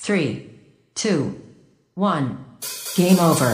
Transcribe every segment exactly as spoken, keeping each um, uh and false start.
three, two, one. Game over.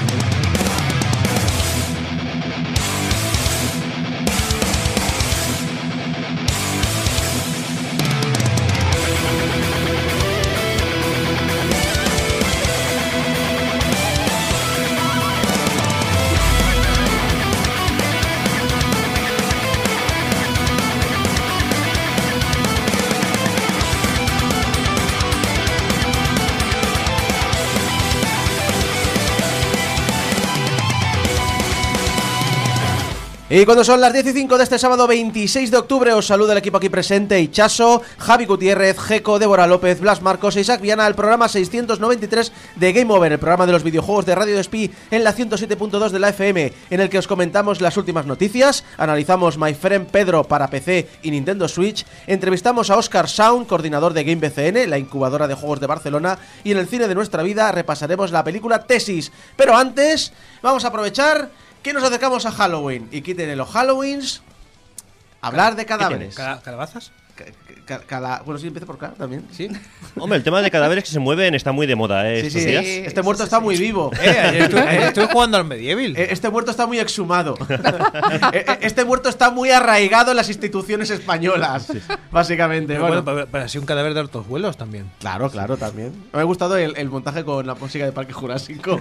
Y cuando son las diez y cinco de este sábado veintiséis de octubre, os saluda el equipo aquí presente: Ichaso, Javi Gutiérrez, Jeco, Débora López, Blas Marcos e Isaac Viana, al programa seiscientos noventa y tres de Game Over, el programa de los videojuegos de Radio Despí en la ciento siete punto dos de la F M, en el que os comentamos las últimas noticias, analizamos My Friend Pedro para P C y Nintendo Switch, entrevistamos a Óscar Sound, coordinador de Game B C N, la incubadora de juegos de Barcelona, y en el cine de nuestra vida repasaremos la película Tesis. Pero antes, vamos a aprovechar que nos acercamos a Halloween y quiten los Halloweens, hablar de cadáveres. ¿Cal- ¿Calabazas? Ca- cala- bueno, sí, empieza por acá también. Sí. Hombre, el tema de cadáveres que se mueven está muy de moda, ¿eh? Sí, estos sí, días. este muerto está muy vivo. Eh, ayer estuve, ayer estuve jugando al Medieval. Eh, Este muerto está muy exhumado. Eh, eh, Este muerto está muy arraigado en las instituciones españolas, básicamente. Pero Bueno, bueno, pero, pero así un cadáver de altos vuelos también. claro, claro, también. Me ha gustado el, el montaje con la música de Parque Jurásico.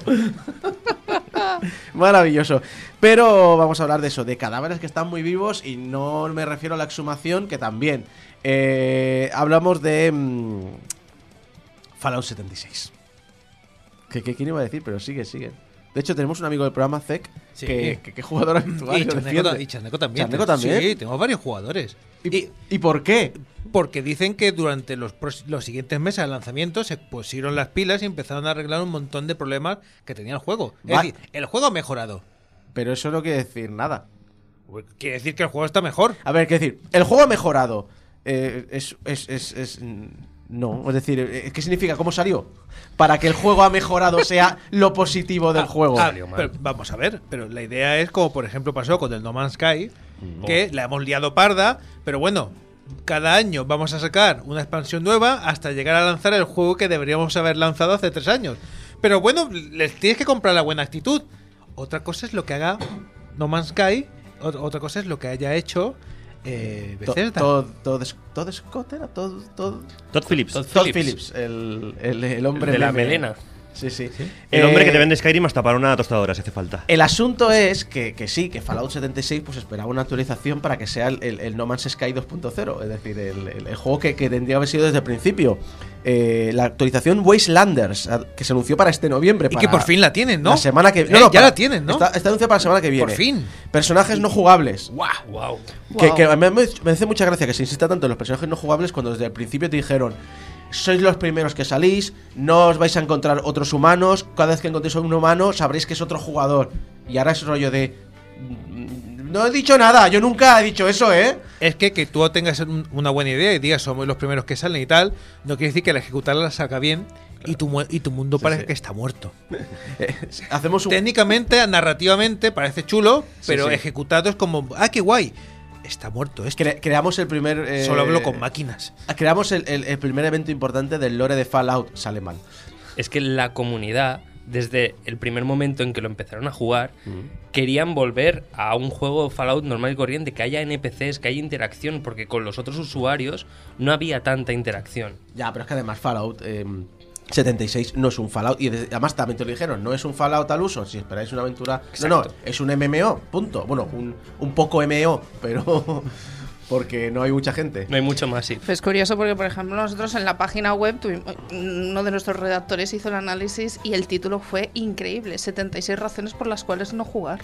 Maravilloso. Pero vamos a hablar de eso, de cadáveres que están muy vivos, y no me refiero a la exhumación, que también. Eh, hablamos de mmm, Fallout setenta y seis. ¿Qué, qué, ¿Quién iba a decir? Pero sigue, sigue. De hecho, tenemos un amigo del programa, Zek, Sí. que, que, que es jugador habitual. Y y lo Charneco, defiende. y Charneco también. ¿Charneco también? Sí, tenemos varios jugadores. ¿Y, Y ¿Y por qué? porque dicen que durante los, pros- los siguientes meses de lanzamiento se pusieron las pilas y empezaron a arreglar un montón de problemas que tenía el juego. Es Va- decir, el juego ha mejorado. Pero eso no quiere decir nada. Quiere decir que el juego está mejor. A ver, quiero decir, el juego ha mejorado. Eh, es, es, es, es- No, es decir, eh, ¿qué significa? ¿Cómo salió? Para que el juego ha mejorado sea lo positivo del Ah, juego. ah, pero vamos a ver, pero la idea es como por ejemplo pasó con el No Man's Sky, que la hemos liado parda, pero bueno, cada año vamos a sacar una expansión nueva hasta llegar a lanzar el juego que deberíamos haber lanzado hace tres años. Pero bueno, les tienes que comprar la buena actitud. Otra cosa es lo que haga No Man's Sky, ot- otra cosa es lo que haya hecho eh, To- Bethesda. Todd Todd Sc- Todd Scott era Todd Todd Todd Phillips. Todd Todd Phillips. Phillips, el, el, el hombre de la meme. melena. Sí, sí. El hombre Eh, que te vende Skyrim hasta para una tostadora, si hace falta. El asunto es que, que sí, que Fallout setenta y seis pues esperaba una actualización para que sea el, el- el No Man's Sky dos punto cero, es decir, el, el- el juego que, que tendría que haber sido desde el principio. Eh, la actualización Wastelanders, a- que se anunció para este noviembre. Y para que por fin la tienen, ¿no? La semana que Eh, no, no, ya para- la tienen, ¿no? Está, está anunciada para la semana que viene. Por fin. Personajes no jugables. ¡Guau! Wow. Que, Wow. que a mí me, me hace mucha gracia que se insista tanto en los personajes no jugables cuando desde el principio te dijeron: sois los primeros que salís, no os vais a encontrar otros humanos, cada vez que encontréis a un humano sabréis que es otro jugador. Y ahora es rollo de... No he dicho nada, yo nunca he dicho eso, ¿eh? Es que que tú tengas un- una buena idea y digas somos los primeros que salen y tal, no quiere decir que al ejecutarla salga bien y tu, mu- y tu mundo parece sí. que está muerto. Eh, Hacemos un... Técnicamente, narrativamente parece chulo, pero sí. ejecutado es como, ah, qué guay. Está muerto esto. cre- creamos el primer... eh, Solo hablo con máquinas. Creamos el, el- el primer evento importante del lore de Fallout. Sale mal. Es que la comunidad, desde el primer momento en que lo empezaron a jugar, querían volver a un juego Fallout normal y corriente, que haya N P Cs, que haya interacción, porque con los otros usuarios no había tanta interacción. Ya, pero es que además Fallout eh, setenta y seis no es un Fallout. Y de- además también te lo dijeron, no es un Fallout al uso. Si esperáis una aventura... No, no, Exacto. es un M M O, punto. Bueno, un, un poco M M O, pero... porque no hay mucha gente. No hay mucho más, sí. Pues es curioso porque, por ejemplo, nosotros en la página web, tuvimos- uno de nuestros redactores hizo el análisis y el título fue increíble: setenta y seis razones por las cuales no jugar.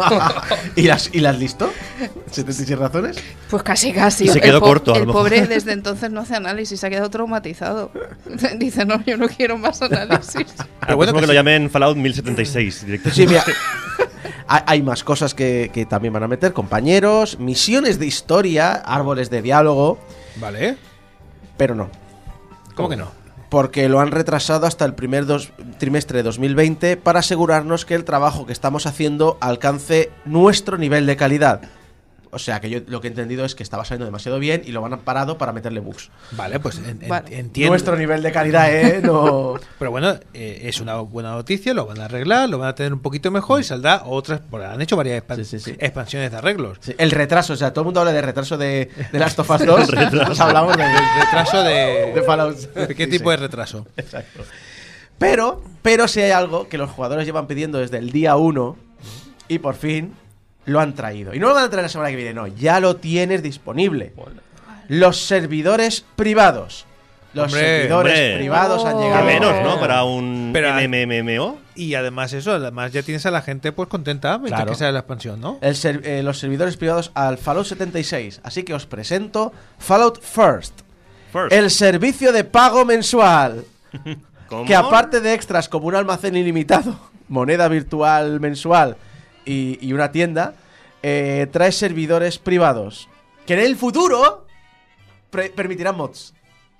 ¿Y las, ¿Y las listo? ¿setenta y seis razones? Pues casi, casi. Y se El quedó po- corto, a lo El mejor. pobre desde entonces no hace análisis, se ha quedado traumatizado. Dice, no, yo no quiero más análisis. Pero bueno, que, que lo llamen Fallout mil setenta y seis directamente. Sí, mira. hay, hay más cosas que, que también van a meter. Compañeros, misiones de historia, árboles de diálogo. ¿Vale? Pero no. ¿Cómo que no? Porque lo han retrasado hasta el primer dos- trimestre de dos mil veinte para asegurarnos que el trabajo que estamos haciendo alcance nuestro nivel de calidad. O sea que yo lo que he entendido es que estaba saliendo demasiado bien y lo van a parado para meterle bugs. Vale, pues en- en- Vale. entiendo. Nuestro nivel de calidad, ¿eh? No. Pero bueno, eh, es una buena noticia, lo van a arreglar, lo van a tener un poquito mejor y saldrá otras. Bueno, han hecho varias expan- Sí, sí, sí. expansiones de arreglos. Sí, el retraso, o sea, todo el mundo habla de retraso de, de Last of Us dos. Pues hablamos de, Retraso de. de Fallout. ¿De qué Sí, tipo sí. de retraso? Exacto. Pero, pero si hay algo que los jugadores llevan pidiendo desde el día uno y por fin lo han traído. Y no lo van a traer la semana que viene, no, ya lo tienes disponible. Los servidores privados. Los Hombre, servidores hombre. privados han Oh. Que llegado. menos, ¿no? Para un Pero- M M M O. Y además eso, además ya tienes a la gente pues contenta mientras Claro. que sale la expansión, ¿no? El ser- eh, los servidores privados al Fallout setenta y seis. Así que os presento Fallout First. First. El servicio de pago mensual. ¿Cómo? Que aparte de extras como un almacén ilimitado, moneda virtual mensual y, y una tienda, eh, trae servidores privados. Que en el futuro pre- permitirán mods.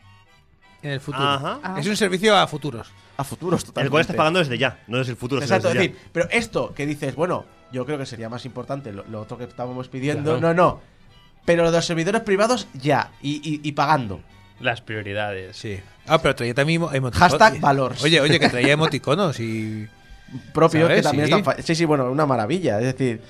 En el futuro. Ajá. Ah. Es un servicio a futuros. A futuros totalmente. El cual estás pagando desde ya, no desde el futuro. sino Exacto, es desde ya. decir, pero esto que dices, bueno, yo creo que sería más importante lo, lo otro que estábamos pidiendo. Claro. No, no. Pero lo de los servidores privados ya, y, y- y pagando. Las prioridades. Sí. Ah, pero traía también emo- emoticonos. Hashtag valors. Oye, oye, que traía emoticonos y. Propios ¿Sabes? que también Sí. están. fa- Sí, sí, bueno, una maravilla. Es decir,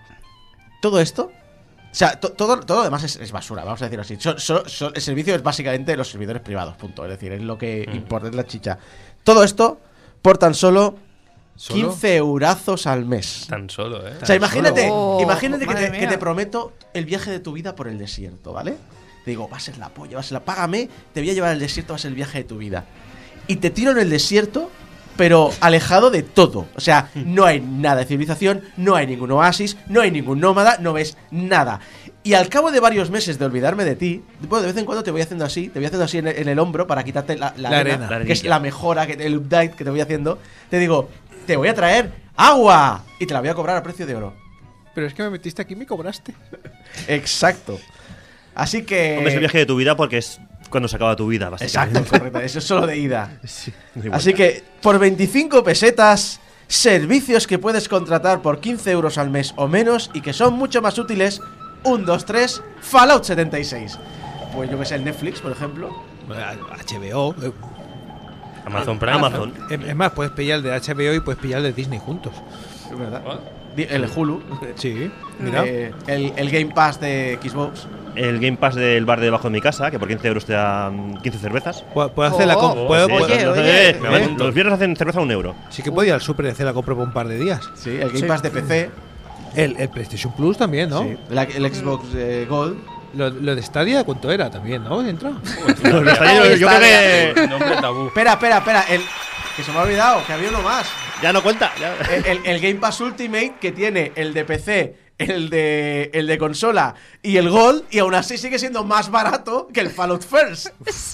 todo esto. O sea, to- todo, todo lo demás es, es basura, vamos a decirlo así. So- so- so- el servicio es básicamente los servidores privados, punto. Es decir, es lo que importa, es la chicha. Todo esto por tan solo, ¿Solo? quince eurazos al mes. Tan solo, ¿eh? O sea, imagínate, solo. imagínate que Madre te, que mía. te prometo el viaje de tu vida por el desierto, ¿vale? Te digo, va a ser la polla, va a ser la... Págame, te voy a llevar al desierto, va a ser el viaje de tu vida. Y te tiro en el desierto, pero alejado de todo. O sea, no hay nada de civilización, no hay ningún oasis, no hay ningún nómada, no ves nada. Y al cabo de varios meses de olvidarme de ti, bueno, de vez en cuando te voy haciendo así, te voy haciendo así en el, en el hombro para quitarte la, la La arena, arena. La que es arenilla. la mejora, que, el update que te voy haciendo. Te digo, te voy a traer agua y te la voy a cobrar a precio de oro. Pero es que me metiste aquí y me cobraste. Exacto. Así que... Hombre, es el viaje de tu vida porque es cuando se acaba tu vida, básicamente. Exacto, correcto. Eso es solo de ida. Sí, da igual. Así que por veinticinco pesetas, servicios que puedes contratar por quince euros al mes o menos y que son mucho más útiles. uno, dos, tres, Fallout setenta y seis. Pues yo que sé, el Netflix, por ejemplo. H B O. eh, Amazon Prime. Amazon. Es es más, puedes pillar el de H B O y puedes pillar el de Disney juntos. Es verdad. ¿Ah? Di- El Hulu. Sí, mira. Eh, el, el Game Pass de Xbox. El Game Pass del bar de debajo de mi casa, que por quince euros te dan quince cervezas. Puedo, puedo hacer la Oh. compra. puedo- Sí, puedo- oye, los, oye. eh, Me apunto. los viernes hacen cerveza a un euro. Sí que puedo ir al super y hacer la compra por un par de días. Sí, el Game Sí. Pass de P C. El, el PlayStation Plus también, ¿no? Sí, el, el Xbox eh, Gold. Lo, lo de Stadia, ¿cuánto era también, no? Entra. Los de Stadia, yo, yo creo que Nombre tabú. Espera, espera, espera. El, que se me ha olvidado, que había uno más. ya no cuenta. ya. El, el- el Game Pass Ultimate que tiene el de P C, el de, el de consola y el Gold, y aún así sigue siendo más barato que el Fallout First.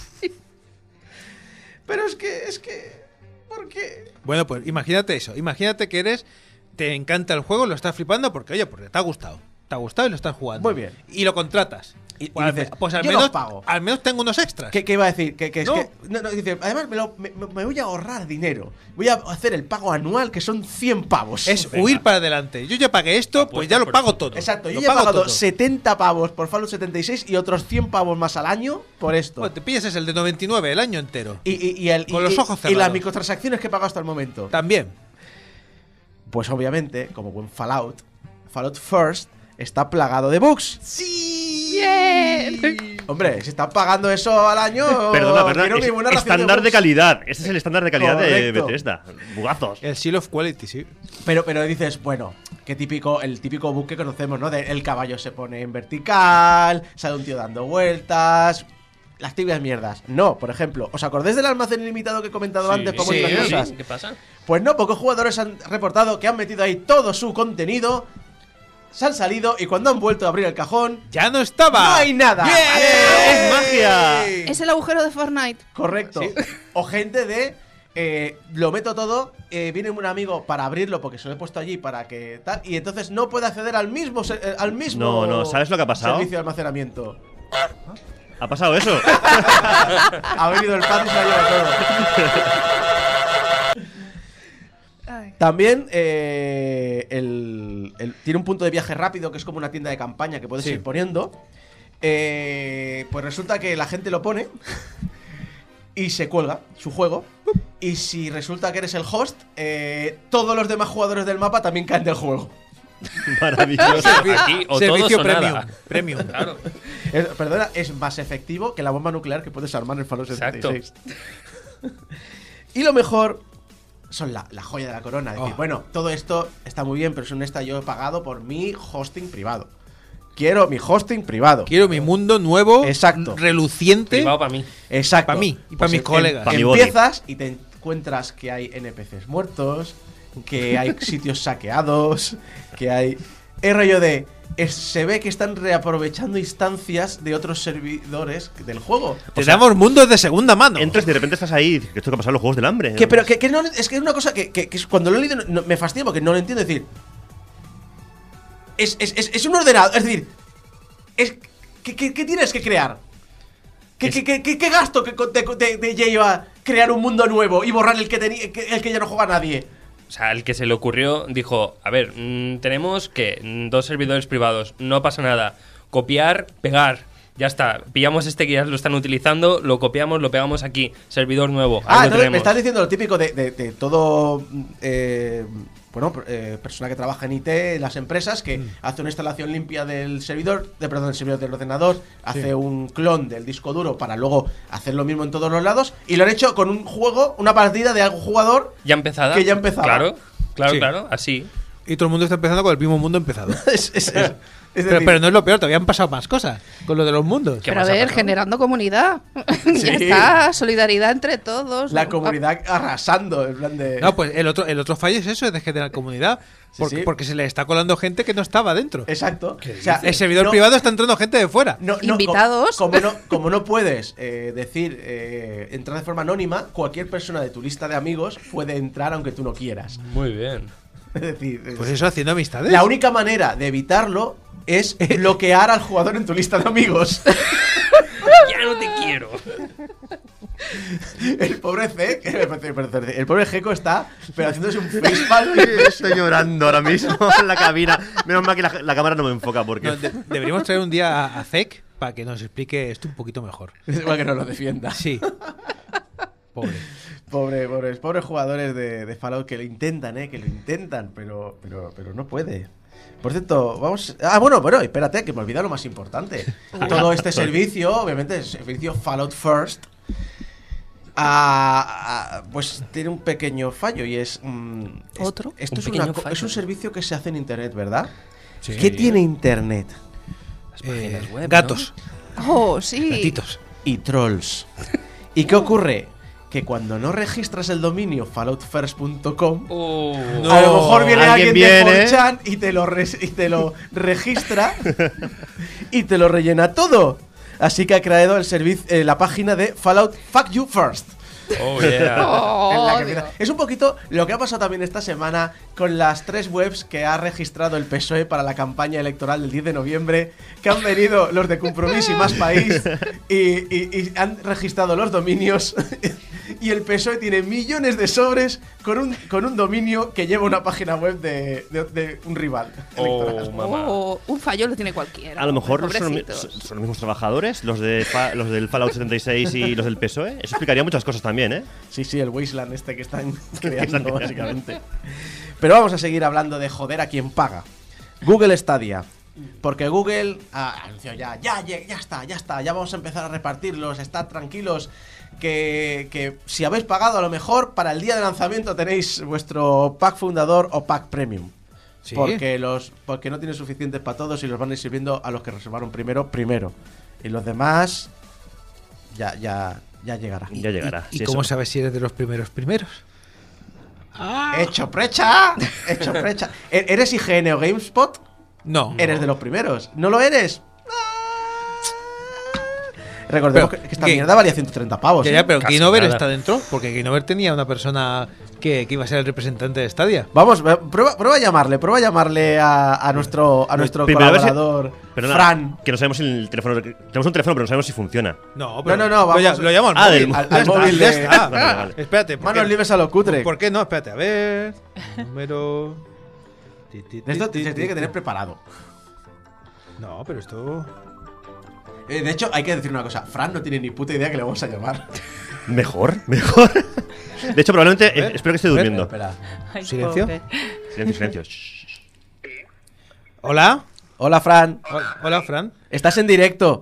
Pero es que, es que. ¿Por qué? Bueno, pues imagínate eso. Imagínate que eres. Te encanta el juego, lo estás flipando porque, oye, porque te ha gustado. Te ha gustado y lo estás jugando. Muy bien. Y lo contratas. Y- y pues, al- dices, pues al yo menos, los pago. al menos tengo unos extras. ¿Qué, qué iba a decir? Que, que es No. que. No, no, dice, además me, lo- me- me voy a ahorrar dinero. Voy a hacer el pago anual que son cien pavos. Es huir para adelante. Yo ya pagué esto, pues Apuesta ya lo por pago eso. todo. Exacto, yo Lo ya he pago pagado todo. setenta pavos por Fallout setenta y seis y otros cien pavos más al año por esto. Bueno, te pillas es el de noventa y nueve el año entero. Y, y- y el- Con y- los y- ojos y cerrados. las microtransacciones que he pagado hasta el momento. También. Pues obviamente, como buen Fallout, Fallout First está plagado de bugs. ¡Sí! Bien. Hombre, si están pagando eso al año, Perdona, quiero perdona. mi es buena ración estándar de bugs. calidad. Ese es el estándar de calidad de Correcto. Bethesda. Bugazos. El Seal of Quality, sí. Pero, pero dices, bueno, qué típico, el típico bug que conocemos, ¿no? De el caballo se pone en vertical, sale un tío dando vueltas. Las tibias mierdas. No, por ejemplo, ¿os acordáis del almacén ilimitado que he comentado antes? Para Sí, vuestras sí. cosas? ¿Qué pasa? Pues no, pocos jugadores han reportado que han metido ahí todo su contenido, se han salido y cuando han vuelto a abrir el cajón, ¡Ya no estaba! ¡no hay nada! ¡Bien! ¡Es magia! Es el agujero de Fortnite. Correcto. O gente de. eh, lo meto todo, eh, viene un amigo para abrirlo porque se lo he puesto allí para que tal, y entonces no puede acceder al mismo se- eh, al mismo No, no, ¿sabes lo que ha pasado? servicio de almacenamiento. ¿Ha pasado eso? Ha venido el padre y se lo ha llevado todo. Ay. También eh, el, el- tiene un punto de viaje rápido que es como una tienda de campaña que puedes Sí. ir poniendo. Eh, pues resulta que la gente lo pone y se cuelga su juego. Y si resulta que eres el host, eh, todos los demás jugadores del mapa también caen del juego. Maravilloso. Aquí, o Servicio todos o premium. nada. Premium. Claro. Es- perdona, es más efectivo que la bomba nuclear que puedes armar en Fallout setenta y seis. Y lo mejor son la, la joya de la corona. Es decir, Oh. bueno, todo esto está muy bien, pero es un extra yo he pagado por mi hosting privado. Quiero mi hosting privado. Quiero mi mundo nuevo, Exacto. reluciente. Privado para mí. Exacto. Pa' mí y pa' mis em- colegas. Pa' mi boli. Empiezas y te encuentras que hay N P Cs muertos, que hay sitios saqueados, que hay... Es rollo de... es- se ve que están reaprovechando instancias de otros servidores del juego. Te damos mundos de segunda mano. Entras y de repente estás ahí y dices, ¿qué esto que ha pasado en los juegos del hambre? Que, pero que, que no, es que es una cosa que, que- que cuando lo he leído no- no- me fastidia porque no lo entiendo. Es decir, es, es, es, es un ordenador. Es decir, es, ¿qué, qué- qué tienes que crear? ¿Qué, qué, qué- qué- qué gasto que te, te- te lleva crear un mundo nuevo y borrar el que, tenía, que- el que ya no juega nadie? O sea, el que se le ocurrió dijo, a ver, mm, tenemos que mm, dos servidores privados, no pasa nada. Copiar, pegar, ya está. Pillamos este que ya lo están utilizando, lo copiamos, lo pegamos aquí, servidor nuevo. Ahí Ah, lo entonces tenemos. me estás diciendo lo típico de, de- de todo. eh, bueno, eh, persona que trabaja en I T, en las empresas, que hace una instalación limpia del servidor, de, perdón, del servidor del ordenador, hace un clon del disco duro para luego hacer lo mismo en todos los lados, y lo han hecho con un juego, una partida de algún jugador. Ya empezada. Que ya empezaba. Claro, claro, Sí. claro, así. Y todo el mundo está empezando con el mismo mundo empezado. es, es- es- es Pero, decir, pero no es lo peor, todavía han pasado más cosas con lo de los mundos. ¿Qué Pero a más ha ver, pasado? generando comunidad. Sí. Ya está, solidaridad entre todos. la comunidad arrasando, en plan de. No, pues el otro, el otro fallo es eso, es de generar comunidad. Sí, Porque, sí. porque se le está colando gente que no estaba dentro. Exacto. O sea, El servidor no- privado está entrando gente de fuera. No, no, Invitados. co- Como, no, como no puedes eh, decir, eh, entrar de forma anónima, cualquier persona de tu lista de amigos puede entrar aunque tú no quieras. Muy bien. Es decir, es- Pues eso, haciendo amistades. la única manera de evitarlo es bloquear al jugador en tu lista de amigos. Ya no te quiero. El pobre C, el pobre Gecko está pero haciéndose un facepalm. Estoy llorando ahora mismo en la cabina. Menos mal que la, la cámara no me enfoca porque... No, de- deberíamos traer un día a, a Zek para que nos explique esto un poquito mejor. Es igual que no lo defienda. Sí. Pobre. Pobre, pobres, pobres jugadores de, de Fallout que lo intentan, eh, que lo intentan, pero, pero, pero no puede. Por cierto, vamos. Ah, bueno, bueno, espérate, que me olvida lo más importante. Todo este servicio, obviamente, es servicio Fallout First. ah, ah, pues tiene un pequeño fallo y es. mm, es- ¿Otro? Esto Un es, una pequeño co- fallo. es un servicio que se hace en internet, ¿verdad? Sí. ¿Qué tiene internet? Las páginas Eh, web, ¿no? gatos. Oh, sí. Gatitos. Y trolls. ¿Y qué ocurre? Que cuando no registras el dominio fallout first punto com, Oh. No. a lo mejor viene alguien alguien, de viene. cuatro chan y te lo res- y te lo registra y te lo rellena todo. Así que ha creado el servicio, eh, la página de Fallout Fuck You First. Oh, yeah. Oh, En la que Dios. empieza- es un poquito lo que ha pasado también esta semana con las tres webs que ha registrado el P S O E para la campaña electoral del diez de noviembre, que han venido los de Compromís y Más País y, y- y han registrado los dominios y el P S O E tiene millones de sobres con un, con un dominio que lleva una página web de, de- de un rival electoral. Oh, mamá. Oh, un fallo lo tiene cualquiera. A lo mejor no son, Pobrecitos. son- son los mismos trabajadores, los, de fa- los del Fallout setenta y seis y los del P S O E. Eso explicaría muchas cosas también, ¿eh? Sí, sí, el Wasteland este que están creando básicamente. Pero vamos a seguir hablando de joder a quien paga. Google Stadia. Porque Google ha anunciado ya, ya, ya, ya está, ya está, ya vamos a empezar a repartirlos, estad tranquilos, que, que si habéis pagado a lo mejor para el día de lanzamiento tenéis vuestro pack fundador o pack premium. Sí. Porque los porque no tienen suficientes para todos y los van a ir sirviendo a los que reservaron primero, primero. Y los demás ya, ya, ya llegará. Ya llegará. ¿Y sí, cómo eso. sabes si eres de los primeros primeros? ¡Hecho precha! ¡Hecho precha! ¿E- ¿Eres I G N o GameSpot? No. Eres de los primeros. ¿No lo eres? Recordemos Pero, que que esta ¿qué? mierda valía ciento treinta pavos. Ya, ¿eh? ya, pero Casi Gainover nada. está dentro, porque Gainover tenía una persona que, que iba a ser el representante de Stadia. Vamos, ve- prueba, prueba a llamarle, prueba a llamarle a, a nuestro, a nuestro Primero a ver si- colaborador, Perdona, Fran. que no sabemos si el teléfono. Tenemos un teléfono, pero no sabemos si funciona. No, no, no, lo, vamos- ll- lo llamo al Ah, móvil. del- al- Ya al está, móvil ya de- está. Vale, vale. Espérate, ¿por Manos qué- libres a lo cutre. ¿Por qué no? Espérate, a ver. Número. Esto se tiene que tener preparado. No, pero esto... Eh, de hecho, hay que decir una cosa. Fran no tiene ni puta idea que le vamos a llamar. Mejor, mejor. De hecho, probablemente eh, espero que esté durmiendo. Espera. Ay, Silencio. pobre. Silencio, silencio. Shh. ¿Hola? Hola, Fran. Hola, hola, Fran. Estás en directo.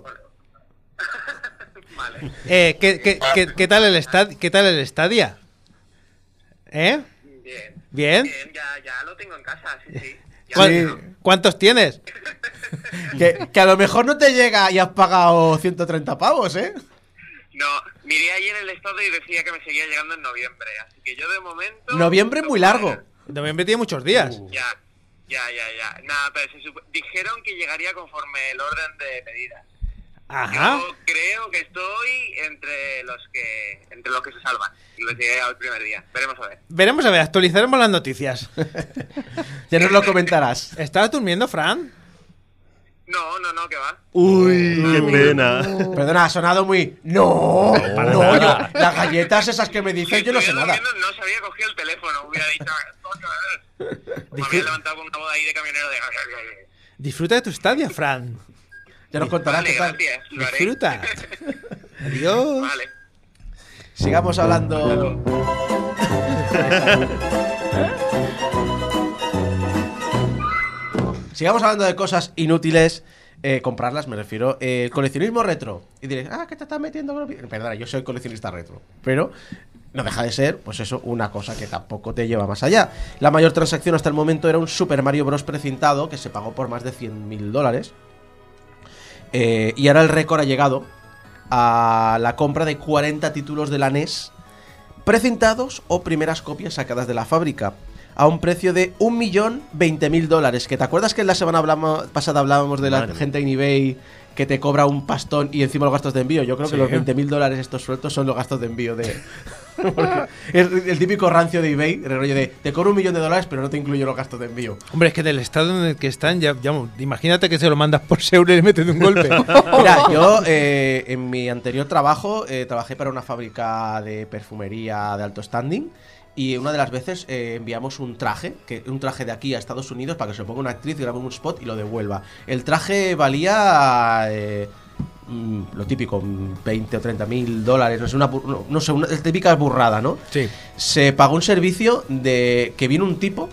Eh, ¿qué, qué, qué, qué tal el estad ¿Qué tal el Stadia? ¿Eh? Bien. ¿Bien? Bien, ya, ya lo tengo en casa, sí, sí. Ya ¿Cuán- lo tengo. ¿Cuántos tienes? Que, que a lo mejor no te llega y has pagado ciento treinta pavos, ¿eh? No, miré ayer el estado y decía que me seguía llegando en noviembre, así que yo de momento... Noviembre es muy largo. Noviembre tiene muchos días. Ya, ya, ya, ya. Nada, pero se supo- dijeron que llegaría conforme el orden de pedidas. Ajá. Yo creo que estoy entre los que entre los que se salvan. Y los llegué al primer día. Veremos a ver. Veremos a ver, actualizaremos las noticias. Ya nos lo comentarás. ¿Estabas durmiendo, Fran? No, no, no, que va. Uy, qué pena. Perdona, ha sonado muy... No, para no, nada. yo, las galletas esas que me dicen, yo no sé Estuviera nada. durmiendo, no se había cogido el teléfono. Hubiera dicho... "Coño, eh". Me había levantado con una voz ahí de camionero de... Disfruta de tu Stadia, Fran. Ya nos contarás Vale, qué tal. gracias. Lo haré. Disfruta. Adiós. Vale. Sigamos hablando. Sigamos hablando de cosas inútiles. Eh, comprarlas, me refiero. Eh, coleccionismo retro. Y diréis, ah, ¿qué te estás metiendo con lo... Perdona, yo soy coleccionista retro. Pero no deja de ser, pues eso, una cosa que tampoco te lleva más allá. La mayor transacción hasta el momento era un Super Mario Bros. Precintado que se pagó por más de cien mil dólares. Eh, y ahora el récord ha llegado a la compra de cuarenta títulos de la N E S precintados o primeras copias sacadas de la fábrica a un precio de un millón veinte mil dólares. Que te acuerdas que en la semana hablamos, pasada hablábamos de la Madre gente en eBay que te cobra un pastón y encima los gastos de envío? Yo creo Sí. que los veinte mil dólares estos sueltos son los gastos de envío de... Porque es el típico rancio de eBay, el rollo de te cobro un millón de dólares pero no te incluyo los gastos de envío. Hombre, es que del estado en el que están, ya, ya imagínate que se lo mandas por Seuro y le metes de un golpe. Mira, yo eh, en mi anterior trabajo eh, trabajé para una fábrica de perfumería de alto standing y una de las veces eh, enviamos un traje, que un traje de aquí a Estados Unidos para que se lo ponga una actriz, grabe un spot y lo devuelva. El traje valía eh, mm, lo típico, veinte o treinta mil dólares, no sé, una, bur- no, no sé, una típica burrada, ¿no? Sí. Se pagó un servicio de que viene un tipo,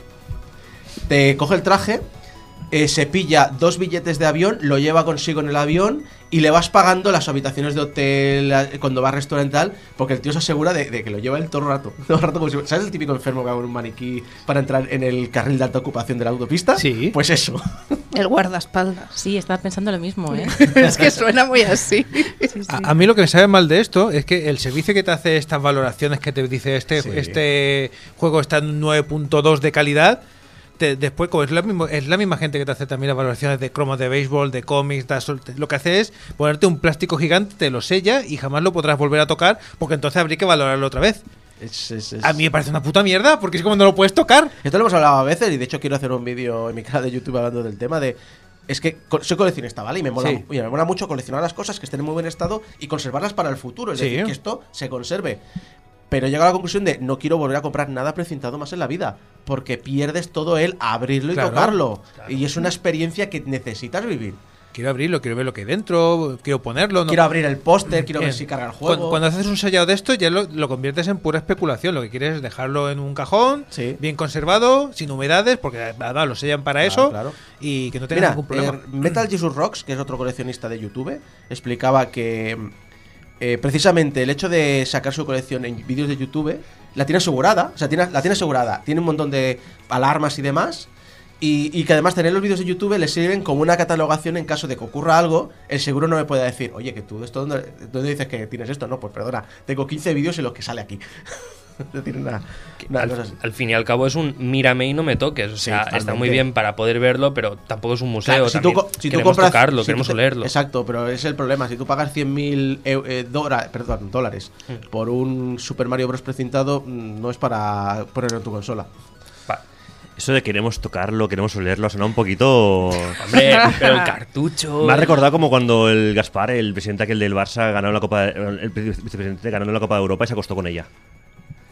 te coge el traje, eh, se pilla dos billetes de avión, lo lleva consigo en el avión y le vas pagando las habitaciones de hotel eh, cuando va a restaurante tal, porque el tío se asegura de, de que lo lleva él todo el rato. Todo el rato como si- ¿Sabes el típico enfermo que va con un maniquí para entrar en el carril de alta ocupación de la autopista? Sí. Pues eso. El guardaespaldas. Sí, estaba pensando lo mismo, ¿eh? Es que suena muy así. A, a mí lo que me sabe mal de esto es que el servicio que te hace estas valoraciones que te dice este, Sí. este juego está en nueve punto dos de calidad, te- después como es la, mismo, es la misma gente que te hace también las valoraciones de cromos de béisbol, de cómics, da sol- lo que hace es ponerte un plástico gigante, te lo sella y jamás lo podrás volver a tocar porque entonces habría que valorarlo otra vez. Es- es- es- A mí me parece una puta mierda porque es como no lo puedes tocar. Esto lo hemos hablado a veces y de hecho quiero hacer un vídeo en mi canal de YouTube hablando del tema de... Es que co- soy coleccionista, ¿vale? Y me mola, Sí. y me mola mucho coleccionar las cosas que estén en muy buen estado y conservarlas para el futuro. Es Sí. decir, que esto se conserve. Pero he llegado a la conclusión de no quiero volver a comprar nada precintado más en la vida. Porque pierdes todo el abrirlo y Claro, tocarlo. Y es una experiencia que necesitas vivir. Quiero abrirlo, quiero ver lo que hay dentro, quiero ponerlo. No. Quiero abrir el póster, quiero ver Bien. si carga el Cuando, juego. cuando haces un sellado de esto ya lo, lo conviertes en pura especulación. Lo que quieres es dejarlo en un cajón, Sí. bien conservado, sin humedades, porque además lo sellan para Claro, eso claro. y que no tenga Mira, ningún problema. eh, Metal Jesus Rocks, que es otro coleccionista de YouTube, explicaba que eh, precisamente el hecho de sacar su colección en vídeos de YouTube la tiene asegurada, o sea, tiene, la tiene asegurada, tiene un montón de alarmas y demás. Y, y que además tener los vídeos de YouTube le sirven como una catalogación en caso de que ocurra algo, el seguro no me puede decir, oye, que tú, esto ¿dónde, dónde dices que tienes esto? No, pues perdona, tengo quince vídeos en los que sale aquí. Es decir, una, una cosa Al, así. al fin y al cabo es un mírame y no me toques. O Sí, sea, está totalmente. muy bien para poder verlo, pero tampoco es un museo. Claro, si tú, también co- si tú queremos compras, tocarlo, si queremos tú te- olerlo. Exacto, pero es el problema. Si tú pagas cien mil eh, dólares, perdón, dólares Mm. por un Super Mario Bros. Precintado, mm, no es para ponerlo en tu consola. Pa- Eso de queremos tocarlo, queremos olerlo, suena un poquito... Hombre, pero el cartucho. Me ha recordado como cuando el Gaspar, el presidente aquel del Barça, ganó la Copa, el vicepresidente ganando la Copa de Europa y se acostó con ella.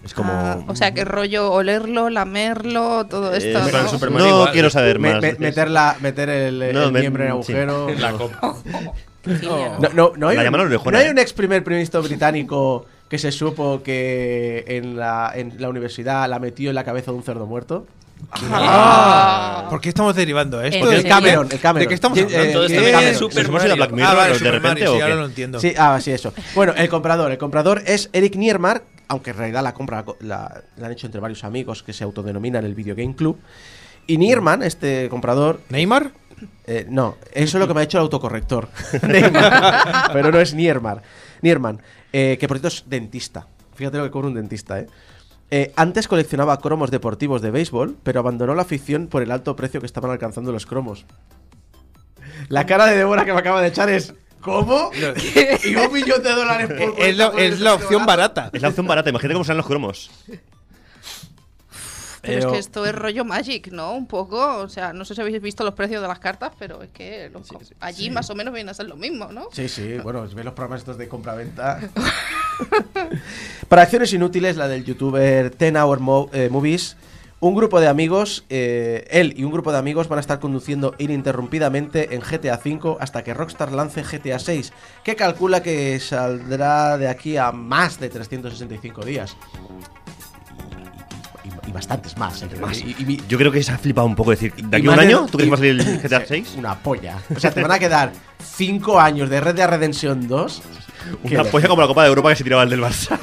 Es como... Ah, o sea, que rollo olerlo, lamerlo, todo esto. Eh, Con el ¿no? Super no Mario igual. quiero saber Me- más. me- meter, la- meter el, el No, me- miembro en el sí. agujero. La copa. No, no, no hay, La un, llaman orejona, no hay ¿eh? un ex primer ministro británico que se supo que en la, en la universidad la metió en la cabeza de un cerdo muerto. Ah. ¿Por qué estamos derivando esto? ¿En El serio? Cameron, el Cameron. ¿De qué estamos Eh, hablando? Todo esto ¿qué? de Cameron. Super ¿Nos hemos ido a Mario. Black Mirror Ah, vale, de Super repente Mario, o sí, ahora qué? lo entiendo. Sí, ah, sí, eso. Bueno, el comprador. El comprador es Eric Niermark, aunque en realidad la compra la, la han hecho entre varios amigos que se autodenominan el Video Game Club. Y Nierman, este comprador, ¿Neymar? eh, no, eso es lo que me ha hecho el autocorrector. Neymar. Pero no es Nierman. Nierman, eh, que por cierto es dentista. Fíjate lo que cobra un dentista, ¿eh? Eh, antes coleccionaba cromos deportivos de béisbol, pero abandonó la afición por el alto precio que estaban alcanzando los cromos. La cara de Débora que me acaba de echar es... ¿Cómo? ¿Y un millón de dólares por Es, lo- es la opción barata. Es la opción barata, imagínate cómo salen los cromos. Pero es Pero- que esto es rollo Magic, ¿no? Un poco. O sea, no sé si habéis visto los precios de las cartas, pero es que los- allí más o menos viene a ser lo mismo, ¿no? Sí, sí, bueno, ves los programas estos de compra-venta. Para acciones inútiles, la del youtuber ten hour Mo- eh, Movies, un grupo de amigos, eh, él y un grupo de amigos van a estar conduciendo ininterrumpidamente en G T A cinco hasta que Rockstar lance G T A seis, que calcula que saldrá de aquí a más de trescientos sesenta y cinco días. Y, y bastantes más, ¿eh? Y- y- y- Yo creo que se ha flipado un poco decir, ¿de y aquí a un más de- año? ¿Tú crees que va a salir el y- G T A seis? Una polla. O sea, te van a quedar cinco años de Red Dead Redemption dos. que Una le- polla como la Copa de Europa que se tiraba el del Barça.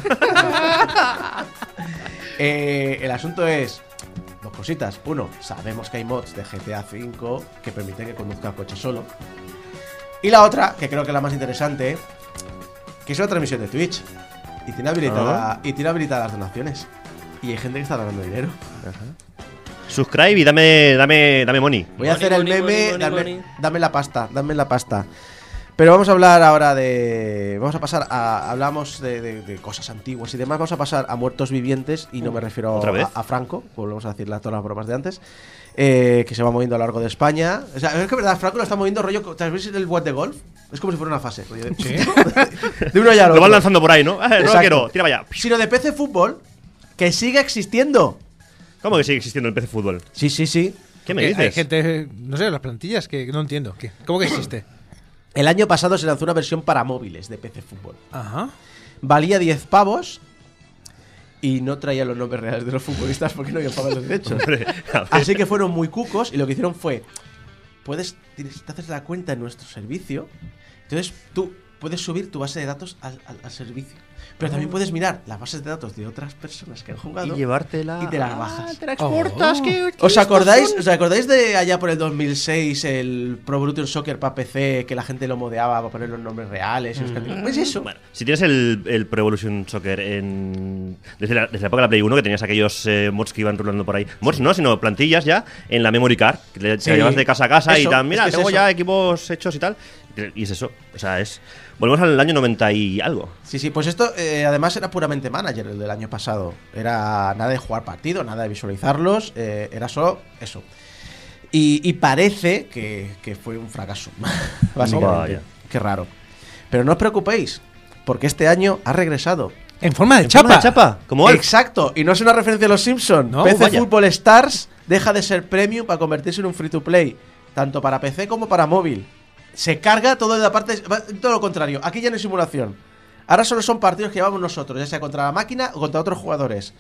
Eh, el asunto es dos cositas. Uno, sabemos que hay mods de G T A cinco que permiten que conduzca el coche solo. Y la otra, que creo que es la más interesante, que es una transmisión de Twitch. Y tiene, habilitada, y tiene habilitadas las donaciones. Y hay gente que está ganando dinero. Subscribe y dame, dame, dame money. Voy a Money, hacer el money, meme, money, money, dame, money. dame la pasta, dame la pasta. Pero vamos a hablar ahora de... Vamos a pasar a... Hablamos de, de- de cosas antiguas y demás. Vamos a pasar a muertos vivientes. Y no me refiero ¿Otra vez? a, a Franco, volvemos a decirle a todas las bromas de antes. eh, que se va moviendo a lo largo de España. O sea, es que verdad, Franco lo está moviendo rollo... ¿Sabes veis el web de golf? Es como si fuera una fase. rollo de, Sí. de uno ya al Lo otro. van lanzando por ahí, ¿no? Eh, no lo Exacto. quiero, tira para allá. Sino de P C Fútbol, que sigue existiendo. ¿Cómo que sigue existiendo el P C Fútbol? Sí, sí, sí. ¿Qué me Que dices? Hay gente, no sé, las plantillas que no entiendo. ¿Qué? ¿Cómo que existe? El año pasado se lanzó una versión para móviles de P C Fútbol. Ajá. Valía diez pavos y no traía los nombres reales de los futbolistas porque no habían pagado los derechos. Hombre, a ver. Así que fueron muy cucos y lo que hicieron fue, puedes, tienes, te haces la cuenta en nuestro servicio, entonces tú puedes subir tu base de datos al, al- al servicio. Pero también puedes mirar las bases de datos de otras personas que han jugado Y llevártela. y te las bajas. Te la exportas, que- que ¿Os estos acordáis, son- ¿Os acordáis de allá por el dos mil seis el Pro Evolution Soccer para P C que la gente lo modeaba para poner los nombres reales? Y los canti- Pues eso. Bueno, si tienes el, el Pro Evolution Soccer en, desde, la, desde la época de la Play uno, que tenías aquellos eh, mods que iban rulando por ahí. Mods no, sino plantillas ya en la memory card. Que te, te Sí. la llevas de casa a casa y Eso, tal. Mira, es que es tengo eso. ya equipos hechos y tal. Y es eso. O sea, es. Volvemos al año noventa y algo. Sí, sí, pues esto eh, además era puramente manager el del año pasado. Era nada de jugar partido, nada de visualizarlos, eh, era solo eso. Y, y parece que, que fue un fracaso, básicamente. Vaya. Qué raro. Pero no os preocupéis, porque este año ha regresado. En forma de ¿En chapa. forma de chapa? Como Alf. Exacto, y no es una referencia a los Simpsons. No, P C vaya. Football Stars deja de ser premium para convertirse en un free to play, tanto para P C como para móvil. Se carga todo de la parte, va- todo lo contrario. Aquí ya no hay simulación. Ahora solo son partidos que llevamos nosotros, ya sea contra la máquina o contra otros jugadores.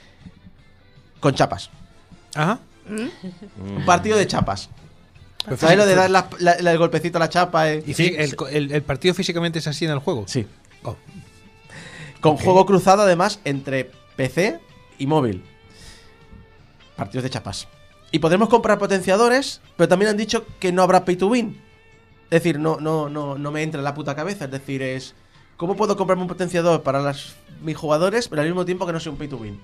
Con chapas. Ajá. Un partido de chapas. Pero ¿Sabes lo de fí- dar la- la- la- el golpecito a la chapa? eh? ¿Y fí- el, el- el partido físicamente es así en el juego? Sí. Oh. Con Ok. juego cruzado además entre P C y móvil. Partidos de chapas. Y podremos comprar potenciadores, pero también han dicho que no habrá pay to win. Es decir, no, no, no, no me entra en la puta cabeza. Es decir, es ¿cómo puedo comprarme un potenciador para las, mis jugadores, pero al mismo tiempo que no sea un pay to win?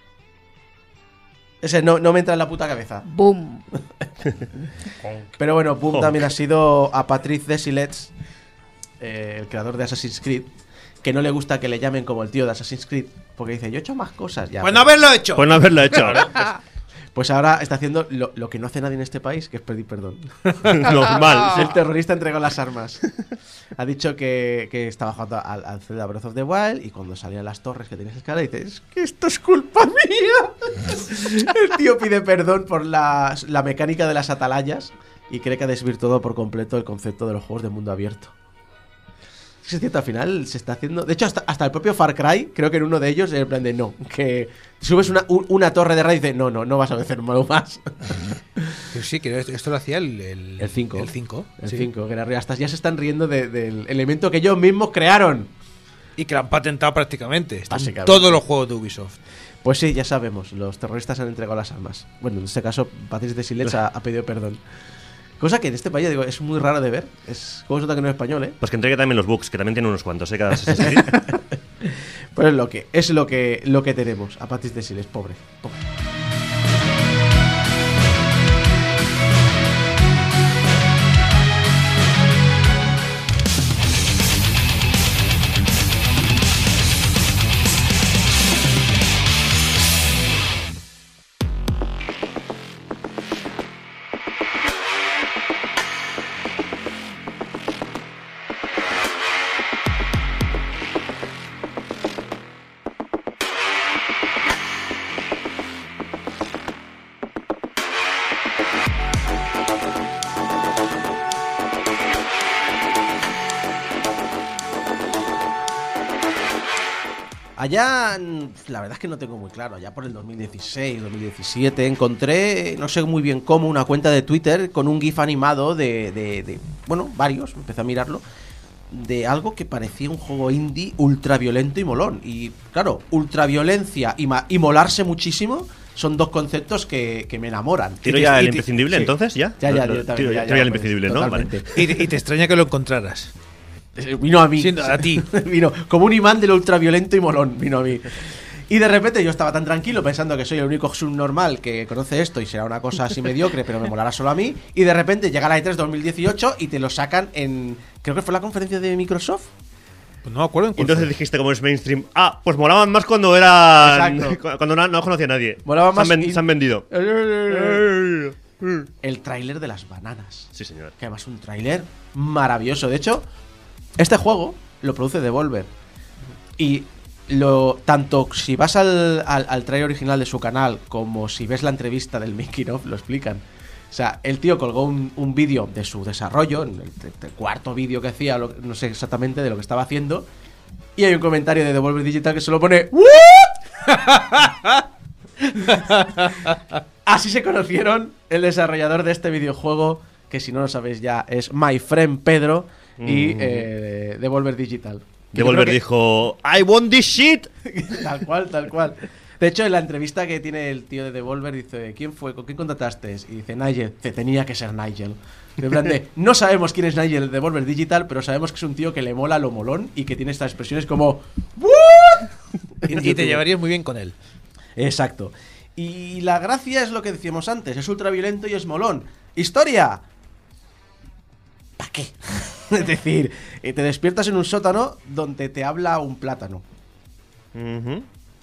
Ese no, no me entra en la puta cabeza. Boom. Pero bueno, boom Honk. también ha sido a Patrice Desilets, eh, el creador de Assassin's Creed, que no le gusta que le llamen como el tío de Assassin's Creed, porque dice, yo he hecho más cosas ya. Pues no haberlo hecho. Pues no haberlo hecho. Pues Pues ahora está haciendo lo, lo que no hace nadie en este país, que es pedir perdón. Normal. El terrorista entregó las armas. Ha dicho que, que estaba jugando al, al Zelda Breath of the Wild y cuando salían las torres que tenías escala dice, es que esto es culpa mía. El tío pide perdón por la, la mecánica de las atalayas y cree que ha desvirtuado por completo el concepto de los juegos de mundo abierto. Es cierto, al final se está haciendo... De hecho, hasta, hasta el propio Far Cry, creo que en uno de ellos, en plan de no, que subes una, un, una torre de raid y dices, no, no, no vas a hacer malo más. Pero sí, que esto lo hacía el... El cinco. El cinco. El sí. cinco, que era arriba. Hasta ya se están riendo de, del elemento que ellos mismos crearon. Y que lo han patentado prácticamente. Está en Básicamente. todos los juegos de Ubisoft. Pues sí, ya sabemos, los terroristas han entregado las armas. Bueno, en este caso, Patrice de Silets ha, ha pedido perdón. Cosa que en este país, digo, es muy raro de ver. Es como que no es español, ¿eh? Pues que entregue también los bugs, que también tiene unos cuantos, ¿eh? Cada Assassin's Creed. Pues es lo que, es lo que, lo que tenemos. A Patrice de Silets, pobre, pobre. Allá, la verdad es que no tengo muy claro, allá por el dos mil dieciséis, dos mil diecisiete, encontré, no sé muy bien cómo, una cuenta de Twitter con un gif animado de, de, de bueno, varios, empecé a mirarlo, de algo que parecía un juego indie ultraviolento y molón. Y claro, ultraviolencia y, ma- y molarse muchísimo son dos conceptos que, que me enamoran. ¿Tiro Y te- ya y el te- imprescindible sí. entonces? ¿Ya? Ya, ya, Lo- lo- directamente, tiro ya, ya, tiro ya el pues, imprescindible, ¿no? Vale. totalmente. Y, y te extraña que lo encontraras. Eh, Vino a mí. Sí, a ti. Vino como un imán del ultraviolento y molón. Vino a mí. Y de repente yo estaba tan tranquilo pensando que soy el único subnormal que conoce esto y será una cosa así mediocre, pero me molará solo a mí. Y de repente llega la E tres dos mil dieciocho y te lo sacan en... Creo que fue la conferencia de Microsoft. Pues no me acuerdo en Y cuál entonces fue. dijiste, como es mainstream, ah, pues molaban más cuando eran. Exacto. Cuando no, no conocía a nadie. Molaban se han más ven- y- se han vendido. El tráiler de las bananas. Sí, señor. Que además es un tráiler maravilloso. De hecho, este juego lo produce Devolver. Y lo tanto si vas al, al, al tráiler original de su canal como si ves la entrevista del making of, lo explican. O sea, el tío colgó un, un vídeo de su desarrollo, el, el- el cuarto vídeo que hacía, lo- no sé exactamente de lo que estaba haciendo. Y hay un comentario de Devolver Digital que se lo pone ¿what? Así se conocieron el desarrollador de este videojuego, que si no lo sabéis ya es My Friend Pedro y Mm. eh, Devolver Digital. Que yo Devolver creo que- dijo, I want this shit. Tal cual, tal cual. De hecho, en la entrevista que tiene el tío de Devolver, dice, ¿quién fue? ¿Con quién contrataste? Y dice, Nigel. Dice, tenía que ser Nigel. Y en plan de, no sabemos quién es Nigel de Devolver Digital, pero sabemos que es un tío que le mola lo molón y que tiene estas expresiones como ¿what? En Y, y te YouTube. llevarías muy bien con él. Exacto. Y la gracia es lo que decíamos antes, es ultraviolento y es molón. Historia. ¿Para qué? Es decir, eh, te despiertas en un sótano donde te habla un plátano. Ujú.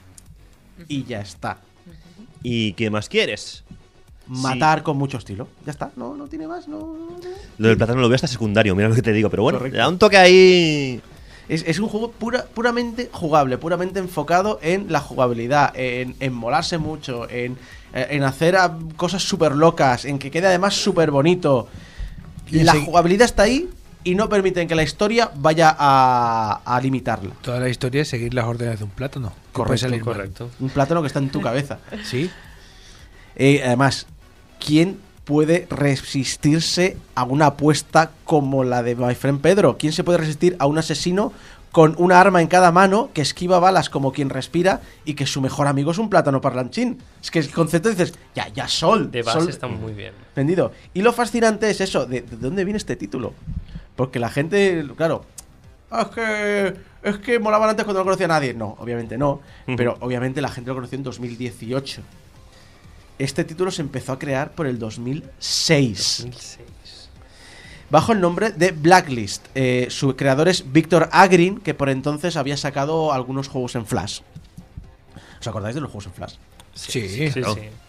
Y ya está. ¿Y qué más quieres? Matar con mucho estilo. Ya está. No, no tiene más. No, no, no. Lo del plátano lo veo hasta secundario, mira lo que te digo. Pero bueno, Correcto. le da un toque ahí. Es, es un juego pura, puramente jugable, puramente enfocado en la jugabilidad, en, en molarse mucho, en, en hacer ah, cosas súper locas, en que quede además súper bonito. Y La sí. jugabilidad está ahí y no permiten que la historia vaya a, a limitarla. Toda la historia es seguir las órdenes de un plátano. que puede Correcto, salir mal. Correcto. Un plátano que está en tu cabeza. Sí. Eh, además, ¿quién puede resistirse a una apuesta como la de My Friend Pedro? ¿Quién se puede resistir a un asesino con una arma en cada mano que esquiva balas como quien respira y que su mejor amigo es un plátano parlanchín? Es que el concepto dices, ya, ya, Sol. De base Sol está muy bien. vendido. Y lo fascinante es eso, ¿de, de dónde viene este título? Porque la gente, claro, "Ah, es que es que molaban antes cuando no conocía a nadie". No, obviamente no, Ujú. pero obviamente la gente lo conoció en dos mil dieciocho. Este título se empezó a crear por el dos mil seis. dos mil seis. Bajo el nombre de Blacklist. Eh, su creador es Víctor Agrin, que por entonces había sacado algunos juegos en Flash. ¿Os acordáis de los juegos en Flash? Sí. Sí, claro. sí.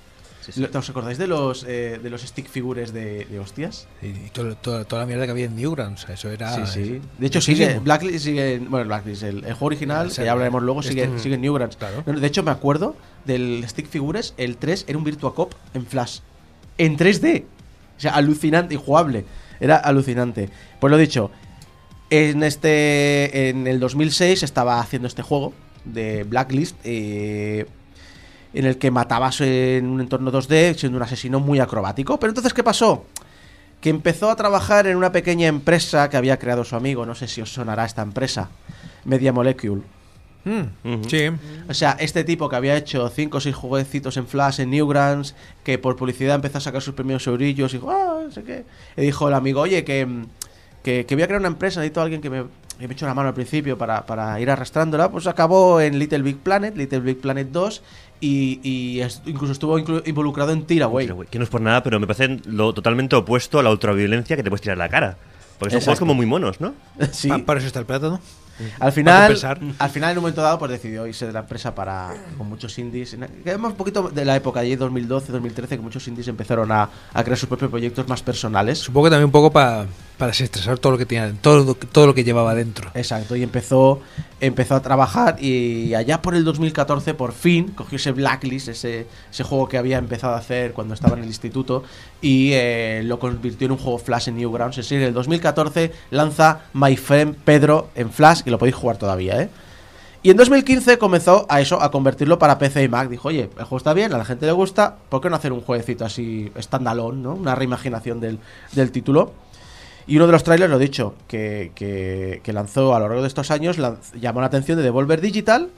Sí, sí. ¿Os acordáis de los eh, de los stick figures de, de hostias? Y, y todo- todo- toda la mierda que había en Newgrounds, eso era. sí, sí. De hecho, muchísimo. sigue Blacklist sigue, bueno, Blacklist, el, el juego original, O sea, que ya hablaremos luego, esto- sigue, sigue en Newgrounds. claro. No, no, de hecho, me acuerdo del stick figures, el tres era un Virtua Cop en Flash, en tres D. O sea, alucinante y jugable. Era alucinante. Pues lo dicho, en este en el dos mil seis estaba haciendo este juego de Blacklist, eh, en el que matabas en un entorno dos D siendo un asesino muy acrobático. Pero entonces, ¿qué pasó? Que empezó a trabajar en una pequeña empresa que había creado su amigo. No sé si os sonará esta empresa, Media Molecule. Mm, Ujú. Sí. O sea, este tipo que había hecho cinco o seis jueguecitos en Flash, en Newgrounds, que por publicidad empezó a sacar sus primeros eurillos y dijo, ah, no sé qué. Y dijo el amigo, oye, que, que, que voy a crear una empresa, necesito a alguien que me, que me eche la mano al principio para, para ir arrastrándola. Pues acabó en Little Big Planet, Little Big Planet dos, y, y es- incluso estuvo inclu- involucrado en Tearaway. Pero, güey, que no es por nada, pero me parece lo totalmente opuesto a la ultraviolencia que te puedes tirar en la cara. Porque son Exacto. juegos como muy monos, ¿no? Sí. Pa- para eso está el plátano. Al Para final, compensar. al final, en un momento dado, pues decidió irse de la empresa para con muchos indies. Que además, un poquito de la época allí, dos mil doce, dos mil trece, que muchos indies empezaron a, a crear sus propios proyectos más personales. Supongo que también un poco para para desestresar todo lo que tenía, todo, todo lo que llevaba dentro. Exacto, y empezó, empezó a trabajar y allá por el dos mil catorce, por fin, cogió ese Blacklist, ese, ese juego que había empezado a hacer cuando estaba en el instituto, y eh, lo convirtió en un juego Flash en Newgrounds. Es decir, en el dos mil catorce lanza My Friend Pedro en Flash, que lo podéis jugar todavía, ¿eh? Y en dos mil quince comenzó a eso, a convertirlo para P C y Mac. Dijo, oye, el juego está bien, a la gente le gusta, ¿por qué no hacer un jueguecito así standalone, ¿no? Una reimaginación del, del título. Y uno de los trailers, lo dicho, que, que, que lanzó a lo largo de estos años, lanz- llamó la atención de Devolver Digital.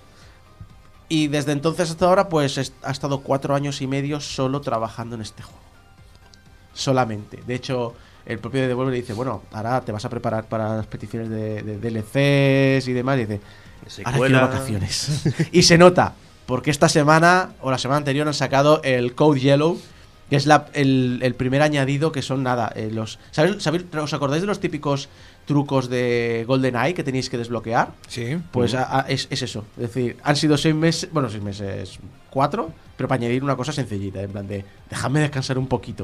Y desde entonces hasta ahora, pues es- ha estado cuatro años y medio solo trabajando en este juego. Solamente. De hecho, el propio de Devolver dice, bueno, ahora te vas a preparar para las peticiones de, de D L Cs y demás. Y dice, ahora quiero Secuela. vacaciones. Y se nota, porque esta semana o la semana anterior han sacado el Code Yellow, que es la, el, el primer añadido, que son nada. Eh, los ¿sabéis, sabéis- ¿Os acordáis de los típicos trucos de GoldenEye que tenéis que desbloquear? Sí. Pues a- a- es, es eso. Es decir, han sido seis meses, bueno, seis meses, cuatro, pero para añadir una cosa sencillita, en plan de, déjame descansar un poquito.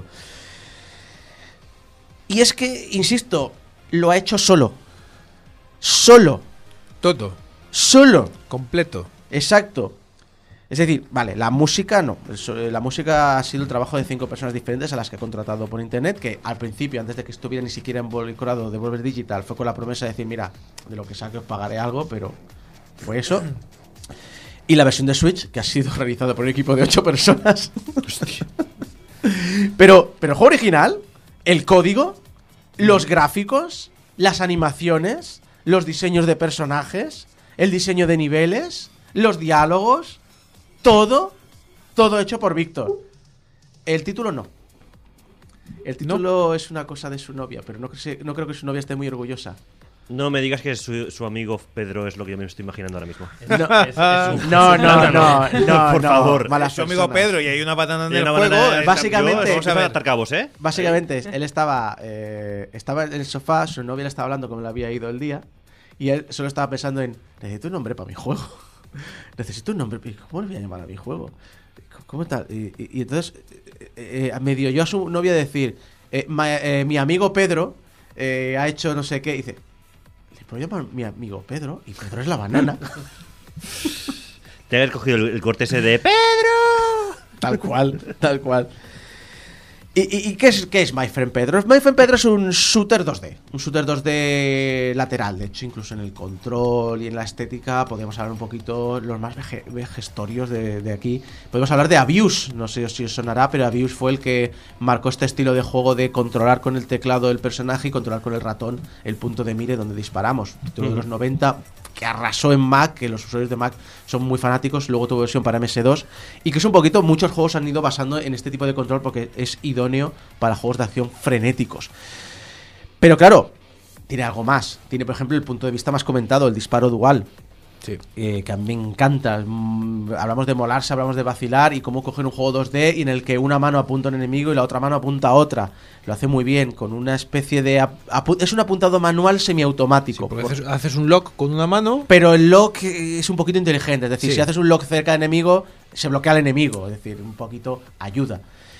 Y es que, insisto, lo ha hecho solo. Solo. Todo. Solo. Completo. Exacto. Es decir, vale, la música no. Eso, eh, La música ha sido el trabajo de cinco personas diferentes a las que ha contratado por internet, que al principio, antes de que estuviera ni siquiera involucrado Devolver Digital, fue con la promesa de decir, mira, de lo que saque os pagaré algo, pero fue eso. Y la versión de Switch, que ha sido realizada por un equipo de ocho personas. pero, pero el juego original, el código, los gráficos, las animaciones, los diseños de personajes, el diseño de niveles, los diálogos, todo, todo hecho por Víctor. El título no. El título es una cosa de su novia, pero no, cre- no creo que su novia esté muy orgullosa. No me digas que su, su amigo Pedro es lo que yo me estoy imaginando ahora mismo. No, Es- es un- no, no, no, no, Por no, favor. malas Su amigo personas. Pedro y hay una banana en Hay el una juego. banana- eh, básicamente- yo- Vamos a ver atar cabos, ¿eh? Básicamente, él estaba, eh, estaba en el sofá, su novia le estaba hablando cómo le había ido el día, y él solo estaba pensando en, necesito un nombre para mi juego. Necesito un nombre, ¿cómo le voy a llamar a mi juego? ¿Cómo tal? Y, y- y entonces, eh, eh, medio yo a su novia decir, eh, ma- eh, mi amigo Pedro eh, ha hecho no sé qué, y dice, ¿le puedo llamar mi amigo Pedro? Y Pedro es la banana. Te haber cogido el, el corte ese de ¡Pedro! Tal cual, tal cual. ¿Y, y, y qué, es, qué es My Friend Pedro? My Friend Pedro es un shooter dos D. Un shooter dos D lateral. De hecho, incluso en el control y en la estética podemos hablar un poquito, los más vege- vejestorios de, de aquí. Podemos hablar de Abuse. No sé si os sonará, pero Abuse fue el que marcó este estilo de juego de controlar con el teclado el personaje y controlar con el ratón el punto de mire donde disparamos. Título de los noventa, que arrasó en Mac, que los usuarios de Mac son muy fanáticos. Luego tuvo versión para eme ese dos, y que es un poquito, muchos juegos han ido basando en este tipo de control porque es idóneo para juegos de acción frenéticos. Pero claro, tiene algo más. Tiene, por ejemplo, el punto de vista más comentado, el disparo dual. Sí. Eh, que a mí me encanta. Mm, hablamos de molarse, hablamos de vacilar, y cómo coger un juego dos D y en el que una mano apunta a un enemigo y la otra mano apunta a otra. Lo hace muy bien, con una especie de... ap- apu- es un apuntado manual semiautomático. Porque Por- haces, haces un lock con una mano. pero el lock es un poquito inteligente. Es decir, Sí. si haces un lock cerca de enemigo, se bloquea al enemigo, es decir, un poquito ayuda.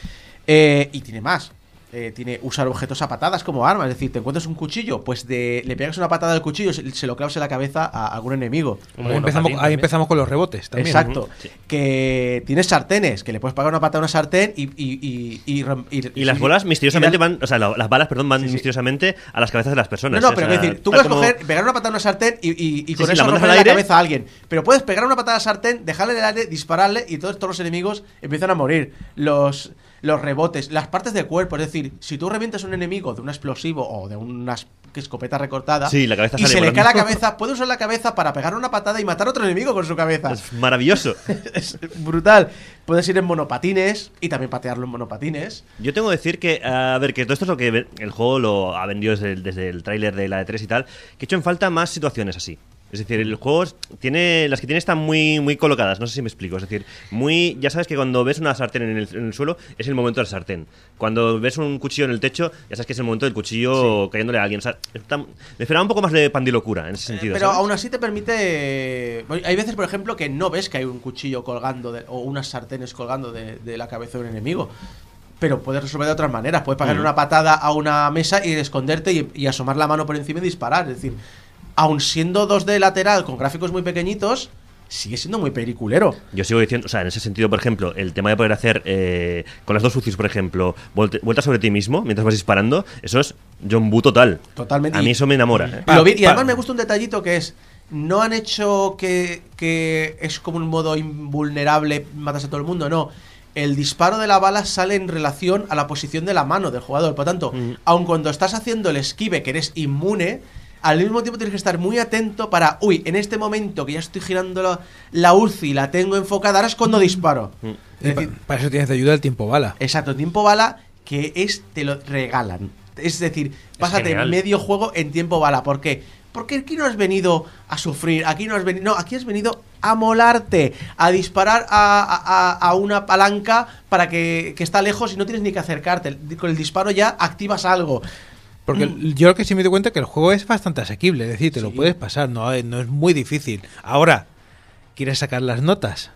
Eh, y tiene más. Eh, tiene usar objetos a patadas como armas. Es decir, te encuentras un cuchillo, pues de, le pegas una patada al cuchillo, se, se lo clavas en la cabeza a algún enemigo. Ahí empezamos, ahí empezamos con los rebotes también. Exacto. Sí. Que tienes sartenes, que le puedes pegar una patada a una sartén y... Y, y, y, y, Y las bolas misteriosamente y dar- van, o sea, la- las balas, perdón, van Sí, sí. misteriosamente a las cabezas de las No, personas. no, ¿eh? O pero sea, es decir, tú tal puedes como- coger, pegar una patada a una sartén y, y, y con sí, eso la mandas romperle al la aire. cabeza a alguien. Pero puedes pegar una patada a la sartén, dejarle en el aire, dispararle y todos, todos los enemigos empiezan a morir. Los, los rebotes, las partes del cuerpo, es decir, si tú revientas a un enemigo de un explosivo o de una es- escopeta recortada Sí, la cabeza y sale se le volando. cae la cabeza, puede usar la cabeza para pegar una patada y matar a otro enemigo con su cabeza. Es maravilloso. Es brutal. Puedes ir en monopatines y también patearlo en monopatines. Yo tengo que decir que, a ver, que todo esto es lo que ve- el juego lo ha vendido desde el, desde el tráiler de la E tres y tal, que he hecho en falta más situaciones así. Es decir, el juego es- tiene las que tiene están muy muy colocadas, no sé si me explico. Es decir, muy ya sabes que cuando ves una sartén en el, en el suelo es el momento del sartén. Cuando ves un cuchillo en el techo, ya sabes que es el momento del cuchillo cayéndole a alguien. O sea, está- me esperaba un poco más de pandilocura en ese sentido. Pero ¿sabes? aún así te permite... Hay veces, por ejemplo, que no ves que hay un cuchillo colgando de- o unas sartenes colgando de, de la cabeza de un enemigo. Pero puedes resolver de otras maneras. Puedes pegarle Mm. una patada a una mesa y esconderte y, y asomar la mano por encima y disparar. Es decir, aun siendo dos D lateral con gráficos muy pequeñitos, sigue siendo muy peliculero. Yo sigo diciendo, o sea, en ese sentido, por ejemplo, el tema de poder hacer eh, con las dos U C Is, por ejemplo, volte- vueltas sobre ti mismo mientras vas disparando, eso es John Woo total. Totalmente. A mí Y- eso me enamora. ¿eh? Y, lo vi- y Pa- además pa- me gusta un detallito que es, no han hecho que, que es como un modo invulnerable, matas a todo el mundo, no. El disparo de la bala sale en relación a la posición de la mano del jugador. Por tanto, Mm. aun cuando estás haciendo el esquive, que eres inmune, al mismo tiempo tienes que estar muy atento para, uy, en este momento que ya estoy girando la, la U C I, la tengo enfocada, ahora es cuando disparo. Mm. Y Es pa- decir, para eso tienes de ayuda el tiempo bala. exacto, tiempo bala, que es, te lo regalan. Es decir, pásate genial. medio juego en tiempo bala. ¿Por qué? Porque aquí no has venido a sufrir, aquí no has venido. No, aquí has venido a molarte, a disparar a, a- a una palanca para que, que está lejos y no tienes ni que acercarte. Con el disparo ya activas algo. Porque el- yo lo que sí me doy cuenta es que el juego es bastante asequible, es decir, te lo Sí. puedes pasar, no, Eh, no es muy difícil. Ahora, ¿quieres sacar las notas?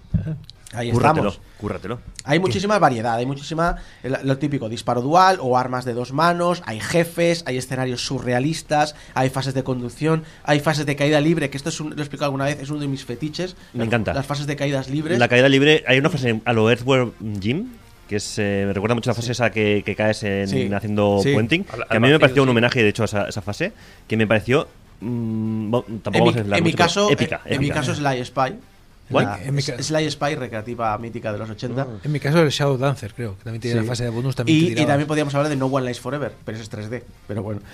Ahí Cúrratelo, estamos. cúrratelo. Hay muchísima variedad, hay muchísima, el- lo típico, disparo dual o armas de dos manos, hay jefes, hay escenarios surrealistas, hay fases de conducción, hay fases de caída libre, que esto es un- lo he explicado alguna vez, es uno de mis fetiches. Me las- encanta. Las fases de caídas libres. La caída libre, hay una fase a lo Earthworm Jim, que es, eh, me recuerda mucho a la fase esa que, que caes en, Sí. haciendo Sí. puenting, Al- que al a mí me vacío, pareció un sí. homenaje, de hecho, a esa, esa fase, que me pareció... mm, bueno, tampoco en mi, vamos a hablar en mi mucho, pero caso, épica, en, en mi épica. caso Sly Spy. ¿Cuál? La- En mi es- ca- Sly Spy, recreativa mítica de los ochenta. En mi caso el Shadow Dancer, creo, que también tiene Sí. la fase de bonus. También Y, te y tiraba. también podríamos hablar de No One Lives Forever, pero eso es tres D. Pero bueno,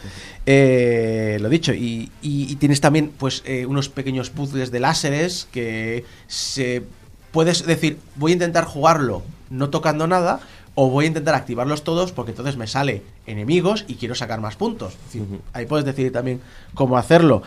Eh, lo dicho. Y, y- y tienes también pues eh, unos pequeños puzzles de láseres que se puedes decir, voy a intentar jugarlo no tocando nada, o voy a intentar activarlos todos porque entonces me sale enemigos y quiero sacar más puntos. Es decir, Ujú. ahí puedes decidir también cómo hacerlo.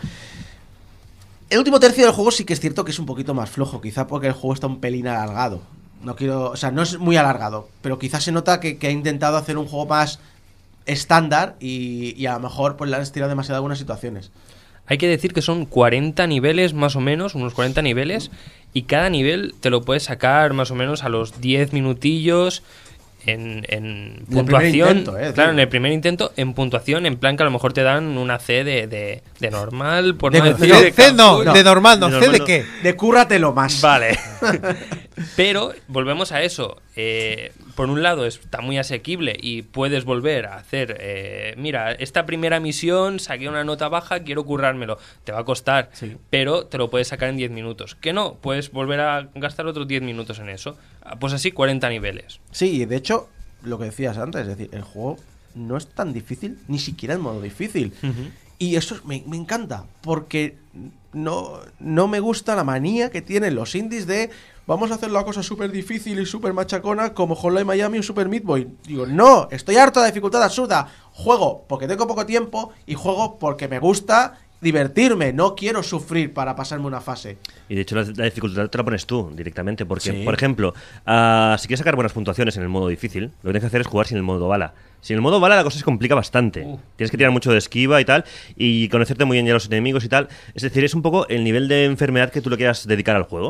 El último tercio del juego sí que es cierto que es un poquito más flojo, quizá porque el juego está un pelín alargado. No quiero, o sea, no es muy alargado, pero quizás se nota que, que ha intentado hacer un juego más estándar y, y a lo mejor pues le han estirado demasiado algunas situaciones. Hay que decir que son cuarenta niveles más o menos, unos cuarenta niveles, y cada nivel te lo puedes sacar más o menos a los diez minutillos en, en primer puntuación. intento, eh, tío. Claro, en el primer intento, en puntuación, en plan que a lo mejor te dan una C de, de, de normal, por De- no decir no, de C no, caput. no. de normal, no, De C normal de no. qué. De cúrratelo más. Vale. Pero volvemos a eso. Eh, por un lado está muy asequible y puedes volver a hacer, eh, mira, esta primera misión saqué una nota baja, quiero currármelo. Te va a costar, Sí. pero te lo puedes sacar en diez minutos. Que no, puedes volver a gastar otros diez minutos en eso. Ah, pues así cuarenta niveles. Sí, y de hecho, lo que decías antes, es decir, el juego no es tan difícil, ni siquiera en modo difícil. Y eso me, me encanta, porque no, no me gusta la manía que tienen los indies de vamos a hacer la cosa súper difícil y súper machacona como Hotline Miami o Super Meat Boy. Digo, no, estoy harto de dificultad absurda. Juego porque tengo poco tiempo y juego porque me gusta divertirme. No quiero sufrir para pasarme una fase. Y de hecho la, la dificultad te la pones tú directamente, porque, Sí. por ejemplo, ah, si quieres sacar buenas puntuaciones en el modo difícil, lo que tienes que hacer es jugar sin el modo bala. Sin el modo bala la cosa se complica bastante. Uh. Tienes que tirar mucho de esquiva y tal, y conocerte muy bien ya a los enemigos y tal. Es decir, es un poco el nivel de enfermedad que tú le quieras dedicar al juego.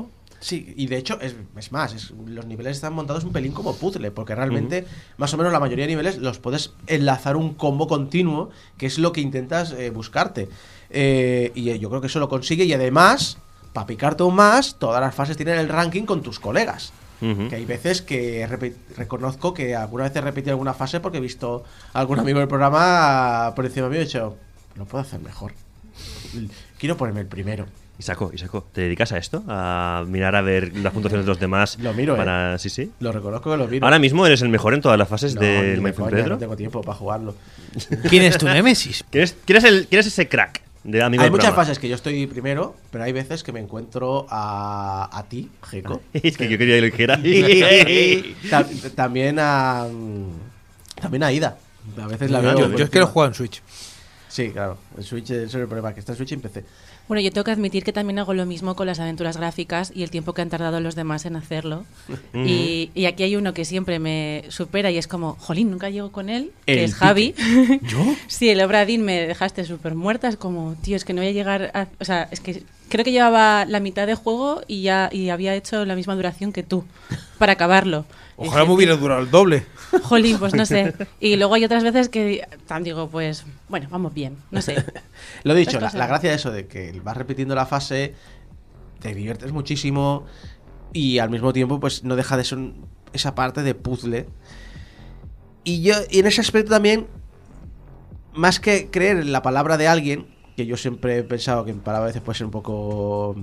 Sí, y de hecho, es, es más, es, los niveles están montados un pelín como puzzle, porque realmente, uh-huh. más o menos la mayoría de niveles los puedes enlazar un combo continuo, que es lo que intentas eh, buscarte. Eh, y yo creo que eso lo consigue, y además, para picarte aún más, todas las fases tienen el ranking con tus colegas. Uh-huh. Que hay veces que repe- reconozco que alguna vez he repetido alguna fase porque he visto a algún amigo del programa por encima mío y he dicho, lo puedo hacer mejor. Quiero ponerme el primero. Isaco, Isaco, ¿te dedicas a esto? ¿A mirar a ver las puntuaciones de los demás? Lo miro, para... ¿eh? Sí, sí. Lo reconozco que lo miro. ¿Ahora mismo eres el mejor en todas las fases no, del My Friend Pedro? No tengo tiempo para jugarlo. ¿Quién es tu némesis? ¿Quién es, quién es, el, quién es ese crack de amigo Hay del muchas programa? fases que yo estoy primero, pero hay veces que me encuentro a, a ti, Geco. Es que yo quería que lo dijera. Ta- También a... También a Ida. A veces la veo. Yo, por yo es que lo encima. juego en Switch. Sí, claro. El Switch ese es el problema, que está en Switch y en P C. Bueno, yo tengo que admitir que también hago lo mismo con las aventuras gráficas y el tiempo que han tardado los demás en hacerlo. Mm. y, y aquí hay uno que siempre me supera y es como, jolín, nunca llego con él, que El es Javi. ¿Yo? Sí, el Obradín me dejaste súper muerta, es como, tío, es que no voy a llegar a... O sea, es que creo que llevaba la mitad de juego y ya y había hecho la misma duración que tú para acabarlo. Y Ojalá dije, me hubiera durado el doble. jolín, pues no sé. Y luego hay otras veces que tan digo, pues, bueno, vamos bien, no sé. Lo he dicho, Estas la, cosas. la gracia de eso, de que vas repitiendo la fase, te diviertes muchísimo y al mismo tiempo pues no deja de ser un- esa parte de puzzle. Y yo, y en ese aspecto también, más que creer en la palabra de alguien, que yo siempre he pensado que en palabra a veces puede ser un poco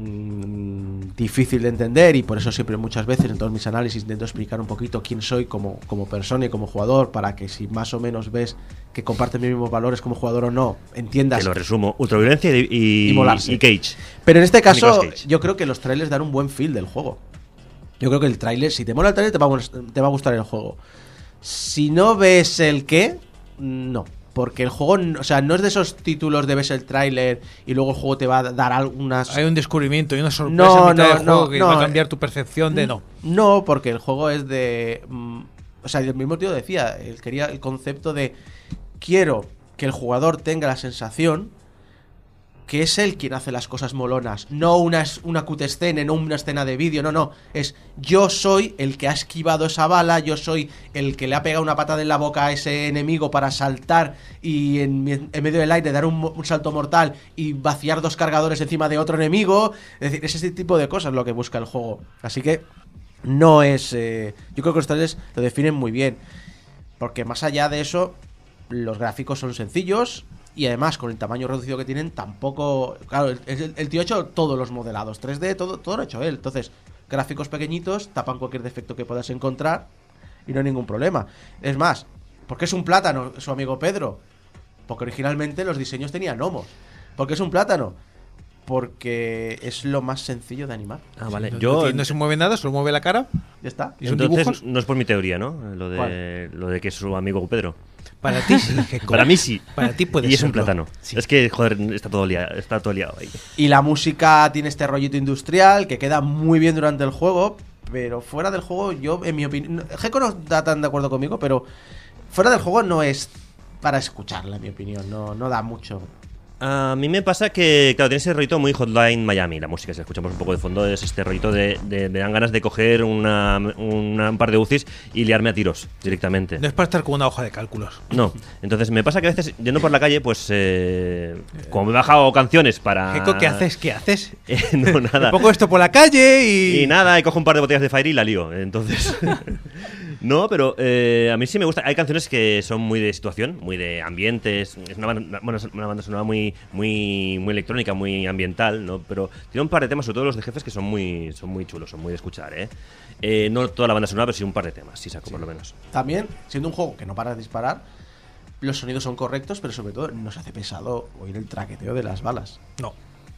mm, difícil de entender, y por eso siempre muchas veces en todos mis análisis intento explicar un poquito quién soy como, como persona y como jugador, para que si más o menos ves que comparten mis mismos valores como jugador o no, entiendas. Te lo resumo. Ultraviolencia y, y, Y molarse. y Cage. Pero en este caso, Nicolas Cage. yo creo que los trailers dan un buen feel del juego. Yo creo que el trailer, si te mola el trailer, te va a, gust- te va a gustar el juego. Si no ves el qué, no. Porque el juego, n- o sea, no es de esos títulos de ves el tráiler y luego el juego te va a dar algunas... Hay un descubrimiento y una sorpresa No, a mitad no, del juego no, que no, va a cambiar tu percepción de no. No, porque el juego es de... mm, o sea, el mismo tío decía, él quería el concepto de quiero que el jugador tenga la sensación que es él quien hace las cosas molonas, no una, es- una cutscene, no una escena de vídeo, no, no, es yo soy el que ha esquivado esa bala, yo soy el que le ha pegado una patada en la boca a ese enemigo para saltar y en, mi- en medio del aire dar un, mo- un salto mortal y vaciar dos cargadores encima de otro enemigo, es decir, es ese tipo de cosas lo que busca el juego, así que no es... eh, yo creo que los trailers lo definen muy bien, porque más allá de eso, los gráficos son sencillos. Y además, con el tamaño reducido que tienen, tampoco... Claro, el, el- el tío ha hecho todos los modelados tres D, todo, todo lo ha hecho él. Entonces, gráficos pequeñitos, tapan cualquier defecto que puedas encontrar y no hay ningún problema. Es más, ¿por qué es un plátano su amigo Pedro? Porque originalmente los diseños tenían gnomos. ¿Por qué es un plátano? Porque es lo más sencillo de animar. Ah, vale. No, Yo, no, no se mueve nada, solo mueve la cara. Ya está. ¿Y son entonces, dibujos? no es por mi teoría, ¿no? Lo de, lo de que es su amigo Pedro. Para ti sí. Gekko. Para mí sí. Para ti puede Y es un serlo. plátano. Sí. Es que, joder, está todo liado, está todo liado ahí. Y la música tiene este rollito industrial que queda muy bien durante el juego, pero fuera del juego, yo, en mi opinión... Gekko no está tan de acuerdo conmigo, pero fuera del juego no es para escucharla, en mi opinión. No, no da mucho. A mí me pasa que, claro, tiene ese rollito muy Hotline Miami, la música, si la escuchamos un poco de fondo, es este rollito de, de me dan ganas de coger una, una- un par de U C Is y liarme a tiros directamente. No es para estar con una hoja de cálculos. No, entonces me pasa que a veces, yendo por la calle, pues, eh, como me he bajado canciones para... Gekko, ¿qué haces? ¿Qué haces? Eh, no, nada. Pongo esto por la calle y... Y nada, y cojo un par de botellas de Fairy y la lío. Entonces. No, pero eh, a mí sí me gusta. Hay canciones que son muy de situación, muy de ambientes. Es una banda, bueno, es una banda sonora muy, muy, muy electrónica, muy ambiental, ¿no? Pero tiene un par de temas, sobre todo los de jefes, que son muy, son muy chulos, son muy de escuchar, ¿eh? Eh, no toda la banda sonora, pero sí un par de temas, sí saco por lo menos. También, siendo un juego que no para de disparar, los sonidos son correctos, pero sobre todo nos hace pesado oír el traqueteo de las balas. No.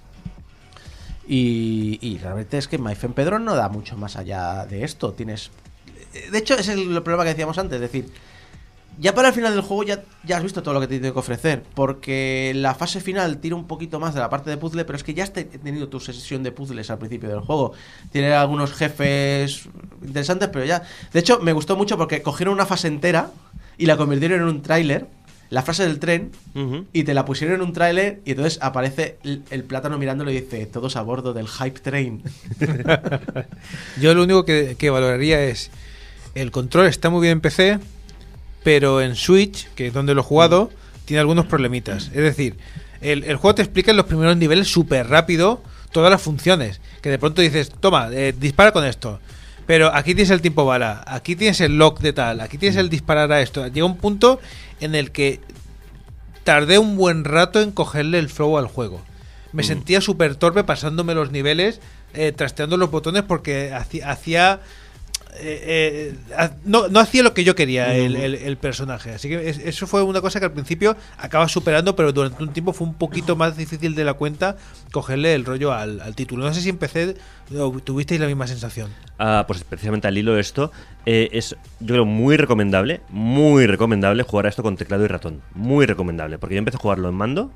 Y, y realmente es que My Friend Pedro no da mucho más allá de esto. Tienes. De hecho, es el, el problema que decíamos antes. Es decir, ya para el final del juego ya, ya has visto todo lo que te tiene que ofrecer. Porque la fase final tira un poquito más de la parte de puzzle, pero es que ya has te- tenido tu sesión de puzzles al principio del juego. Tiene algunos jefes interesantes, pero ya. De hecho, me gustó mucho porque cogieron una fase entera y la convirtieron en un tráiler. la frase del tren Ujú. y te la pusieron en un tráiler y entonces aparece el, el plátano mirándolo y dice todos a bordo del hype train. Yo lo único que, que valoraría es el control está muy bien en P C, pero en Switch, que es donde lo he jugado, tiene algunos problemitas. Es decir, el, el juego te explica en los primeros niveles súper rápido todas las funciones, que de pronto dices, toma, eh, dispara con esto. Pero aquí tienes el tiempo bala, aquí tienes el lock de tal, aquí tienes el disparar a esto. Llega un punto en el que tardé un buen rato en cogerle el flow al juego. Me Mm. sentía súper torpe pasándome los niveles, eh, trasteando los botones porque hacía... hacía eh, eh, ha- no, no hacía lo que yo quería el, el- el personaje. Así que es- eso fue una cosa que al principio acabas superando, pero durante un tiempo fue un poquito más difícil de la cuenta cogerle el rollo al, al título. No sé si en P C o tuvisteis la misma sensación. Ah, pues precisamente al hilo de esto, eh, es yo creo muy recomendable, muy recomendable jugar a esto con teclado y ratón. Muy recomendable, porque yo empecé a jugarlo en mando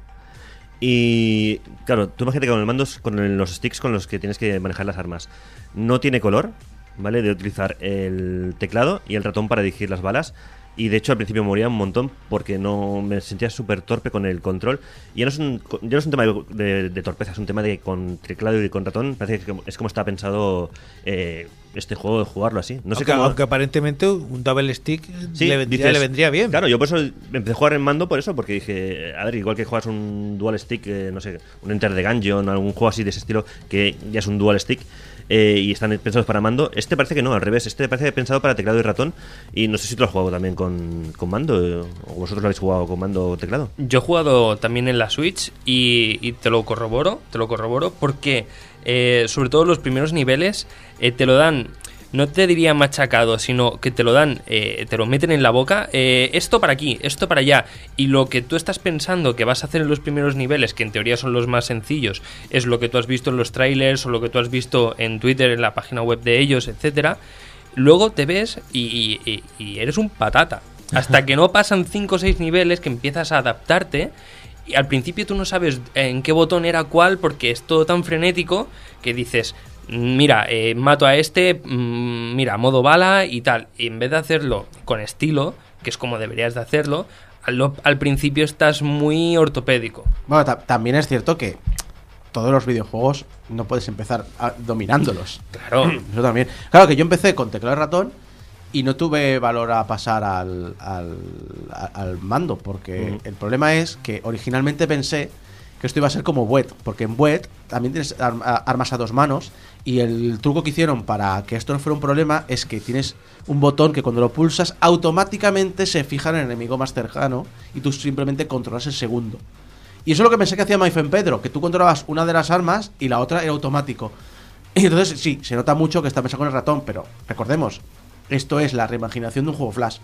y claro, tú imagínate que con el mando, con el- los sticks con los que tienes que manejar las armas, no tiene color, ¿vale? De utilizar el teclado y el ratón para dirigir las balas. Y de hecho al principio moría un montón porque no me sentía súper torpe con el control. Y ya no es un, ya no es un tema de, de- de torpeza, es un tema de con teclado y con ratón. Parece que es como está pensado eh, este juego de jugarlo así. No sé aunque, cómo. aunque aparentemente un double stick Sí, le, vendría, dices- le vendría bien. Claro, yo por eso empecé a jugar en mando por eso, porque dije, a ver, igual que juegas un dual stick, eh, no sé, un Enter the Gungeon, algún juego así de ese estilo, que ya es un dual stick. Eh, y están pensados para mando. Este parece que no, al revés. Este parece pensado para teclado y ratón. Y no sé si tú lo has jugado también con, con mando, eh, o vosotros lo habéis jugado con mando o teclado. Yo he jugado también en la Switch y, y te lo corroboro, te lo corroboro porque eh, sobre todo los primeros niveles eh, te lo dan, no te diría machacado, sino que te lo dan, eh, te lo meten en la boca, eh, esto para aquí, esto para allá, y lo que tú estás pensando que vas a hacer en los primeros niveles, que en teoría son los más sencillos, es lo que tú has visto en los trailers o lo que tú has visto en Twitter, en la página web de ellos, etcétera. Luego te ves y, y- y eres un patata. Hasta que no pasan cinco o seis niveles que empiezas a adaptarte. Y al principio tú no sabes en qué botón era cuál porque es todo tan frenético que dices, mira, eh, mato a este, mm, mira, modo bala y tal. Y en vez de hacerlo con estilo, que es como deberías de hacerlo, al, al principio estás muy ortopédico. Bueno, ta- también es cierto que todos los videojuegos no puedes empezar a- dominándolos. Claro. Eso también. Claro que yo empecé con teclado y ratón y no tuve valor a pasar al, al, a- al mando, porque Ujú. el problema es que originalmente pensé que esto iba a ser como B U E T, porque en B U E T también tienes arm- a- armas a dos manos y el truco que hicieron para que esto no fuera un problema es que tienes un botón que cuando lo pulsas automáticamente se fija en el enemigo más cercano y tú simplemente controlas el segundo. Y eso es lo que pensé que hacía Maifen Pedro, que tú controlabas una de las armas y la otra era automático. Y entonces sí, se nota mucho que está pensado con el ratón, pero recordemos, esto es la reimaginación de un juego Flash.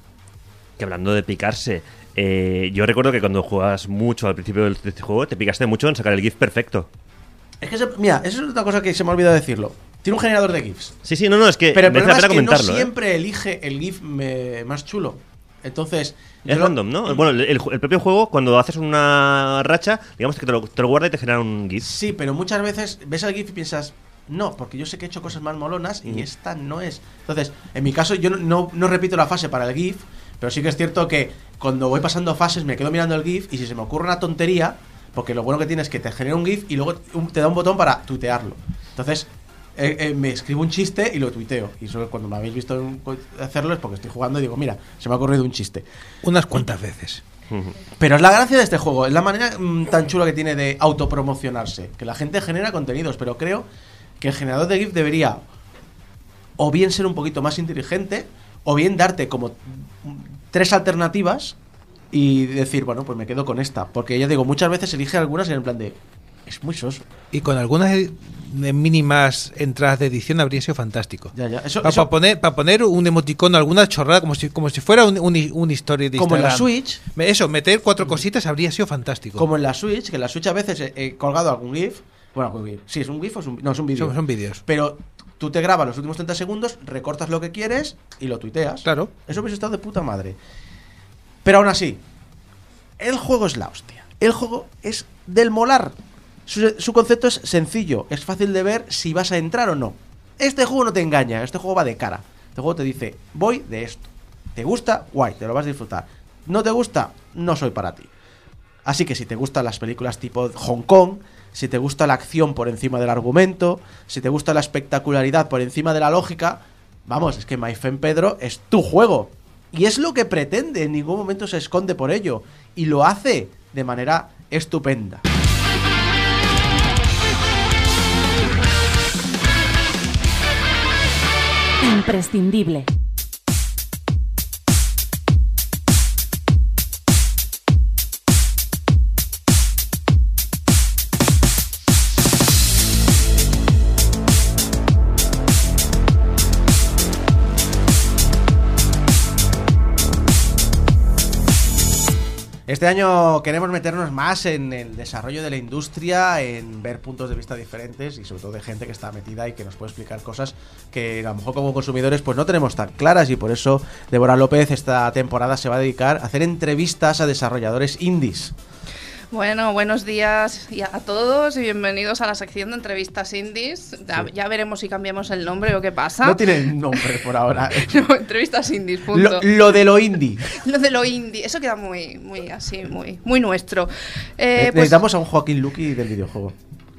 Que hablando de picarse, eh, yo recuerdo que cuando jugabas mucho al principio del- de este juego, te picaste mucho en sacar el GIF perfecto. Es que, se- mira, eso es otra cosa que se me ha olvidado decirlo. Tiene un generador de GIFs. Sí, sí, no, no, es que Pero el merece problema la es pena que no comentarlo. ¿eh? siempre elige el GIF me- más chulo. Entonces... Es yo lo- random, ¿no? Bueno, el, el propio juego, cuando haces una racha, digamos que te lo, te lo guarda y te genera un GIF. Sí, pero muchas veces ves el GIF y piensas, no, porque yo sé que he hecho cosas más molonas y Mm. esta no es. Entonces, en mi caso, yo no, no, no repito la fase para el GIF, pero sí que es cierto que cuando voy pasando fases me quedo mirando el GIF y si se me ocurre una tontería, porque lo bueno que tiene es que te genera un GIF y luego un- te da un botón para tuitearlo. Entonces, eh, eh, me escribo un chiste y lo tuiteo. Y eso cuando me habéis visto en- hacerlo es porque estoy jugando y digo, mira, se me ha ocurrido un chiste. Unas cuantas veces. Pero es la gracia de este juego, es la manera mm, tan chula que tiene de autopromocionarse. Que la gente genera contenidos, pero creo que el generador de GIF debería o bien ser un poquito más inteligente, o bien darte como mm, tres alternativas y decir, bueno, pues me quedo con esta. Porque ya digo, muchas veces elige algunas y en el plan de, es muy soso. Y con algunas eh, mínimas entradas de edición habría sido fantástico. Ya, ya. Eso, Para eso- poner, para poner un emoticono, alguna chorrada, como si, como si fuera un, un, un story de como en la Instagram. Switch, Me- Eso, meter cuatro cositas habría sido fantástico. como en la Switch, que en la Switch a veces he, he colgado algún GIF. Bueno, algún GIF. Sí, es un GIF o es un, no, es un vídeo. Son, son vídeos. Pero tú te grabas los últimos treinta segundos, recortas lo que quieres y lo tuiteas. Claro. Eso hubiese estado de puta madre. Pero aún así, el juego es la hostia. El juego es del molar. Su, su concepto es sencillo. Es fácil de ver si vas a entrar o no. Este juego no te engaña. Este juego va de cara. Este juego te dice, voy de esto. ¿Te gusta? Guay, te lo vas a disfrutar. ¿No te gusta? No soy para ti. Así que si te gustan las películas tipo Hong Kong, si te gusta la acción por encima del argumento, si te gusta la espectacularidad por encima de la lógica, vamos, es que My Friend Pedro es tu juego. Y es lo que pretende, en ningún momento se esconde por ello. Y lo hace de manera estupenda. Imprescindible. Este año queremos meternos más en el desarrollo de la industria, en ver puntos de vista diferentes y sobre todo de gente que está metida y que nos puede explicar cosas que a lo mejor como consumidores pues no tenemos tan claras, y por eso Débora López esta temporada se va a dedicar a hacer entrevistas a desarrolladores indies. Bueno, buenos días y a todos y bienvenidos a la sección de entrevistas indies. Ya, ya veremos si cambiamos el nombre o qué pasa. No tiene nombre por ahora. No, entrevistas indies, punto. Lo, lo de lo indie. Lo de lo indie, eso queda muy, muy así, muy, muy nuestro. Eh, pues... Necesitamos a un Joaquín Luqui del videojuego.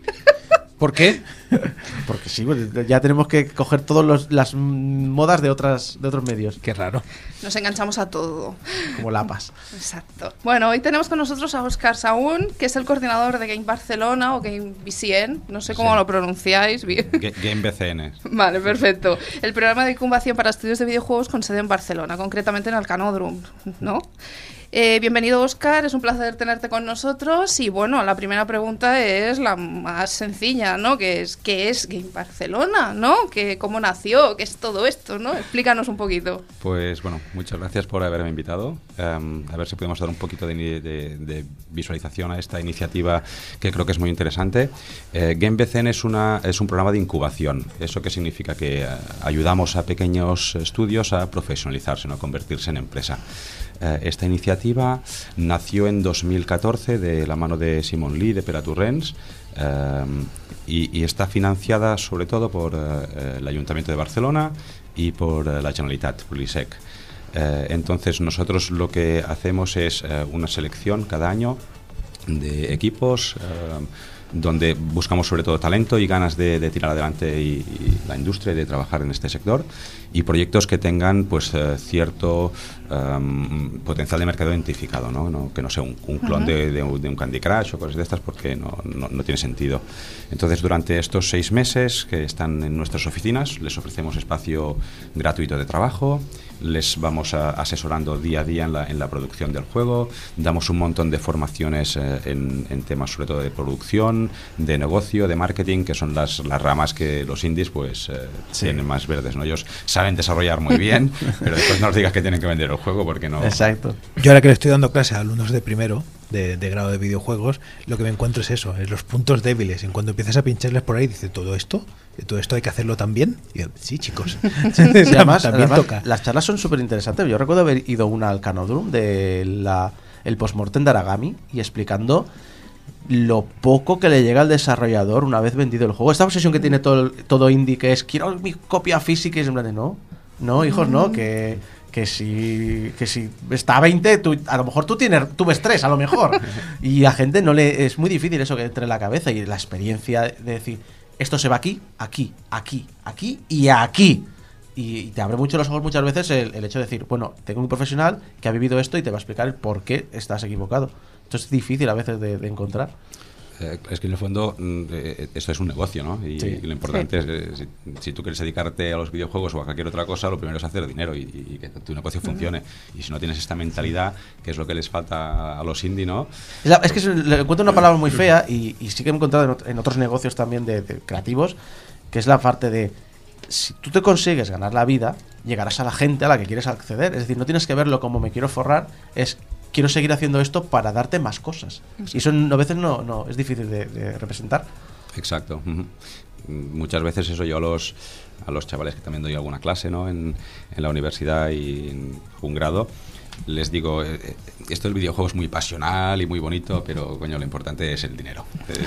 ¿Por qué? Porque sí, ya tenemos que coger todas las modas de otras de otros medios. Qué raro. Nos enganchamos a todo. Como lapas. Exacto. Bueno, hoy tenemos con nosotros a Óscar Sahún, que es el coordinador de Game Barcelona o Game B C N. No sé cómo sí. lo pronunciáis bien. Game B C N. Vale, perfecto. El programa de incubación para estudios de videojuegos con sede en Barcelona, concretamente en el Canódrom, ¿no? Eh, bienvenido, Óscar, es un placer tenerte con nosotros. Y bueno, la primera pregunta es la más sencilla, ¿no? Que es, ¿qué es Game Barcelona, ¿no? ¿Qué, ¿Cómo nació? ¿Qué es todo esto, no? Explícanos un poquito. Pues bueno, muchas gracias por haberme invitado. Um, a ver si podemos dar un poquito de, de, de visualización a esta iniciativa que creo que es muy interesante. Eh, Game B C N es, una, es un programa de incubación. ¿Eso qué significa? Que uh, ayudamos a pequeños estudios a profesionalizarse, ¿no? A convertirse en empresa. Esta iniciativa nació en dos mil catorce de la mano de Simon Lee de Peraturrens eh, y, y está financiada sobre todo por eh, el Ayuntamiento de Barcelona y por eh, la Generalitat, por l'I S E C. Eh, entonces nosotros lo que hacemos es eh, una selección cada año de equipos eh, donde buscamos sobre todo talento y ganas de, de tirar adelante y, y la industria y de trabajar en este sector, y proyectos que tengan pues eh, cierto um, potencial de mercado identificado, ¿no? No, que no sea un, un clon uh-huh. de, de, de un Candy Crush o cosas de estas, porque no, no, no tiene sentido. Entonces, durante estos seis meses que están en nuestras oficinas, les ofrecemos espacio gratuito de trabajo, les vamos a, asesorando día a día en la, en la producción del juego, damos un montón de formaciones eh, en, en temas sobre todo de producción, de negocio, de marketing, que son las, las ramas que los indies pues eh, sí. tienen más verdes, ¿no? Ellos saben desarrollar muy bien, pero después no nos digas que tienen que vender el juego porque no... Exacto. Yo ahora que le estoy dando clase a alumnos de primero, de, de grado de videojuegos, lo que me encuentro es eso, es los puntos débiles. En cuando empiezas a pincharles por ahí, dice, ¿todo esto? ¿Todo esto hay que hacerlo también? Y yo, sí, chicos. Sí, además, también además, toca. Las charlas son súper interesantes. Yo recuerdo haber ido una al Canódrom de la, el postmortem de Aragami y explicando lo poco que le llega al desarrollador una vez vendido el juego. Esta obsesión que tiene todo, todo indie, que es quiero mi copia física, y es en plan de no, no, hijos, no, que, que si que si está a veinte, tú, a lo mejor tú tienes tú ves tres, a lo mejor. Y a gente no le es muy difícil eso que entre en la cabeza, y la experiencia de decir esto se va aquí, aquí, aquí, aquí y aquí. Y, y te abre mucho los ojos muchas veces el, el hecho de decir, bueno, tengo un profesional que ha vivido esto y te va a explicar el por qué estás equivocado. Esto es difícil a veces de, de encontrar. Eh, es que en el fondo eh, esto es un negocio, ¿no? Y, sí. y lo importante sí. es, eh, si, si tú quieres dedicarte a los videojuegos o a cualquier otra cosa, lo primero es hacer dinero y, y que tu negocio funcione. Uh-huh. Y si no tienes esta mentalidad, que es lo que les falta a los indie, ¿no? Es, la, es que le encuentro una palabra muy fea y, y sí que he encontrado en, en otros negocios también de, de creativos, que es la parte de si tú te consigues ganar la vida, llegarás a la gente a la que quieres acceder. Es decir, no tienes que verlo como me quiero forrar, es quiero seguir haciendo esto para darte más cosas. Y eso a veces no, no es difícil de, de representar. Exacto. Uh-huh. Muchas veces eso yo a los, a los chavales que también doy alguna clase, ¿no? en, en la universidad y en un grado, les digo, eh, esto del videojuego es muy pasional y muy bonito, pero coño, lo importante es el dinero.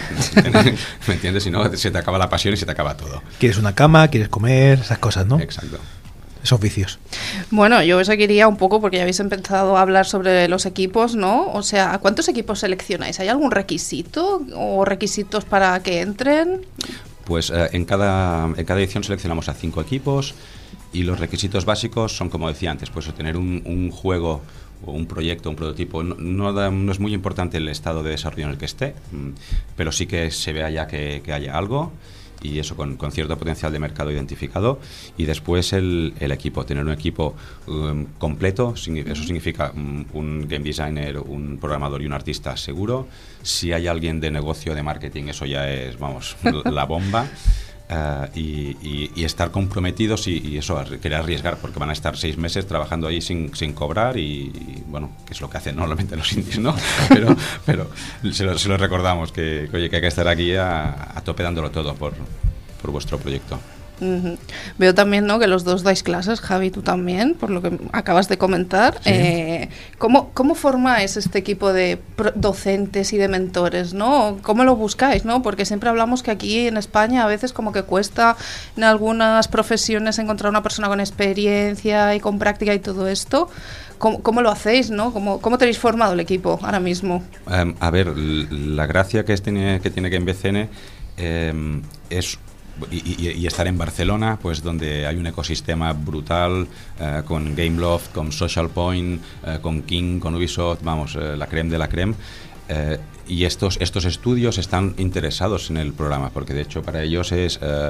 ¿Me entiendes? Si no, se te acaba la pasión y se te acaba todo. Quieres una cama, quieres comer, esas cosas, ¿no? Exacto. esos vicios. Bueno, yo seguiría un poco porque ya habéis empezado a hablar sobre los equipos, ¿no? O sea, ¿cuántos equipos seleccionáis? ¿Hay algún requisito o requisitos para que entren? Pues eh, en, cada, en cada edición seleccionamos a cinco equipos y los requisitos básicos son, como decía antes, pues tener un, un juego o un proyecto, un prototipo. No, no, da, no es muy importante el estado de desarrollo en el que esté, pero sí que se vea ya que, que haya algo, y eso con, con cierto potencial de mercado identificado. Y después el, el equipo, tener un equipo um, completo. Eso significa um, un game designer, un programador y un artista seguro. Si hay alguien de negocio, de marketing, eso ya es, vamos, la bomba. Uh, y, y, y estar comprometidos y, y eso, querer arriesgar, porque van a estar seis meses trabajando ahí sin, sin cobrar y, y bueno, que es lo que hacen normalmente los indies, ¿no? Pero, pero se, lo, se lo recordamos, que, que, oye, que hay que estar aquí a, a tope dándolo todo por, por vuestro proyecto. Uh-huh. Veo también, ¿no?, que los dos dais clases, Javi, tú también, por lo que acabas de comentar. Sí. Eh, ¿cómo, ¿Cómo formáis este equipo de pro- docentes y de mentores, ¿no? ¿Cómo lo buscáis, no? Porque siempre hablamos que aquí en España a veces como que cuesta en algunas profesiones encontrar una persona con experiencia y con práctica y todo esto. ¿Cómo, cómo lo hacéis, no? ¿Cómo, cómo tenéis formado el equipo ahora mismo? Um, a ver, la gracia que, es, tiene, que tiene Game B C N eh, es... Y, y, y estar en Barcelona, pues donde hay un ecosistema brutal, eh, con Gameloft, con Social Point, eh, con King, con Ubisoft, vamos, eh, la creme de la creme. Eh, y estos, estos estudios están interesados en el programa, porque de hecho para ellos es eh,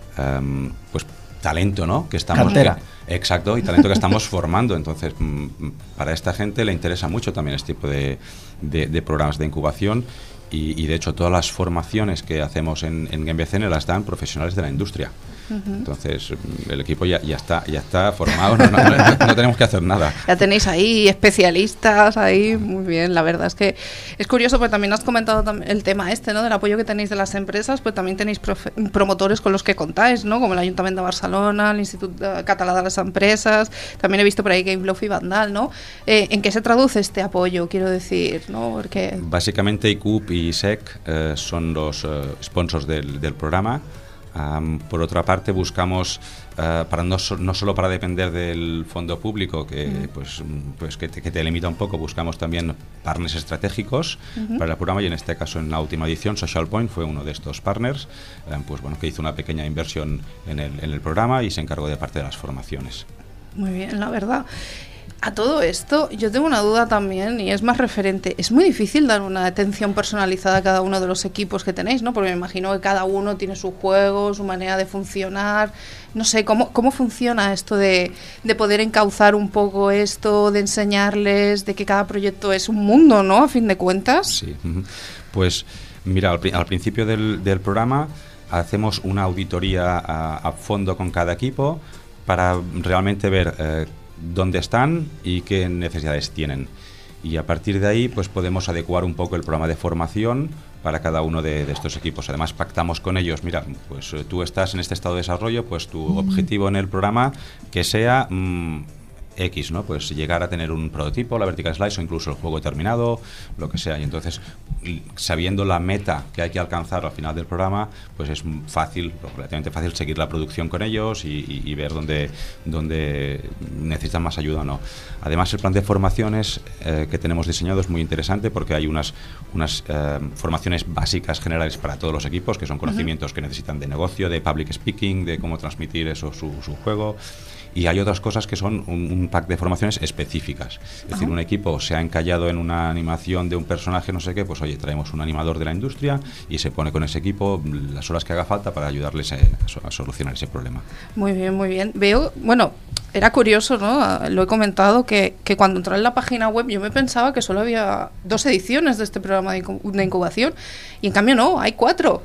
um, pues talento, ¿no? Que estamos, Cantera. Que, exacto, y talento que estamos formando. Entonces, mm, para esta gente le interesa mucho también este tipo de, de, de programas de incubación. Y, y de hecho todas las formaciones que hacemos en, en Game B C N las dan profesionales de la industria. Uh-huh. Entonces el equipo ya, ya está ya está formado, no, no, no, no tenemos que hacer nada. Ya tenéis ahí especialistas ahí, muy bien. La verdad es que es curioso, porque también has comentado el tema este, ¿no?, del apoyo que tenéis de las empresas, pues también tenéis profe- promotores con los que contáis, ¿no?, como el Ayuntamiento de Barcelona, el Instituto Català de las Empresas. También he visto por ahí Gameloft y Vandal, ¿no? Eh, ¿En qué se traduce este apoyo, quiero decir, ¿no? Porque básicamente I C U P y S E C eh, son los eh, sponsors del, del programa. Um, por otra parte, buscamos, uh, para no, so, no solo para depender del fondo público, que, uh-huh. pues, pues que, te, que te limita un poco, buscamos también partners estratégicos uh-huh. para el programa, y en este caso, en la última edición, Social Point fue uno de estos partners, um, pues bueno, que hizo una pequeña inversión en el, en el programa y se encargó de parte de las formaciones. Muy bien, la verdad. A todo esto, yo tengo una duda también, y es más referente. Es muy difícil dar una atención personalizada a cada uno de los equipos que tenéis, ¿no? Porque me imagino que cada uno tiene su juego, su manera de funcionar. No sé, ¿cómo, cómo funciona esto de, de poder encauzar un poco esto, de enseñarles, de que cada proyecto es un mundo, ¿no?, a fin de cuentas? Sí, pues mira, al, al principio del, del programa hacemos una auditoría a, a fondo con cada equipo para realmente ver eh, dónde están y qué necesidades tienen. Y a partir de ahí pues podemos adecuar un poco el programa de formación para cada uno de, de estos equipos. Además pactamos con ellos, mira, pues tú estás en este estado de desarrollo, pues tu mm. objetivo en el programa que sea mmm, X, ¿no? Pues llegar a tener un prototipo, la vertical slice, o incluso el juego terminado, lo que sea. Y entonces, sabiendo la meta que hay que alcanzar al final del programa, pues es fácil, relativamente fácil, seguir la producción con ellos y, y, y ver dónde, dónde necesitan más ayuda o no. Además, el plan de formaciones eh, que tenemos diseñado es muy interesante, porque hay unas, unas eh, formaciones básicas generales para todos los equipos, que son conocimientos uh-huh. que necesitan de negocio, de public speaking, de cómo transmitir eso, su, su juego. Y hay otras cosas que son un, un pack de formaciones específicas. Es decir, un equipo se ha encallado en una animación de un personaje, no sé qué, pues oye, traemos un animador de la industria y se pone con ese equipo las horas que haga falta para ayudarles a, a solucionar ese problema. Muy bien, muy bien. Veo, bueno, era curioso, ¿no? Lo he comentado, que, que cuando entré en la página web yo me pensaba que solo había dos ediciones de este programa de, incu- de incubación, y en cambio no, hay cuatro.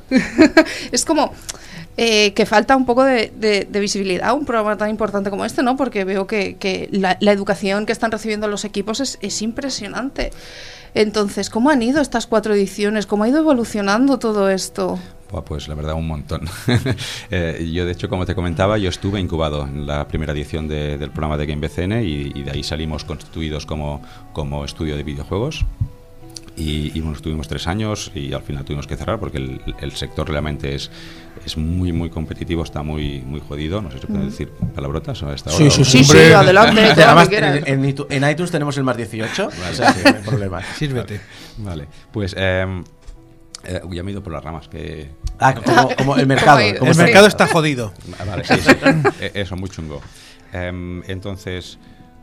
Es como... Eh, que falta un poco de, de, de visibilidad a un programa tan importante como este, ¿no? Porque veo que, que la, la educación que están recibiendo los equipos es, es impresionante. Entonces, ¿cómo han ido estas cuatro ediciones? ¿Cómo ha ido evolucionando todo esto? Pues la verdad, un montón. eh, yo, de hecho, como te comentaba, yo estuve incubado en la primera edición de, del programa de Game B C N, y, y de ahí salimos constituidos como, como estudio de videojuegos. Y, y bueno, estuvimos tres años y al final tuvimos que cerrar porque el, el sector realmente es, es muy, muy competitivo, está muy, muy jodido. No sé si se pueden decir palabrotas a esta hora. Sí, sí, sí, Sí, sí, adelante, todo lo Además, que quieras. en, en, en iTunes tenemos el más dieciocho, o sea que no hay problema. Sírvete. Vale, pues eh, eh, ya me he ido por las ramas. Que Ah, como, como el mercado. Como- como El está- mercado está jodido. Ah, vale, sí, sí. Eh, Eso, muy chungo. Em, entonces...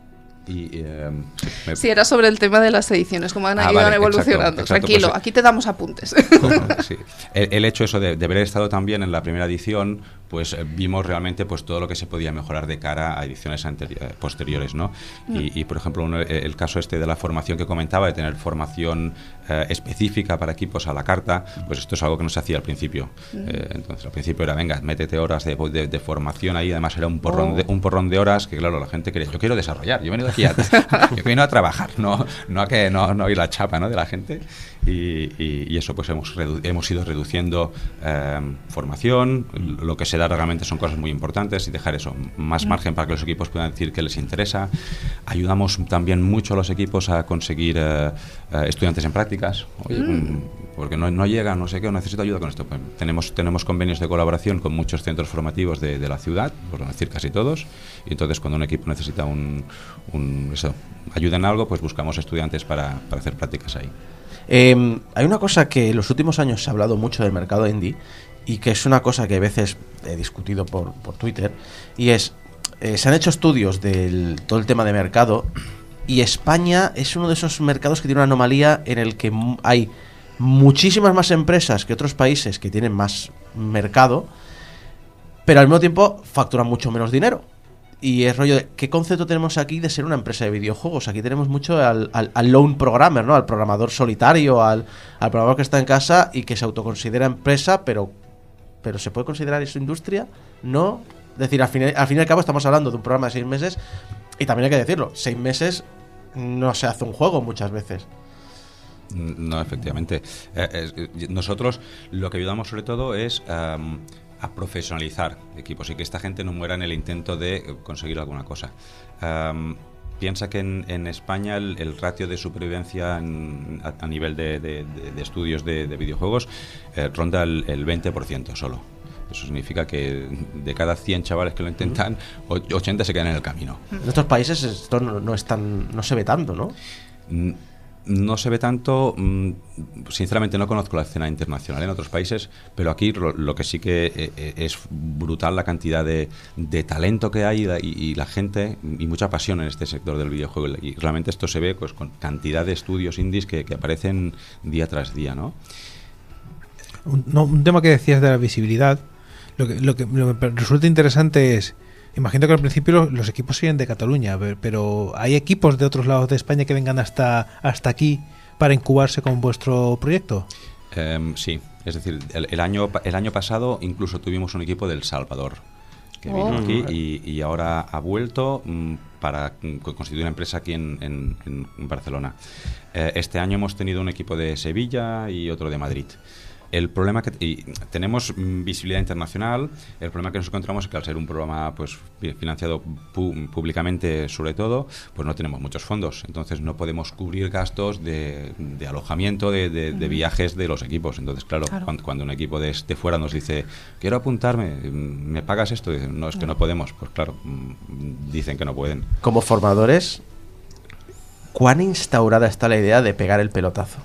Y, em, sí, me- Sí, era sobre el tema de las ediciones, cómo han Ah, ido vale, evolucionando. exacto, exacto, Tranquilo, pues, aquí te damos apuntes. Sí. El, el hecho eso de, de haber estado también en la primera edición, pues eh, vimos realmente pues todo lo que se podía mejorar de cara a ediciones anteri- eh, posteriores, ¿no? Y, y, por ejemplo, uno- eh, el caso este de la formación que comentaba, de tener formación eh, específica para equipos a la carta, pues esto es algo que no se hacía al principio. Eh, entonces, al principio era, venga, métete horas de, de- de formación ahí, además era un porrón, de, un porrón de horas que, claro, la gente quería, yo quiero desarrollar, yo he venido aquí a, yo he venido a trabajar, no, no a que no, no oír la chapa, ¿no?, de la gente. Y, y- y eso, pues hemos, redu- hemos ido reduciendo eh, formación, lo que se da realmente son cosas muy importantes y dejar eso, más margen para que los equipos puedan decir que les interesa. Ayudamos también mucho a los equipos a conseguir eh, eh, estudiantes en prácticas. Oye, mm, porque no, no llega, no sé qué, necesito ayuda con esto. Pues tenemos, tenemos convenios de colaboración con muchos centros formativos de, de la ciudad, por no decir casi todos, y entonces cuando un equipo necesita un, un eso, ayuda en algo, pues buscamos estudiantes para, para hacer prácticas ahí. Eh, hay una cosa que en los últimos años se ha hablado mucho del mercado indie y que es una cosa que a veces he discutido por, por Twitter, y es, eh, se han hecho estudios del todo el tema de mercado y España es uno de esos mercados que tiene una anomalía en el que mu- hay muchísimas más empresas que otros países que tienen más mercado, pero al mismo tiempo facturan mucho menos dinero. Y es rollo de, ¿qué concepto tenemos aquí de ser una empresa de videojuegos? Aquí tenemos mucho al, al, al lone programmer, ¿no? Al programador solitario, al, al programador que está en casa y que se autoconsidera empresa, pero, pero ¿se puede considerar eso industria? No. Es decir, al fin, al fin y al cabo estamos hablando de un programa de seis meses y también hay que decirlo, seis meses no se hace un juego muchas veces. No, efectivamente. Eh, eh, nosotros lo que ayudamos sobre todo es um, a profesionalizar equipos y que esta gente no muera en el intento de conseguir alguna cosa. Um, piensa que en, en España el, el ratio de supervivencia en, a, a nivel de, de, de, de estudios de, de videojuegos eh, ronda el, el veinte por ciento solo. Eso significa que de cada cien chavales que lo intentan, ochenta se quedan en el camino. En otros países esto no, no, es tan, no se ve tanto, ¿no? Mm, No se ve tanto, mmm, sinceramente no conozco la escena internacional en otros países, pero aquí lo, lo que sí que eh, es brutal la cantidad de, de talento que hay y la, y, y la gente y mucha pasión en este sector del videojuego, y realmente esto se ve pues con cantidad de estudios indies que, que aparecen día tras día, ¿no? Un, no, un tema que decías de la visibilidad, lo que, lo que, lo que resulta interesante es, imagino que al principio los, los equipos siguen de Cataluña, pero ¿hay equipos de otros lados de España que vengan hasta, hasta aquí para incubarse con vuestro proyecto? Um, sí, es decir, el, el, año, el año pasado incluso tuvimos un equipo del Salvador que vino Oh. aquí y, y ahora ha vuelto mm, para mm, constituir una empresa aquí en, en, en Barcelona. Eh, este año hemos tenido un equipo de Sevilla y otro de Madrid. El problema que y tenemos mm, visibilidad internacional. El problema que nos encontramos es que al ser un programa pues financiado pu públicamente sobre todo, pues no tenemos muchos fondos, entonces no podemos cubrir gastos de, de alojamiento, de, de, de viajes de los equipos. Entonces claro, Claro. Cuando, cuando un equipo de, de fuera nos dice quiero apuntarme, ¿me pagas esto? Dicen, no, es que no podemos. Pues claro, mm, dicen que no pueden. Como formadores, ¿cuán instaurada está la idea de pegar el pelotazo?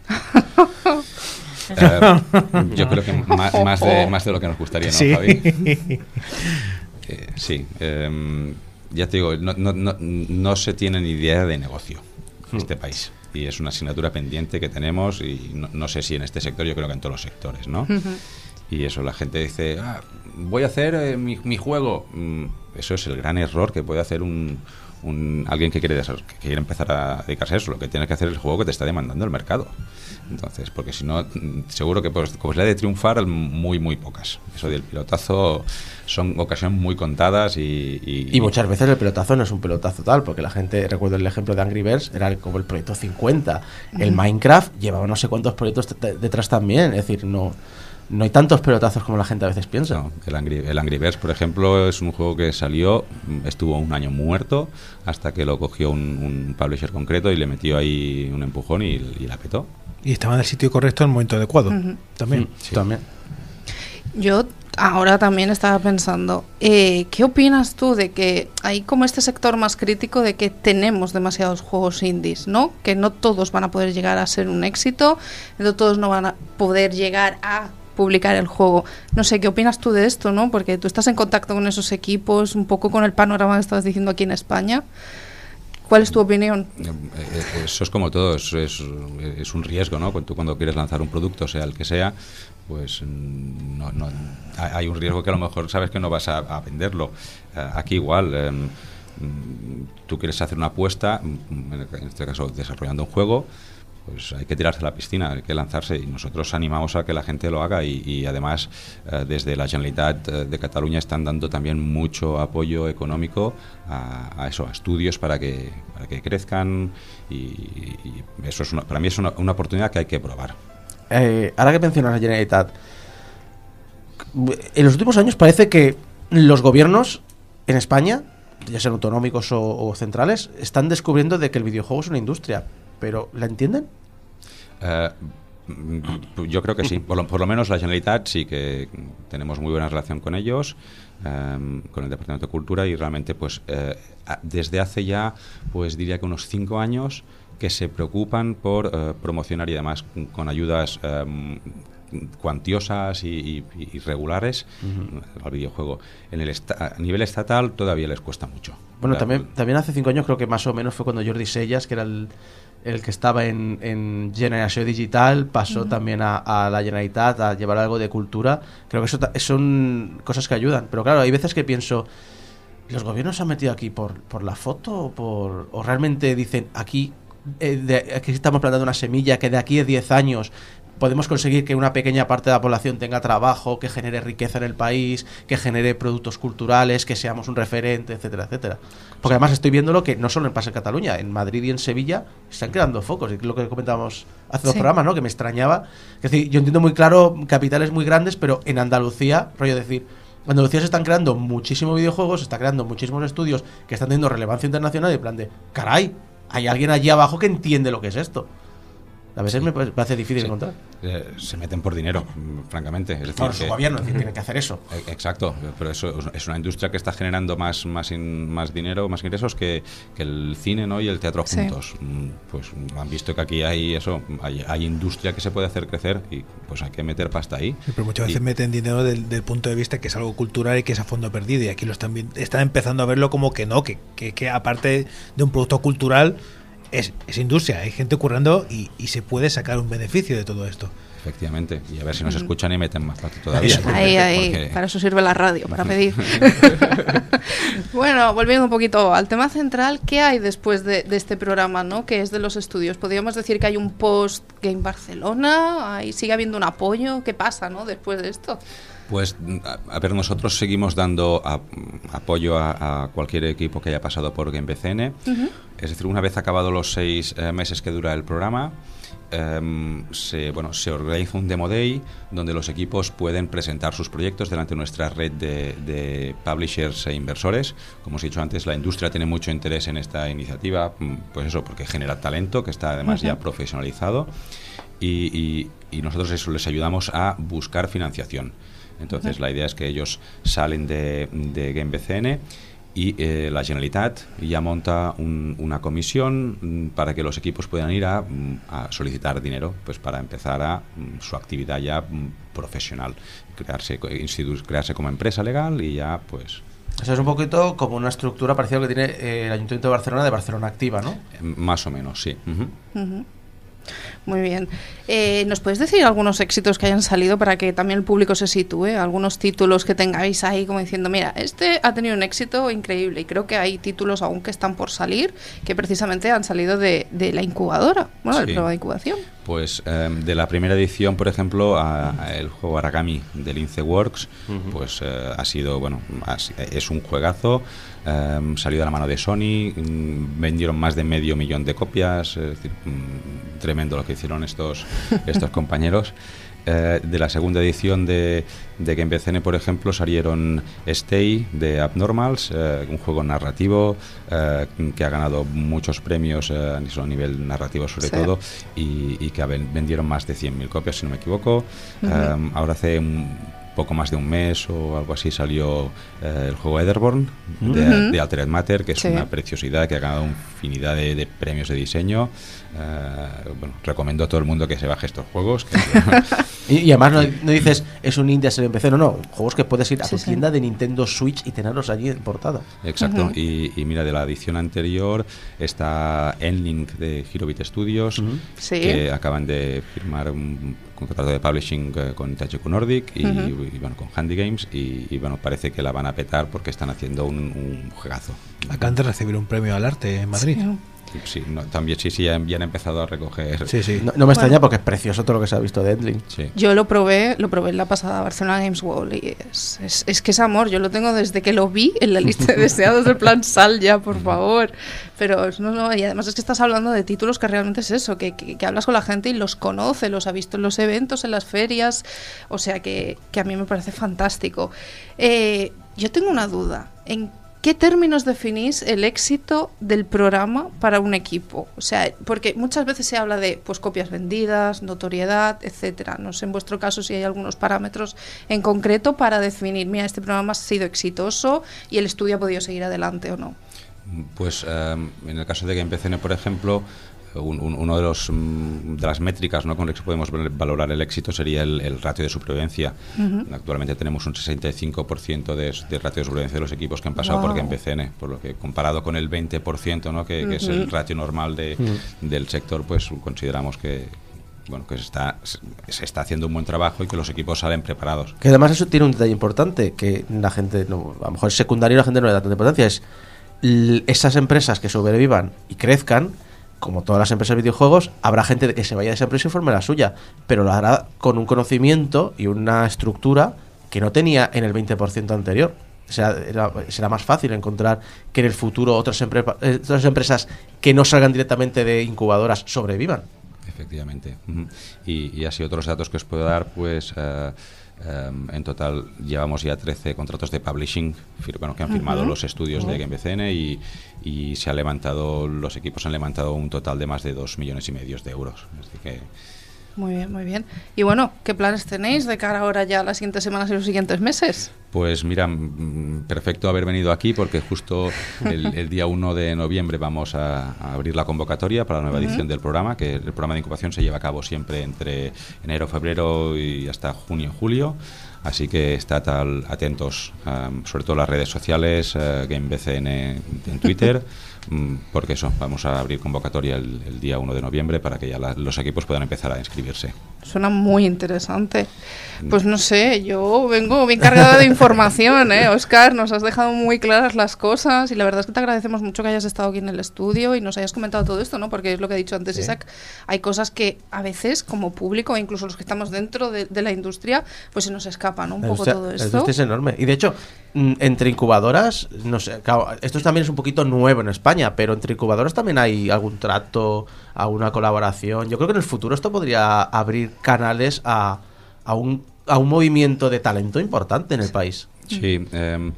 Eh, yo creo que más, más, de, más de lo que nos gustaría, ¿no, Sí. Javi? Eh, sí. Eh, ya te digo, no, no, no, no se tiene ni idea de negocio en este país. Y es una asignatura pendiente que tenemos y no, no sé si en este sector, yo creo que en todos los sectores, ¿no? Y eso, la gente dice, ah, voy a hacer eh, mi, mi juego. Mm, eso es el gran error que puede hacer un, un alguien que quiere, que quiere empezar a dedicarse a eso. Lo que tienes que hacer es el juego que te está demandando el mercado. Entonces, porque si no, seguro que pues, posibilidad de triunfar, muy, muy pocas. Eso del pilotazo son ocasiones muy contadas y, y, Y muchas veces el pelotazo no es un pelotazo tal, porque la gente, recuerdo el ejemplo de Angry Birds, era como el proyecto cincuenta. El Minecraft llevaba no sé cuántos proyectos detrás también, es decir, no... no hay tantos pelotazos como la gente a veces piensa. No, el, Angry, el Angry Birds, por ejemplo, es un juego que salió, estuvo un año muerto hasta que lo cogió un, un publisher concreto y le metió ahí un empujón y, y la petó. Y estaba en el sitio correcto en el momento adecuado. Ujú. También. Sí. También. Yo ahora también estaba pensando, eh, ¿qué opinas tú de que hay como este sector más crítico de que tenemos demasiados juegos indies, ¿no? Que no todos van a poder llegar a ser un éxito, no todos no van a poder llegar a publicar el juego. No sé, ¿qué opinas tú de esto, no? Porque tú estás en contacto con esos equipos, un poco con el panorama que estabas diciendo aquí en España. ¿Cuál es tu opinión? Eso es como todo, es, es, es un riesgo, ¿no? Tú cuando quieres lanzar un producto, sea el que sea, pues no, no, hay un riesgo que a lo mejor sabes que no vas a, a venderlo. Aquí igual, eh, tú quieres hacer una apuesta, en este caso desarrollando un juego, pues hay que tirarse a la piscina, hay que lanzarse, y nosotros animamos a que la gente lo haga y, y además eh, desde la Generalitat de Cataluña están dando también mucho apoyo económico a, a eso, a estudios para que, para que crezcan y, y eso es una, para mí es una, una oportunidad que hay que probar. Eh, ahora que mencionas la Generalitat, en los últimos años parece que los gobiernos en España, ya sean autonómicos o, o centrales, están descubriendo de que el videojuego es una industria. ¿Pero la entienden? Uh, yo creo que sí. Por lo, por lo menos la Generalitat sí que tenemos muy buena relación con ellos, um, con el Departamento de Cultura, y realmente pues uh, desde hace ya, pues diría que unos cinco años que se preocupan por uh, promocionar y además con ayudas um, cuantiosas y, y, y regulares uh-huh. al videojuego. En el esta- a nivel estatal todavía les cuesta mucho. Bueno, uh, también, también hace cinco años creo que más o menos fue cuando Jordi Sellas, que era el, el que estaba en, en Generación Digital, pasó uh-huh. también a, a la Generalitat a llevar algo de cultura. Creo que eso ta- son cosas que ayudan. Pero claro, hay veces que pienso, ¿los gobiernos se han metido aquí por, por la foto o, por, o realmente dicen aquí, eh, de, aquí estamos plantando una semilla que de aquí a diez años podemos conseguir que una pequeña parte de la población tenga trabajo, que genere riqueza en el país, que genere productos culturales, que seamos un referente, etcétera, etcétera? Porque además estoy viéndolo que no solo pasa en Cataluña, en Madrid y en Sevilla están creando focos, y lo que comentábamos hace dos Sí. programas, ¿no? Que me extrañaba. Es decir, yo entiendo muy claro capitales muy grandes, pero en Andalucía, rollo decir, en Andalucía se están creando muchísimos videojuegos, se están creando muchísimos estudios que están teniendo relevancia internacional, y en plan de, caray, hay alguien allí abajo que entiende lo que es esto. A veces sí. me parece difícil sí. encontrar. Eh, se meten por dinero, francamente. Es decir, claro, que, su gobierno tiene que hacer eso. Eh, exacto, pero eso es una industria que está generando más más in, más dinero, más ingresos que, que el cine, ¿no? Y el teatro juntos. Sí. Pues han visto que aquí hay eso, hay, hay industria que se puede hacer crecer y pues hay que meter pasta ahí. Sí, pero muchas veces y, meten dinero del, del punto de vista que es algo cultural y que es a fondo perdido, y aquí lo están están empezando a verlo como que no, que, que, que aparte de un producto cultural Es, es industria, hay gente currando y, y se puede sacar un beneficio de todo esto. Efectivamente, y a ver si nos escuchan y meten más parte todavía. Ahí, ahí, porque... para eso sirve la radio, para pedir. Bueno, volviendo un poquito al tema central, ¿qué hay después de, de este programa, ¿no? Que es de los estudios? ¿Podríamos decir que hay un post-Game Barcelona? ¿Hay, ¿Sigue habiendo un apoyo? ¿Qué pasa, ¿no? Después de esto. Pues, a ver, nosotros seguimos dando a, apoyo a, a cualquier equipo que haya pasado por Game B C N. Uh-huh. Es decir, una vez acabados los seis eh, meses que dura el programa, eh, se, bueno, se organiza un Demo Day donde los equipos pueden presentar sus proyectos delante de nuestra red de, de publishers e inversores. Como os he dicho antes, la industria tiene mucho interés en esta iniciativa, pues eso, porque genera talento que está además uh-huh. ya profesionalizado, y, y, y nosotros eso les ayudamos a buscar financiación. Entonces uh-huh. la idea es que ellos salen de, de Game B C N y eh, la Generalitat ya monta un, una comisión para que los equipos puedan ir a, a solicitar dinero, pues para empezar a su actividad ya profesional, crearse, crearse como empresa legal y ya pues... Eso es un poquito como una estructura parecida a lo que tiene eh, el Ayuntamiento de Barcelona, de Barcelona Activa, ¿no? Eh, más o menos, sí. Uh-huh. Uh-huh. Muy bien. Eh, ¿Nos puedes decir algunos éxitos que hayan salido para que también el público se sitúe? Algunos títulos que tengáis ahí como diciendo, mira, este ha tenido un éxito increíble, y creo que hay títulos aún que están por salir que precisamente han salido de, de la incubadora, bueno, sí. del programa de incubación. Pues eh, de la primera edición, por ejemplo, a, a el juego Aragami de Lince Works, uh-huh. pues eh, ha sido, bueno, has, es un juegazo, eh, salió de la mano de Sony, mm, vendieron más de medio millón de copias, es decir, mm, tremendo lo que hicieron estos, estos compañeros. eh, de la segunda edición de, de Game B C N, por ejemplo, salieron Stay de Abnormals, eh, un juego narrativo eh, que ha ganado muchos premios eh, a nivel narrativo sobre Sí. todo, y, y que ven- vendieron más de cien mil copias, si no me equivoco. Ujú. Eh, ahora hace un poco más de un mes o algo así salió eh, el juego Etherborn de, Ujú. de Altered Matter, que es Sí. una preciosidad, que ha ganado infinidad de, de premios de diseño. Eh, bueno, recomiendo a todo el mundo que se baje estos juegos. que- Y, y además no, no dices, es un indie, se en P C, no, no. Juegos que puedes ir a Sí, tu sí. tienda de Nintendo Switch y tenerlos allí en portada. Exacto. Ujú. y, y mira, de la edición anterior está Endlink de Hirobit Studios, Sí. que acaban de firmar un contrato de publishing eh, con T H Q Nordic y, Ujú. y, bueno, con Handy Games, y, y, bueno, parece que la van a petar porque están haciendo un, un juegazo. Acaban de recibir un premio al arte en Madrid. Sí. Sí, no, también sí, sí, ya, ya han empezado a recoger. Sí, sí. No, no me extraña Bueno. porque es precioso todo lo que se ha visto de Endling. Sí. Yo lo probé, lo probé en la pasada Barcelona Games World y es, es, es que es amor, yo lo tengo desde que lo vi en la lista de deseados del plan sal ya, por favor. Pero es- no, no, y además es que estás hablando de títulos que realmente es eso, que, que, que hablas con la gente y los conoce, los ha visto en los eventos, en las ferias, o sea que, que a mí me parece fantástico. Eh, yo tengo una duda, ¿en qué términos definís el éxito del programa para un equipo? O sea, porque muchas veces se habla de pues copias vendidas, notoriedad, etcétera. No sé en vuestro caso si hay algunos parámetros en concreto para definir, mira, este programa ha sido exitoso y el estudio ha podido seguir adelante o no. Pues eh, en el caso de Game P C N, por ejemplo, un- un- uno de los mm, de las métricas, ¿no?, con las que podemos val- valorar el éxito sería el, el ratio de supervivencia. Ujú. Actualmente tenemos un sesenta y cinco por ciento de, de ratio de supervivencia de los equipos que han pasado por Wow. Game P C N, por lo que comparado con el veinte por ciento, ¿no?, que, que es el Ujú. ratio normal de, del sector, pues consideramos que bueno, que se está, se está haciendo un buen trabajo y que los equipos salen preparados. Que además eso tiene un detalle importante, que la gente, no, a lo mejor es secundario y la gente no le da tanta importancia, es l- esas empresas que sobrevivan y crezcan, como todas las empresas de videojuegos, habrá gente que se vaya de esa empresa y forme la suya, pero lo hará con un conocimiento y una estructura que no tenía en el veinte por ciento anterior. O sea, era- será más fácil encontrar que en el futuro otras, empre- eh, otras empresas que no salgan directamente de incubadoras sobrevivan. Efectivamente. Ujú. Y, y así otros datos que os puedo dar, pues eh, eh, en total llevamos ya trece contratos de publishing fir- bueno, que han firmado Ujú. los estudios de Game B C N, y, y se ha levantado, los equipos han levantado un total de más de dos millones y medio de euros. Así que Muy bien, muy bien. Y bueno, ¿qué planes tenéis de cara ahora ya a las siguientes semanas y los siguientes meses? Pues mira, mm, perfecto haber venido aquí, porque justo el, el día uno de noviembre vamos a, a abrir la convocatoria para la nueva edición del programa, que el programa de incubación se lleva a cabo siempre entre enero, febrero y hasta junio, julio. Así que estad al- atentos, um, sobre todo las redes sociales, uh, Game B C N en Twitter, mm, porque eso, vamos a abrir convocatoria el, el día uno de noviembre para que ya la- los equipos puedan empezar a inscribirse. Suena muy interesante. Pues no sé, yo vengo bien cargada de información, ¿eh? Oscar, nos has dejado muy claras las cosas y la verdad es que te agradecemos mucho que hayas estado aquí en el estudio y nos hayas comentado todo esto, ¿no? Porque es lo que ha dicho antes Isaac, hay cosas que a veces como público, e incluso los que estamos dentro de, de la industria, pues se nos escapan, ¿no? Un La poco industria- todo la esto. industria es enorme. Y de hecho, mm, entre incubadoras, no sé, claro, esto también es un poquito nuevo en España, pero entre incubadoras también hay algún trato, alguna colaboración. Yo creo que en el futuro esto podría abrir canales a, a, un, a un movimiento de talento importante en el país. Sí, em,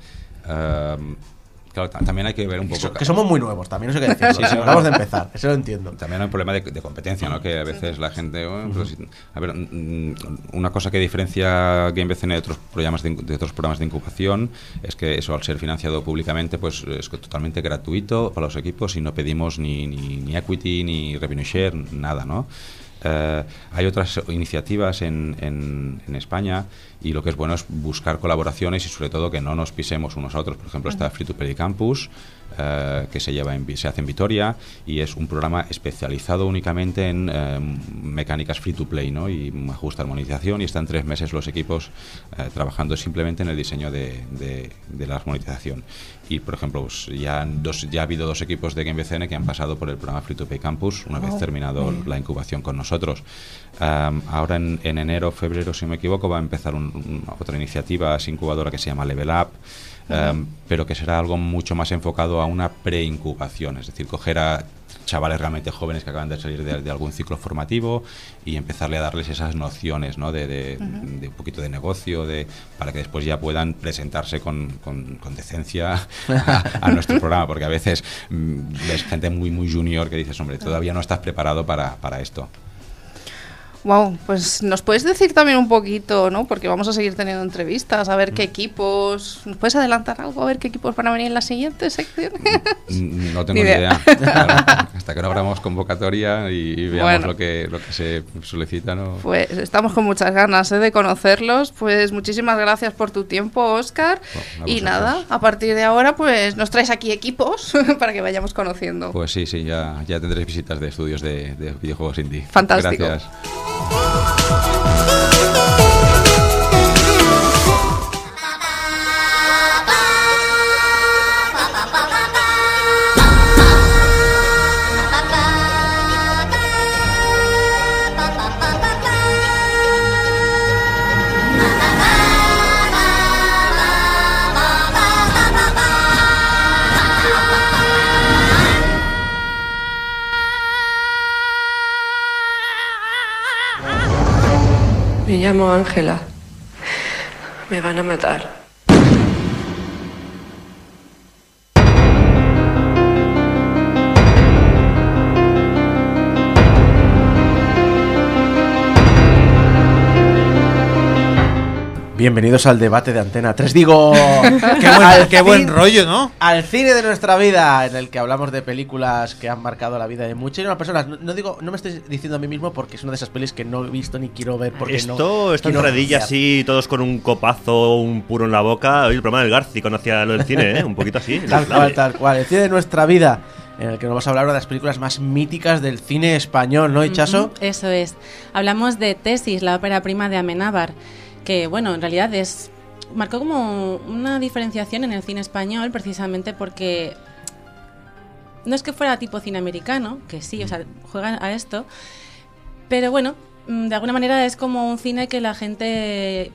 em, claro, ta- también hay que ver un Que, poco... so- que somos muy nuevos, también eso hay que decirlo. Sí, sí, no, Acabamos no. de empezar, eso lo entiendo. También hay un problema de, de competencia, ¿no? Que a veces la gente... bueno, pues, a ver, mm, una cosa que diferencia Game B C N de otros programas de, incu- de otros programas de incubación es que eso, al ser financiado públicamente, pues es que totalmente gratuito para los equipos y no pedimos ni, ni, ni equity, ni revenue share, nada, ¿no? Eh, hay otras iniciativas en, en, en España, y lo que es bueno es buscar colaboraciones y sobre todo que no nos pisemos unos a otros. Por ejemplo, está Free to Play Campus, eh, que se lleva en, Vi- se hace en Vitoria, y es un programa especializado únicamente en eh, mecánicas free to play, ¿no? Y ajusta armonización, y están tres meses los equipos eh, trabajando simplemente en el diseño de, de, de la armonización. Y por ejemplo, pues, ya, han dos, ya ha habido dos equipos de Game B C N que han pasado por el programa Free to Play Campus una vez Wow. terminado la incubación con nosotros. Um, ahora en, en enero, febrero, si no me equivoco, va a empezar un- un- otra iniciativa así incubadora que se llama Level Up, um, pero que será algo mucho más enfocado a una preincubación, es decir, coger a chavales realmente jóvenes que acaban de salir de, de algún ciclo formativo y empezarle a darles esas nociones, ¿no? de, de, uh-huh. de un poquito de negocio, de para que después ya puedan presentarse con, con, con decencia a, a nuestro programa, porque a veces mmm, ves gente muy muy junior que dices, hombre, todavía no estás preparado para, para esto. Wow, pues nos puedes decir también un poquito, ¿no? Porque vamos a seguir teniendo entrevistas, a ver qué equipos. ¿Nos puedes adelantar algo? A ver qué equipos van a venir en la siguiente sección. No tengo ni idea. idea. Claro, hasta que no abramos convocatoria y, y veamos bueno, lo que lo que se solicita, ¿no? Pues estamos con muchas ganas, ¿eh? de conocerlos. Pues muchísimas gracias por tu tiempo, Óscar. Bueno, y nada, a partir de ahora, pues nos traes aquí equipos para que vayamos conociendo. Pues sí, sí, ya, ya tendréis visitas de estudios de, de videojuegos indie. Fantástico. Gracias. Me llamo Ángela. Me van a matar. Bienvenidos al debate de Antena tres. Digo, qué buen, qué buen rollo, ¿no? Al cine de nuestra vida, en el que hablamos de películas que han marcado la vida de muchísimas personas. No, no digo, no me estoy diciendo a mí mismo porque es una de esas pelis que no he visto ni quiero ver porque Esto, no. Esto en redilla así, todos con un copazo, un puro en la boca. Oye, el programa del Garci conocía lo del cine, ¿eh? Un poquito así. Tal cual, tal cual. El cine de nuestra vida, en el que nos vamos a hablar de las películas más míticas del cine español, ¿no, Ichaso? Uh-huh, eso es. Hablamos de Tesis, la ópera prima de Amenábar, que, bueno, en realidad es... marcó como una diferenciación en el cine español precisamente porque no es que fuera tipo cine americano, que sí, o sea, juegan a esto, pero bueno, de alguna manera es como un cine que la gente...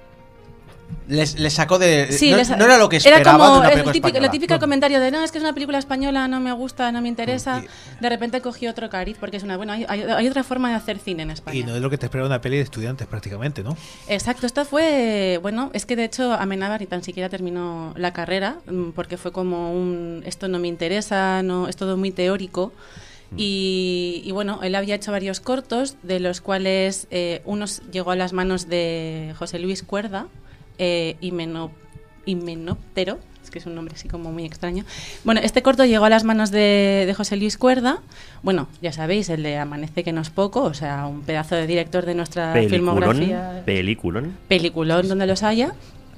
Les, les sacó de... Sí, no, les, no era lo que esperaba era como de una película el típico, española. el típico no. comentario de, no, es que es una película española, no me gusta, no me interesa. De repente cogió otro cariz, porque es una... Bueno, hay, hay, hay otra forma de hacer cine en España. Y no es lo que te espera una peli de estudiantes prácticamente, ¿no? Exacto, esto fue... Bueno, es que de hecho Amenábar ni tan siquiera terminó la carrera, porque fue como un... Esto no me interesa, no es todo muy teórico. Y, y bueno, él había hecho varios cortos, de los cuales eh, uno llegó a las manos de José Luis Cuerda, eh, Himeno, Himenóptero, es que es un nombre así como muy extraño. Bueno, este corto llegó a las manos de, de José Luis Cuerda. Bueno, ya sabéis, el de Amanece que no es poco, o sea, un pedazo de director de nuestra Peliculón, filmografía. Peliculón. Peliculón, donde los haya.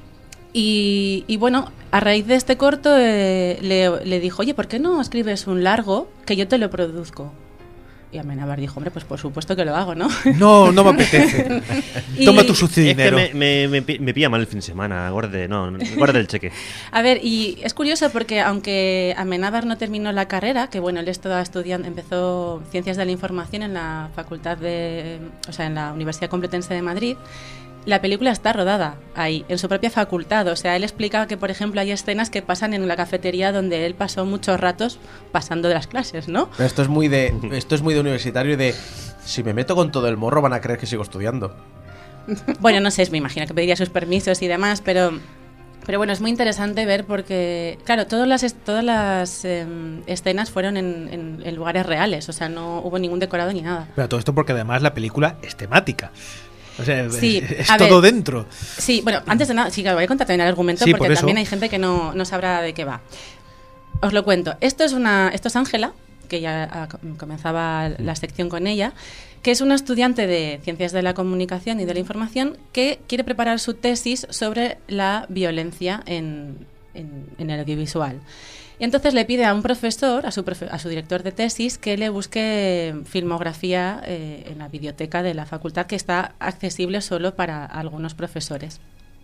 Y, y bueno, a raíz de este corto eh, le, le dijo, oye, ¿por qué no escribes un largo que yo te lo produzco? Y Amenábar dijo, hombre, pues por supuesto que lo hago, ¿no? No, no me apetece. Y- Toma tu sucio dinero. Es que me, me, me, me pilla mal el fin de semana, guarde, no, no, guarde el cheque. A ver, y es curioso porque aunque Amenábar no terminó la carrera, que bueno, él estaba estudiando, empezó Ciencias de la Información en la Facultad de, o sea, en la Universidad Complutense de Madrid, la película está rodada ahí, en su propia facultad. O sea, él explica que, por ejemplo, hay escenas que pasan en la cafetería donde él pasó muchos ratos pasando de las clases, ¿no? Pero esto es muy de esto es muy de universitario y de si me meto con todo el morro van a creer que sigo estudiando. Bueno, no sé, me imagino que pediría sus permisos y demás, pero... Pero bueno, es muy interesante ver porque, claro, todas las, est- todas las eh, escenas fueron en, en- en lugares reales, o sea, no hubo ningún decorado ni nada. Pero todo esto porque además la película es temática. O sea, Sí, es, es a todo ver, dentro. Sí, bueno, antes de nada, sí, claro, voy a contar también el argumento Sí, porque por eso. también hay gente que no, no sabrá de qué va. Os lo cuento. Esto es una, esto es Ángela, que ya ah, com- comenzaba la sección con ella, que es una estudiante de Ciencias de la Comunicación y de la Información que quiere preparar su tesis sobre la violencia en, en- en el audiovisual. Y entonces le pide a un profesor, a su, profe- a su director de tesis, que le busque filmografía eh, en la biblioteca de la facultad, que está accesible solo para algunos profesores.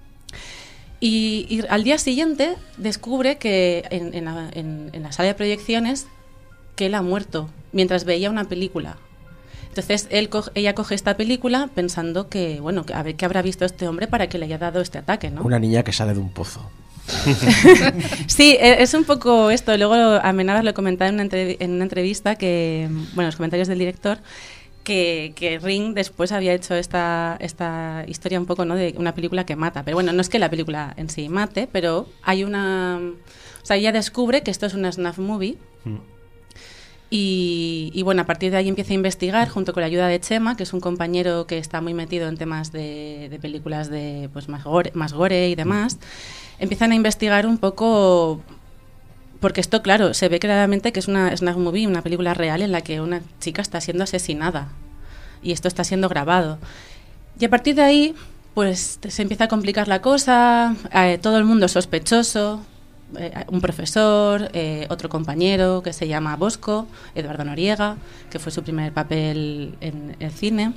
Y, y al día siguiente descubre que en, en la, en- en la sala de proyecciones que él ha muerto mientras veía una película. Entonces él co- ella coge esta película pensando que, bueno, que a ver qué habrá visto este hombre para que le haya dado este ataque, ¿no? Una niña que sale de un pozo. Sí, es un poco esto. Luego Amenábar lo comentaba en una, entrev- en una entrevista, que, bueno, los comentarios del director, que, que Ring después había hecho esta, esta historia un poco, ¿no?, de una película que mata. Pero bueno, no es que la película en sí mate, pero hay una... O sea, ella descubre que esto es una snuff movie. Mm. Y, y bueno, a partir de ahí empieza a investigar junto con la ayuda de Chema, que es un compañero que está muy metido en temas de, de películas de pues más gore, más gore y demás. Empiezan a investigar un poco, porque esto, claro, se ve claramente que es una snuff movie, una película real en la que una chica está siendo asesinada y esto está siendo grabado. Y a partir de ahí, pues se empieza a complicar la cosa, eh, todo el mundo es sospechoso. Eh, un profesor, eh, otro compañero que se llama Bosco, Eduardo Noriega, que fue su primer papel en el cine.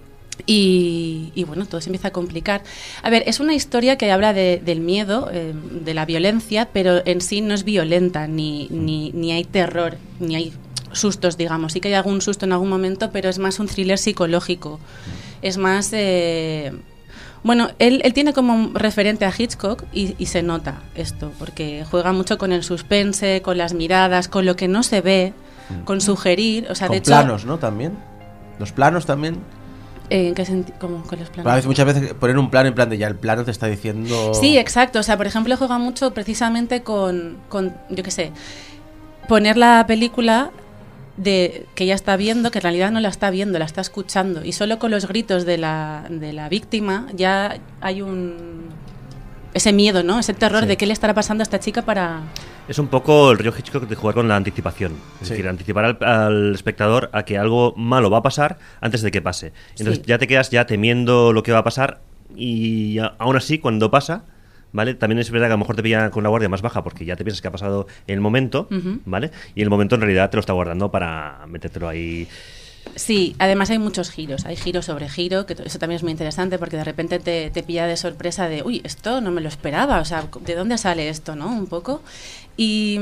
Y, y bueno, todo se empieza a complicar. A ver, es una historia que habla de, del miedo, eh, de la violencia, pero en sí no es violenta, ni, ni, ni hay terror, ni hay sustos, digamos. Sí que hay algún susto en algún momento, pero es más un thriller psicológico. Es más... Eh, Bueno, él, él tiene como un referente a Hitchcock y, y se nota esto, porque juega mucho con el suspense, con las miradas, con lo que no se ve, mm. con sugerir, o sea, con de hecho... planos, ¿no? También. Los planos también. Eh, ¿En qué sentido? ¿Cómo con los planos? A veces, muchas veces poner un plano en plan de ya el plano te está diciendo... Sí, exacto. O sea, por ejemplo, juega mucho precisamente con, con yo qué sé, poner la película... de que ella está viendo, que en realidad no la está viendo, la está escuchando, y solo con los gritos de la, de la víctima ya hay un ese miedo, ¿no? Ese terror sí. de qué le estará pasando a esta chica para... Es un poco el rollo Hitchcock de jugar con la anticipación, es sí. decir, anticipar al, al espectador a que algo malo va a pasar antes de que pase. Entonces sí. ya te quedas ya temiendo lo que va a pasar y a, aún así cuando pasa... ¿Vale? También es verdad que a lo mejor te pilla con la guardia más baja porque ya te piensas que ha pasado el momento, uh-huh. ¿vale? Y el momento en realidad te lo está guardando para metértelo ahí. Sí, además hay muchos giros, hay giro sobre giro, que eso también es muy interesante porque de repente te, te pilla de sorpresa de, uy, esto no me lo esperaba, o sea, ¿de dónde sale esto, no? Un poco. Y,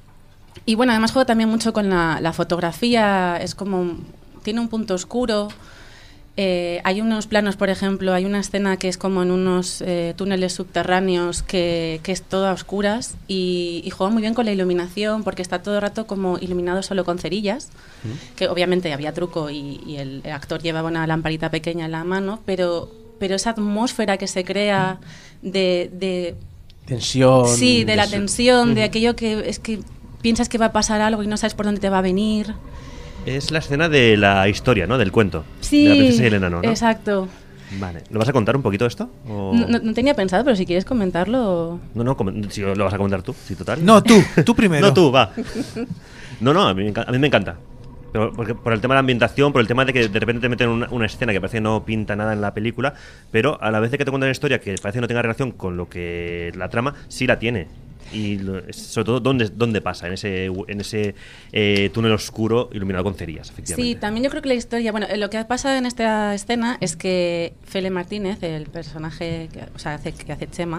y bueno, además juego también mucho con la, la fotografía, es como, tiene un punto oscuro. Eh, hay unos planos, por ejemplo, hay una escena que es como en unos eh, túneles subterráneos que, que es todo a oscuras y, y juega muy bien con la iluminación porque está todo el rato como iluminado solo con cerillas, ¿Mm? que obviamente había truco y, y el, el actor llevaba una lamparita pequeña en la mano, pero, pero esa atmósfera que se crea de... de tensión. Sí, de, de la eso. tensión, ¿Mm? de aquello que es que piensas que va a pasar algo y no sabes por dónde te va a venir... Es la escena de la historia, ¿no? Del cuento. Sí, de la princesa y el enano, ¿no? Exacto. Vale. ¿Lo vas a contar un poquito esto? O... No, no, no tenía pensado, pero si quieres comentarlo... No, no, com- si lo vas a comentar tú, sí, total. No, tú, tú primero. No, tú, va. No, no, a mí, a mí me encanta. Pero porque, por el tema de la ambientación, por el tema de que de repente te meten una, una escena que parece que no pinta nada en la película, pero a la vez de que te cuentan una historia que parece que no tenga relación con lo que la trama, sí la tiene. Y lo, sobre todo dónde, dónde pasa en ese en ese eh, túnel oscuro iluminado con cerillas, efectivamente. Sí, también yo creo que la historia, bueno, lo que pasa en esta escena es que Fele Martínez, el personaje que, o sea, hace, que hace Chema,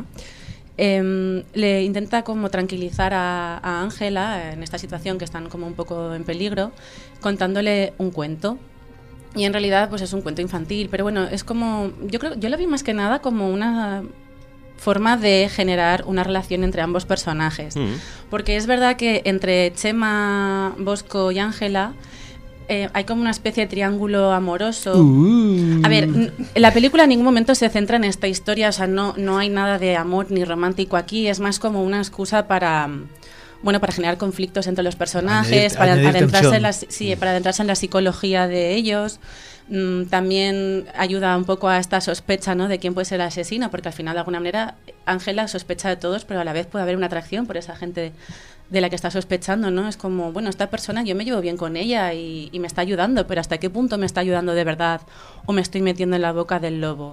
eh, le intenta como tranquilizar a, a Ángela en esta situación que están como un poco en peligro, contándole un cuento. Y en realidad pues es un cuento infantil, pero bueno, es como, yo creo, yo lo vi más que nada como una forma de generar una relación entre ambos personajes. Mm. Porque es verdad que entre Chema, Bosco y Ángela eh, hay como una especie de triángulo amoroso. Uh. A ver, n- la película en ningún momento se centra en esta historia, o sea, no, no hay nada de amor ni romántico aquí, es más como una excusa para... Bueno, para generar conflictos entre los personajes, añadir, para, añadir adentrarse en la, sí, para adentrarse en la psicología de ellos. Mm, también ayuda un poco a esta sospecha, ¿no?, de quién puede ser el asesino, porque al final, de alguna manera, Ángela sospecha de todos, pero a la vez puede haber una atracción por esa gente de la que está sospechando, ¿no? Es como, bueno, esta persona, yo me llevo bien con ella y, y me está ayudando, pero ¿hasta qué punto me está ayudando de verdad o me estoy metiendo en la boca del lobo?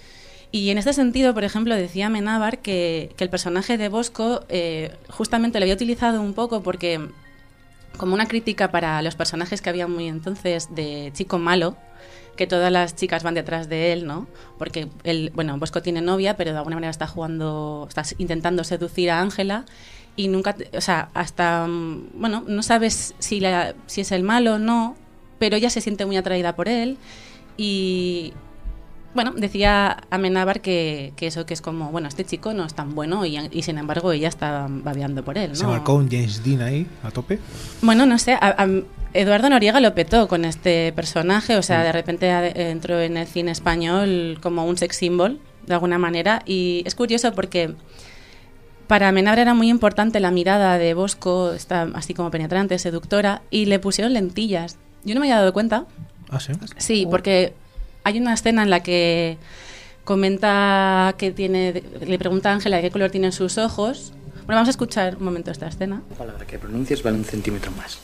Y en este sentido, por ejemplo, decía Amenábar que, que el personaje de Bosco eh, justamente lo había utilizado un poco porque como una crítica para los personajes que había muy entonces de chico malo, que todas las chicas van detrás de él, ¿no? Porque él, bueno, Bosco tiene novia, pero de alguna manera está jugando, está intentando seducir a Ángela y nunca, o sea, hasta, bueno, no sabes si, la, si es el malo o no, pero ella se siente muy atraída por él y... bueno, decía Amenábar que, que eso que es como, bueno, este chico no es tan bueno y, y sin embargo ella está babeando por él, ¿no? Se marcó un James Dean ahí, a tope. Bueno, no sé, a, a, Eduardo Noriega lo petó con este personaje, o sea, mm. de repente entró en el cine español como un sex symbol, de alguna manera, y es curioso porque para Amenábar era muy importante la mirada de Bosco, está así como penetrante, seductora, y le pusieron lentillas. Yo no me había dado cuenta. ¿Ah, sí? Sí, porque hay una escena en la que comenta que tiene, le pregunta a Ángela de qué color tienen sus ojos. Bueno, vamos a escuchar un momento esta escena. La palabra que pronuncies vale un centímetro más.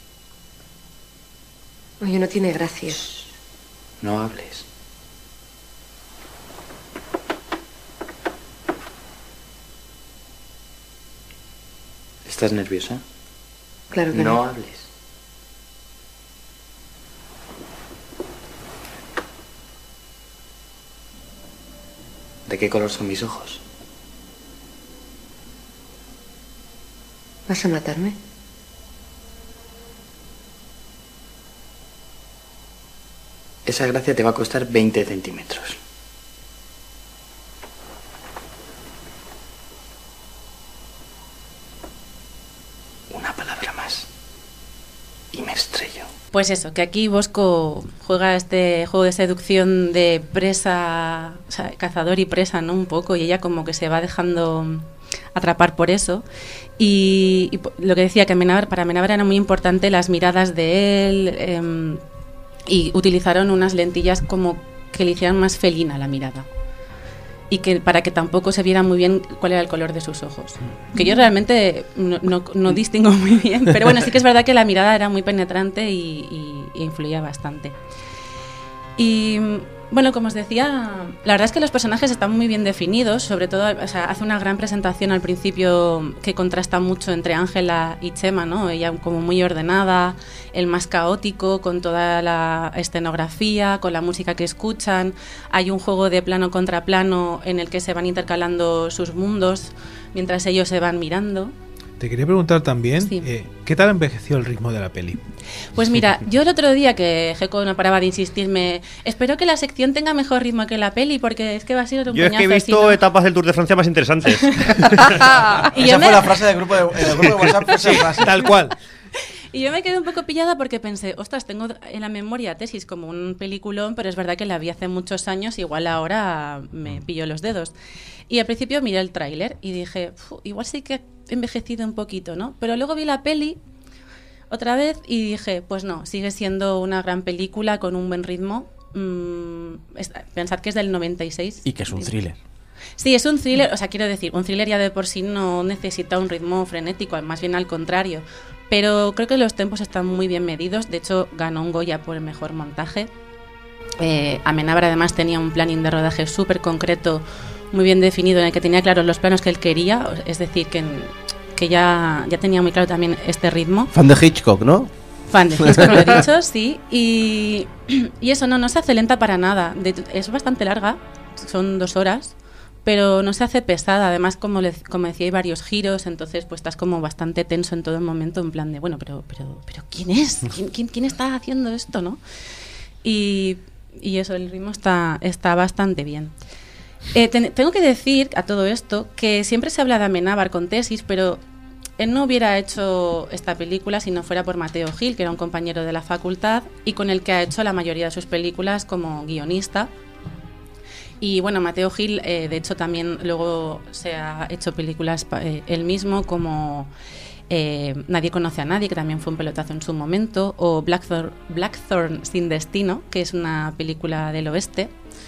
Oye, no tiene gracia. Shh, no hables. ¿Estás nerviosa? Claro que no. No hables. ¿De qué color son mis ojos? ¿Vas a matarme? Esa gracia te va a costar veinte centímetros. Una palabra más. Y me estrello. Pues eso, que aquí Bosco juega este juego de seducción de presa, o sea, cazador y presa, ¿no? Un poco, y ella como que se va dejando atrapar por eso. Y, y lo que decía, que Amenábar, para Amenábar era muy importante las miradas de él, eh, y utilizaron unas lentillas como que le hicieran más felina la mirada. Y que para que tampoco se viera muy bien cuál era el color de sus ojos. Que yo realmente no, no, no distingo muy bien, pero bueno, sí que es verdad que la mirada era muy penetrante y, y, y influía bastante. Y bueno, como os decía, la verdad es que los personajes están muy bien definidos, sobre todo, o sea, hace una gran presentación al principio que contrasta mucho entre Ángela y Chema, ¿no? Ella como muy ordenada, el más caótico, con toda la escenografía, con la música que escuchan. Hay un juego de plano contra plano en el que se van intercalando sus mundos mientras ellos se van mirando. Te quería preguntar también, Sí. eh, ¿qué tal envejeció el ritmo de la peli? Pues mira, yo el otro día que Jeco no paraba de insistirme, espero que la sección tenga mejor ritmo que la peli, porque es que va a ser un Yo es coñazo que he así, visto ¿no? etapas del Tour de Francia más interesantes. Y Esa yo fue me- la frase del grupo de, en el grupo de WhatsApp. Fue esa frase. Tal cual. Y yo me quedé un poco pillada porque pensé, ostras, tengo en la memoria Tesis como un peliculón, pero es verdad que la vi hace muchos años, igual ahora me pillo los dedos. Y al principio miré el tráiler y dije, "Fu, igual sí que he envejecido un poquito, ¿no?". Pero luego vi la peli otra vez y dije, pues no, sigue siendo una gran película con un buen ritmo. Mm, es- pensad que es del noventa y seis. Y que es un thriller. Sí, es un thriller, o sea, quiero decir, un thriller ya de por sí no necesita un ritmo frenético, más bien al contrario. Pero creo que los tempos están muy bien medidos, de hecho ganó un Goya por el mejor montaje. Eh, Amenábar además tenía un planning de rodaje súper concreto, muy bien definido, en el que tenía claros los planos que él quería, es decir, que, que ya, ya tenía muy claro también este ritmo. Fan de Hitchcock, ¿no? Fan de Hitchcock, lo he dicho, sí. Y, y eso no, no se hace lenta para nada. De- es bastante larga, son dos horas, pero no se hace pesada. Además, como, le- como decía, hay varios giros, entonces pues estás como bastante tenso en todo el momento, en plan de, bueno, pero pero pero ¿quién es? ¿Quién, quién, quién está haciendo esto, no? Y, y eso, el ritmo está, está bastante bien. Eh, ten- tengo que decir a todo esto que siempre se habla de Amenábar con Tesis, pero él no hubiera hecho esta película si no fuera por Mateo Gil, que era un compañero de la facultad y con el que ha hecho la mayoría de sus películas como guionista. Y bueno, Mateo Gil, eh, de hecho, también luego se ha hecho películas pa- eh, él mismo, como eh, Nadie conoce a nadie, que también fue un pelotazo en su momento, o Blackthorn, Blackthorn sin destino, que es una película del oeste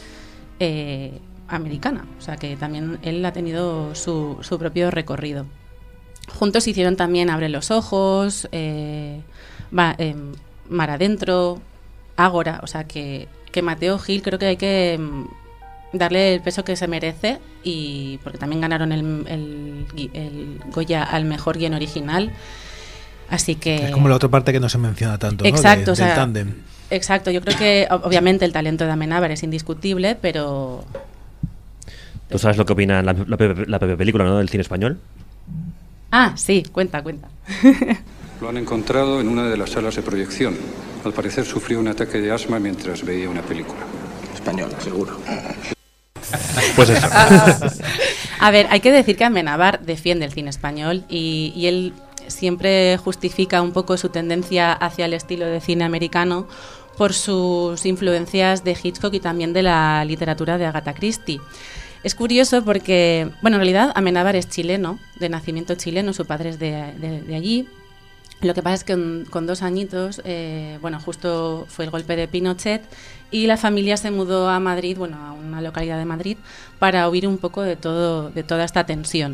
eh, americana. O sea que también él ha tenido su, su propio recorrido. Juntos hicieron también Abre los ojos, eh, va, eh, Mar adentro, Ágora, o sea que, que Mateo Gil creo que hay que mm, darle el peso que se merece, y porque también ganaron el, el, gui- el Goya al mejor guion original, así que... Es como la otra parte que no se menciona tanto, ¿no? Exacto, De- o sea, del tándem. Exacto, yo creo que o- obviamente el talento de Amenábar es indiscutible, pero... ¿Tú sabes lo que opina la, la, P P la P P película, ¿no? Del cine español? Ah, sí, cuenta, cuenta. Lo han encontrado en una de las salas de proyección. Al parecer sufrió un ataque de asma mientras veía una película. española, seguro. Pues eso. A ver, hay que decir que Amenábar defiende el cine español y, y él siempre justifica un poco su tendencia hacia el estilo de cine americano por sus influencias de Hitchcock y también de la literatura de Agatha Christie. Es curioso porque, bueno, en realidad Amenábar es chileno, de nacimiento chileno, su padre es de, de, de allí. Lo que pasa es que con, con dos añitos, eh, bueno, justo fue el golpe de Pinochet y la familia se mudó a Madrid, bueno, a una localidad de Madrid, para huir un poco de todo, de toda esta tensión.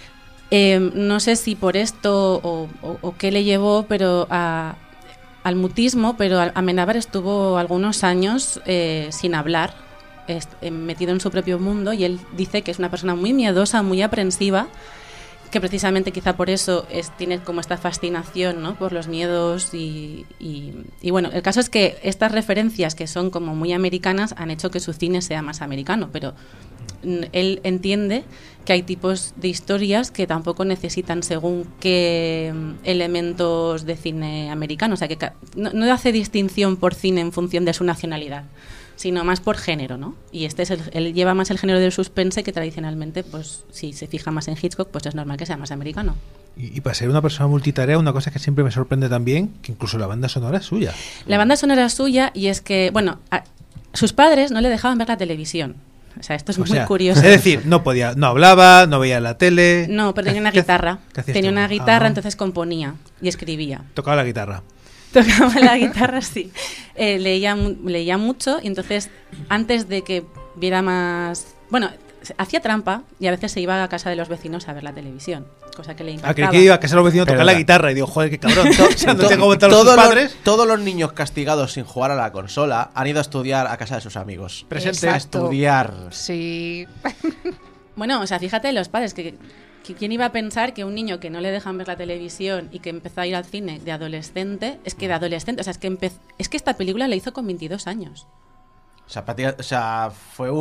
Eh, no sé si por esto o, o, o qué le llevó, pero a, al mutismo, pero Amenábar estuvo algunos años eh, sin hablar, est- eh, metido en su propio mundo, y él dice que es una persona muy miedosa, muy aprensiva, que precisamente quizá por eso es, tiene como esta fascinación, ¿no?, por los miedos y, y, y bueno, el caso es que estas referencias que son como muy americanas han hecho que su cine sea más americano, pero mm, él entiende que hay tipos de historias que tampoco necesitan según qué mm, elementos de cine americano, o sea que ca- no, no hace distinción por cine en función de su nacionalidad, sino más por género, ¿no? Y este es el, él lleva más el género del suspense, que tradicionalmente, pues si se fija más en Hitchcock, pues es normal que sea más americano. Y, y para ser una persona multitarea, una cosa que siempre me sorprende también, que incluso la banda sonora es suya. La banda sonora es suya y es que, bueno, a, sus padres no le dejaban ver la televisión. O sea, esto es O muy sea, curioso. Es decir, no podía, no hablaba, no veía la tele. No, pero tenía una guitarra. ¿Qué hacías Tenía tú? una guitarra, Ah. entonces componía y escribía. Tocaba la guitarra. Tocaba la guitarra, sí. Eh, leía, mu- leía mucho y entonces, antes de que viera más... Bueno, se- hacía trampa y a veces se iba a casa de los vecinos a ver la televisión, cosa que le Ah, impactaba. creí que iba a casa de los vecinos a Pero tocar la era- guitarra y digo, joder, qué cabrón. O sea, no To- tengo que a los todos, sus padres. los, todos los niños castigados sin jugar a la consola han ido a estudiar a casa de sus amigos. Presente. A Exacto. estudiar. Sí. Bueno, o sea, fíjate los padres, que, que quién iba a pensar que un niño que no le dejan ver la televisión y que empezó a ir al cine de adolescente, es que de adolescente, o sea, es que, empe- es que esta película la hizo con veintidós años. O sea, práctica- o sea, fue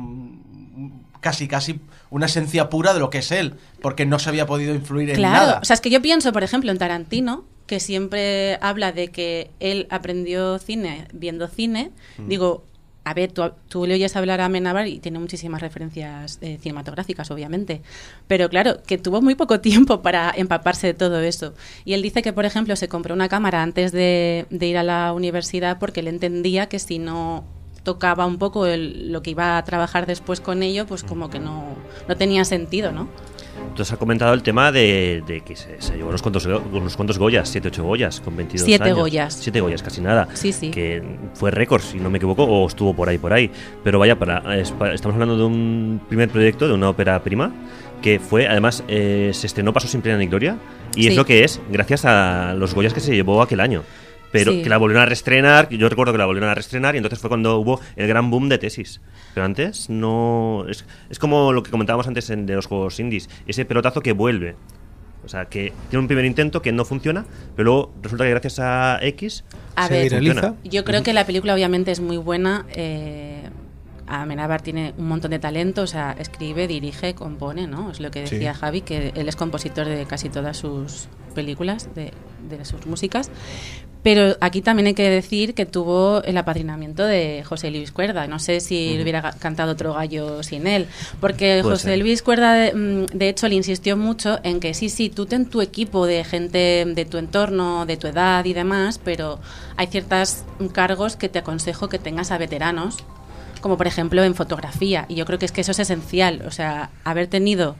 un... casi, casi una esencia pura de lo que es él, porque no se había podido influir en Claro, nada. o sea, es que yo pienso, por ejemplo, en Tarantino, que siempre habla de que él aprendió cine viendo cine. Mm. Digo, a ver, tú, tú le oyes hablar a Amenábar y tiene muchísimas referencias eh, cinematográficas, obviamente. Pero claro, que tuvo muy poco tiempo para empaparse de todo eso. Y él dice que, por ejemplo, se compró una cámara antes de, de ir a la universidad porque él entendía que si no tocaba un poco el- lo que iba a trabajar después con ello, pues como que no, no tenía sentido, ¿no? Entonces ha comentado el tema de, de que se, se llevó unos cuantos, unos cuantos Goyas, siete, ocho Goyas, con veintidós Siete años. Goyas. Siete Goyas, casi nada. Sí, sí. Que fue récord, si no me equivoco, o estuvo por ahí, por ahí. Pero vaya, para, es pa- estamos hablando de un primer proyecto, de una ópera prima, que fue, además, eh, se estrenó Paso sin pena ni gloria, y Sí. es lo que es, gracias a los Goyas que se llevó aquel año. Pero Sí. que la volvieron a reestrenar, yo recuerdo que la volvieron a reestrenar y entonces fue cuando hubo el gran boom de Tesis. Pero antes no... Es, es como lo que comentábamos antes en, de los juegos indies, ese pelotazo que vuelve. O sea, que tiene un primer intento que no funciona, pero luego resulta que gracias a X A Se ver, viraliza. yo creo que la película obviamente es muy buena. Eh, Amenábar tiene un montón de talento, o sea, escribe, dirige, compone, ¿no? Es lo que decía Sí. Javi, que él es compositor de casi todas sus películas, de, de sus músicas. Pero aquí también hay que decir que tuvo el apadrinamiento de José Luis Cuerda. No sé si Ujú. hubiera ga- cantado otro gallo sin él. Porque Puede José ser. Luis Cuerda, de, mm, de hecho, le insistió mucho en que sí, sí, tú ten tu equipo de gente de tu entorno, de tu edad y demás, pero hay ciertos cargos que te aconsejo que tengas a veteranos, como por ejemplo en fotografía. Y yo creo que es que eso es esencial. O sea, haber tenido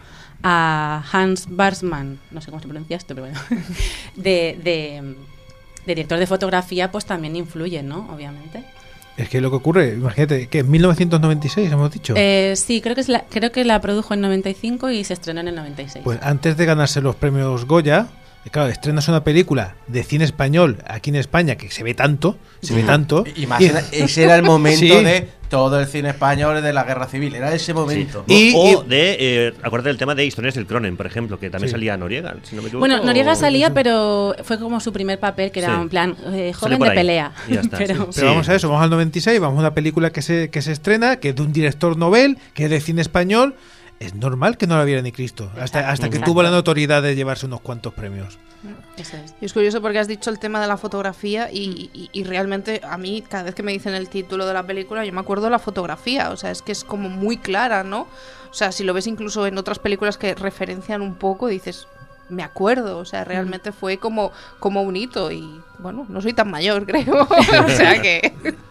a Hans Barsman, no sé cómo se pronuncia esto, pero bueno, de... de de director de fotografía, pues también influye, ¿no? Obviamente. Es que lo que ocurre, imagínate, que en mil novecientos noventa y seis hemos dicho. Eh, sí, creo que es la, creo que la produjo en noventa y cinco y se estrenó en el noventa y seis. Pues antes de ganarse los premios Goya, eh, claro, estrenas una película de cine español aquí en España que se ve tanto, se ve tanto. Y más, era- ese era el momento Sí. de todo el cine español de la Guerra Civil. Era ese momento. Y, Y- o y- de, eh, acuérdate del tema de Historias del Cronen, por ejemplo, que también Sí. salía Noriega, si no me equivoco. Bueno, Noriega o- salía, pero fue como su primer papel, que era Sí. en plan eh, Salió joven por de ahí. pelea. Y ya está, Pero- sí. Pero Sí. vamos a eso, vamos al noventa y seis, vamos a una película que se, que se estrena, que es de un director novel, que es de cine español. es normal que no la viera ni Cristo, hasta, hasta que Exacto. tuvo la notoriedad de llevarse unos cuantos premios. Eso es. Y es curioso porque has dicho el tema de la fotografía y, y, y realmente a mí cada vez que me dicen el título de la película yo me acuerdo de la fotografía, o sea, es que es como muy clara, ¿no? O sea, si lo ves incluso en otras películas que referencian un poco, dices, me acuerdo, o sea, realmente fue como, como un hito y bueno, no soy tan mayor, creo, o sea que...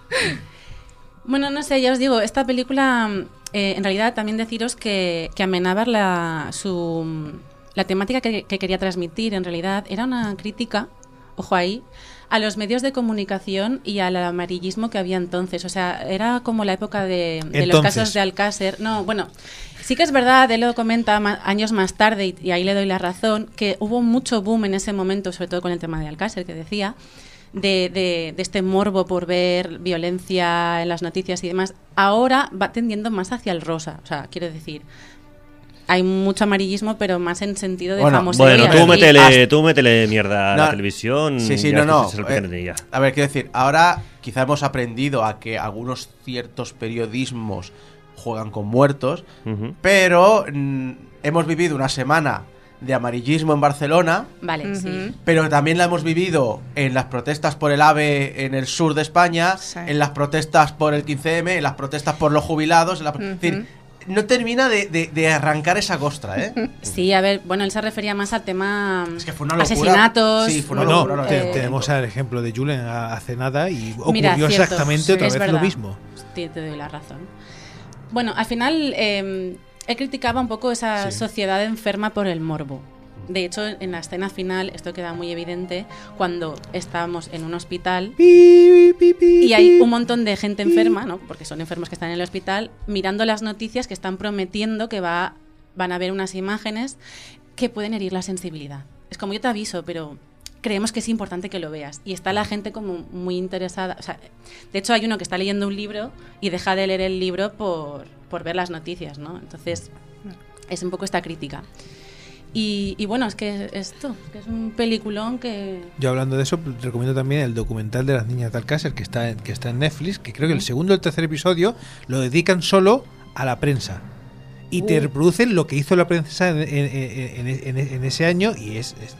Bueno, no sé, ya os digo, esta película, eh, en realidad también deciros que, que Amenábar, la, su, la temática que, que quería transmitir, en realidad, era una crítica, ojo ahí, a los medios de comunicación y al amarillismo que había entonces. O sea, era como la época de, de los Entonces. casos de Alcácer. No, bueno, sí que es verdad, él lo comenta ma- años más tarde y, y ahí le doy la razón, que hubo mucho boom en ese momento, sobre todo con el tema de Alcácer, que decía... De, de, de este morbo por ver violencia en las noticias y demás, ahora va tendiendo más hacia el rosa. O sea, quiero decir, hay mucho amarillismo, pero más en sentido de Bueno, famoso. Bueno, tú métele, tú métele mierda a No, la televisión. Sí, sí, ya no, esto no. es lo que eh, tendría. a ver, quiero decir, ahora quizá hemos aprendido a que algunos ciertos periodismos juegan con muertos, Ujú. pero mm, hemos vivido una semana de amarillismo en Barcelona, Vale, sí. pero también la hemos vivido en las protestas por el AVE en el sur de España, en las protestas por el quince eme, en las protestas por los jubilados, en la- es decir, no termina de, de- de arrancar esa costra, ¿eh? Sí, a ver, bueno, él se refería más al tema una locura. asesinatos. Sí, fue una Bueno, locura, te- eh, tenemos el ejemplo de Julen a- hace nada y ocurrió Mira, cierto, exactamente otra es vez verdad. lo mismo. Te, te doy la razón. Bueno, al final eh, él criticaba un poco esa Sí. sociedad enferma por el morbo. De hecho, en la escena final esto queda muy evidente cuando estamos en un hospital y hay un montón de gente enferma, ¿no? Porque son enfermos que están en el hospital, mirando las noticias que están prometiendo que va, van a ver unas imágenes que pueden herir la sensibilidad. Es como yo te aviso, pero creemos que es importante que lo veas. Y está la gente como muy interesada. O sea, de hecho, hay uno que está leyendo un libro y deja de leer el libro por, por ver las noticias, ¿no? Entonces, es un poco esta crítica. Y, y bueno, es que esto, que es un peliculón que... Yo hablando de eso, pues, recomiendo también el documental de las niñas de Alcácer que está en, que está en Netflix, que creo que el segundo o el tercer episodio lo dedican solo a la prensa. Y te Uh. reproducen lo que hizo la prensa en, en- en- en- en ese año y es, es,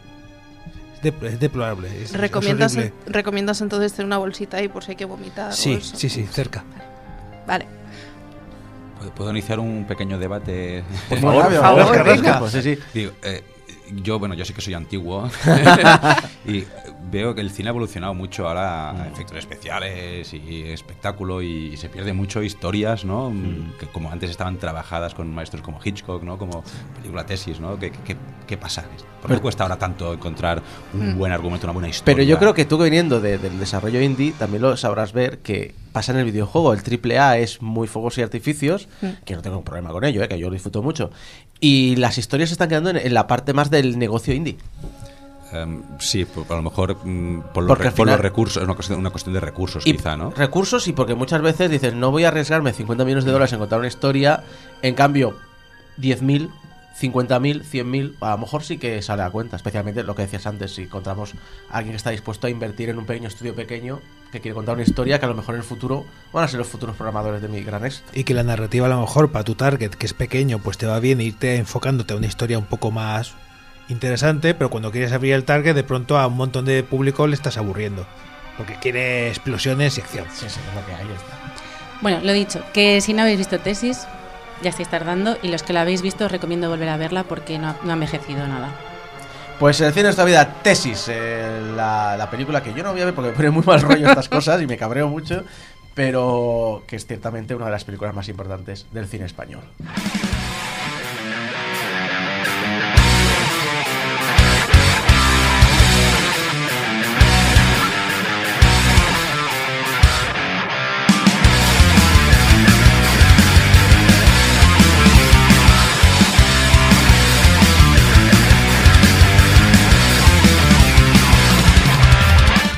es de- es deplorable. Es, es ¿Recomiendas, horrible. ¿Recomiendas entonces tener una bolsita ahí por si hay que vomitar? o Sí, eso? sí, sí, cerca. Vale. ¿Puedo- ¿Puedo iniciar un pequeño debate? Por favor, por favor, rasca, rasca. Pues sí, sí. Digo, eh, yo, bueno, yo sé que soy antiguo y veo que el cine ha evolucionado mucho ahora, efectos especiales y espectáculo, y se pierde mucho historias, ¿no? Que como antes estaban trabajadas con maestros como Hitchcock, ¿no? Como película tesis, ¿no? ¿Qué, qué, qué pasa? ¿Por qué cuesta ahora tanto encontrar un Mm. buen argumento, una buena historia? Pero yo creo que tú viniendo de- del desarrollo indie también lo sabrás ver que pasa en el videojuego. El triple A es muy fuegos y artificios, Mm. que no tengo un problema con ello, ¿eh? Que yo lo disfruto mucho. Y las historias se están quedando en, en la parte más del negocio indie. Em, sí, por, por a lo mejor mm, por, los, Porque re- al por final- los recursos, es una cuestión, una cuestión de recursos, Y quizá, ¿no? Recursos, y porque muchas veces dices, no voy a arriesgarme cincuenta millones de dólares en contar una historia, en cambio, diez mil, cincuenta mil, cien mil, a lo mejor sí que sale a cuenta, especialmente lo que decías antes, si encontramos a alguien que está dispuesto a invertir en un pequeño estudio pequeño, que quiere contar una historia que a lo mejor en el futuro van a ser los futuros programadores de mi gran éxito. Y que la narrativa a lo mejor para tu target, que es pequeño, pues te va bien irte enfocándote a una historia un poco más interesante, pero cuando quieres abrir el target, de pronto a un montón de público le estás aburriendo. Porque quiere explosiones y acción. Sí, sí, es lo que hay. Está. Bueno, lo dicho, que si no habéis visto Tesis, ya estáis tardando, y los que la habéis visto os recomiendo volver a verla porque no ha, no ha envejecido nada. Pues en el cine de esta vida, Tesis, eh, la, la película que yo no voy a ver porque me pone muy mal rollo estas cosas y me cabreo mucho, pero que es ciertamente una de las películas más importantes del cine español.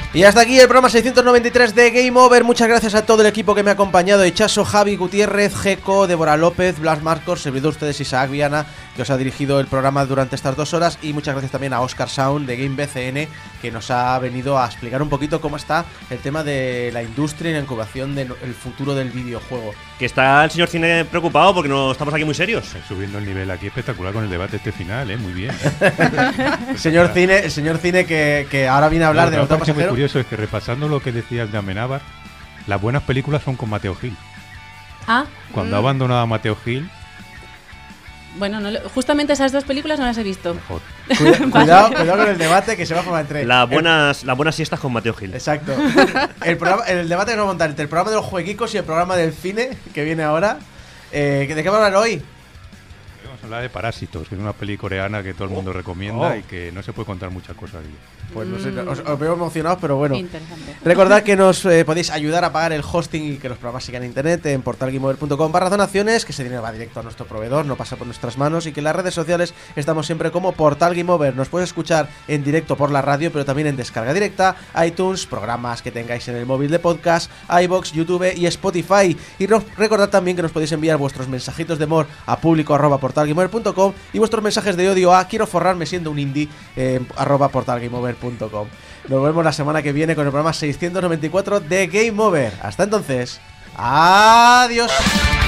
Y hasta aquí el programa seiscientos noventa y tres de Game Over. Muchas gracias a todo el equipo que me ha acompañado: Ichaso, Javi Gutiérrez, Geco, Débora López, Blas Marcos, servidor de ustedes Isaac Viana, que os ha dirigido el programa durante estas dos horas. Y muchas gracias también a Óscar Sound de Game B C N, que nos ha venido a explicar un poquito cómo está el tema de la industria y la incubación del futuro del videojuego. Que está el señor Cine preocupado porque no estamos aquí muy serios. Subiendo el nivel aquí espectacular con el debate este final, ¿eh? Muy bien. el señor Cine, el señor Cine que, que ahora viene a hablar no, de los muy curioso es que, repasando lo que decía el de Amenábar, las buenas películas son con Mateo Gil. Ah. Cuando ha abandonado a Mateo Gil. Bueno, no, justamente esas dos películas no las he visto. Cuida, cuidado, cuidado con el debate que se va a formar entre. Las buenas, el, las buenas siestas con Mateo Gil. Exacto. El, programa, el debate que nos va a montar entre el programa de los jueguicos y el programa del cine que viene ahora. Eh, ¿De qué va a hablar hoy? Vamos a hablar de Parásitos, que es una peli coreana que todo el mundo oh, recomienda oh. y que no se puede contar muchas cosas. Pues no sé, os, os veo emocionados, pero bueno. Recordad que nos eh, podéis ayudar a pagar el hosting y que los programas sigan en internet en portalgameover punto com barra donaciones, que ese dinero va directo a nuestro proveedor, no pasa por nuestras manos, y que en las redes sociales estamos siempre como Portal Game Over. Nos puedes escuchar en directo por la radio, pero también en descarga directa, iTunes, programas que tengáis en el móvil de podcast, iVoox, YouTube y Spotify. Y recordad también que nos podéis enviar vuestros mensajitos de amor a público arroba portalgameover punto com y vuestros mensajes de odio a quiero forrarme siendo un indie eh, arroba portalgameover punto com. Nos vemos la semana que viene con el programa seiscientos noventa y cuatro de Game Over. Hasta entonces, adiós.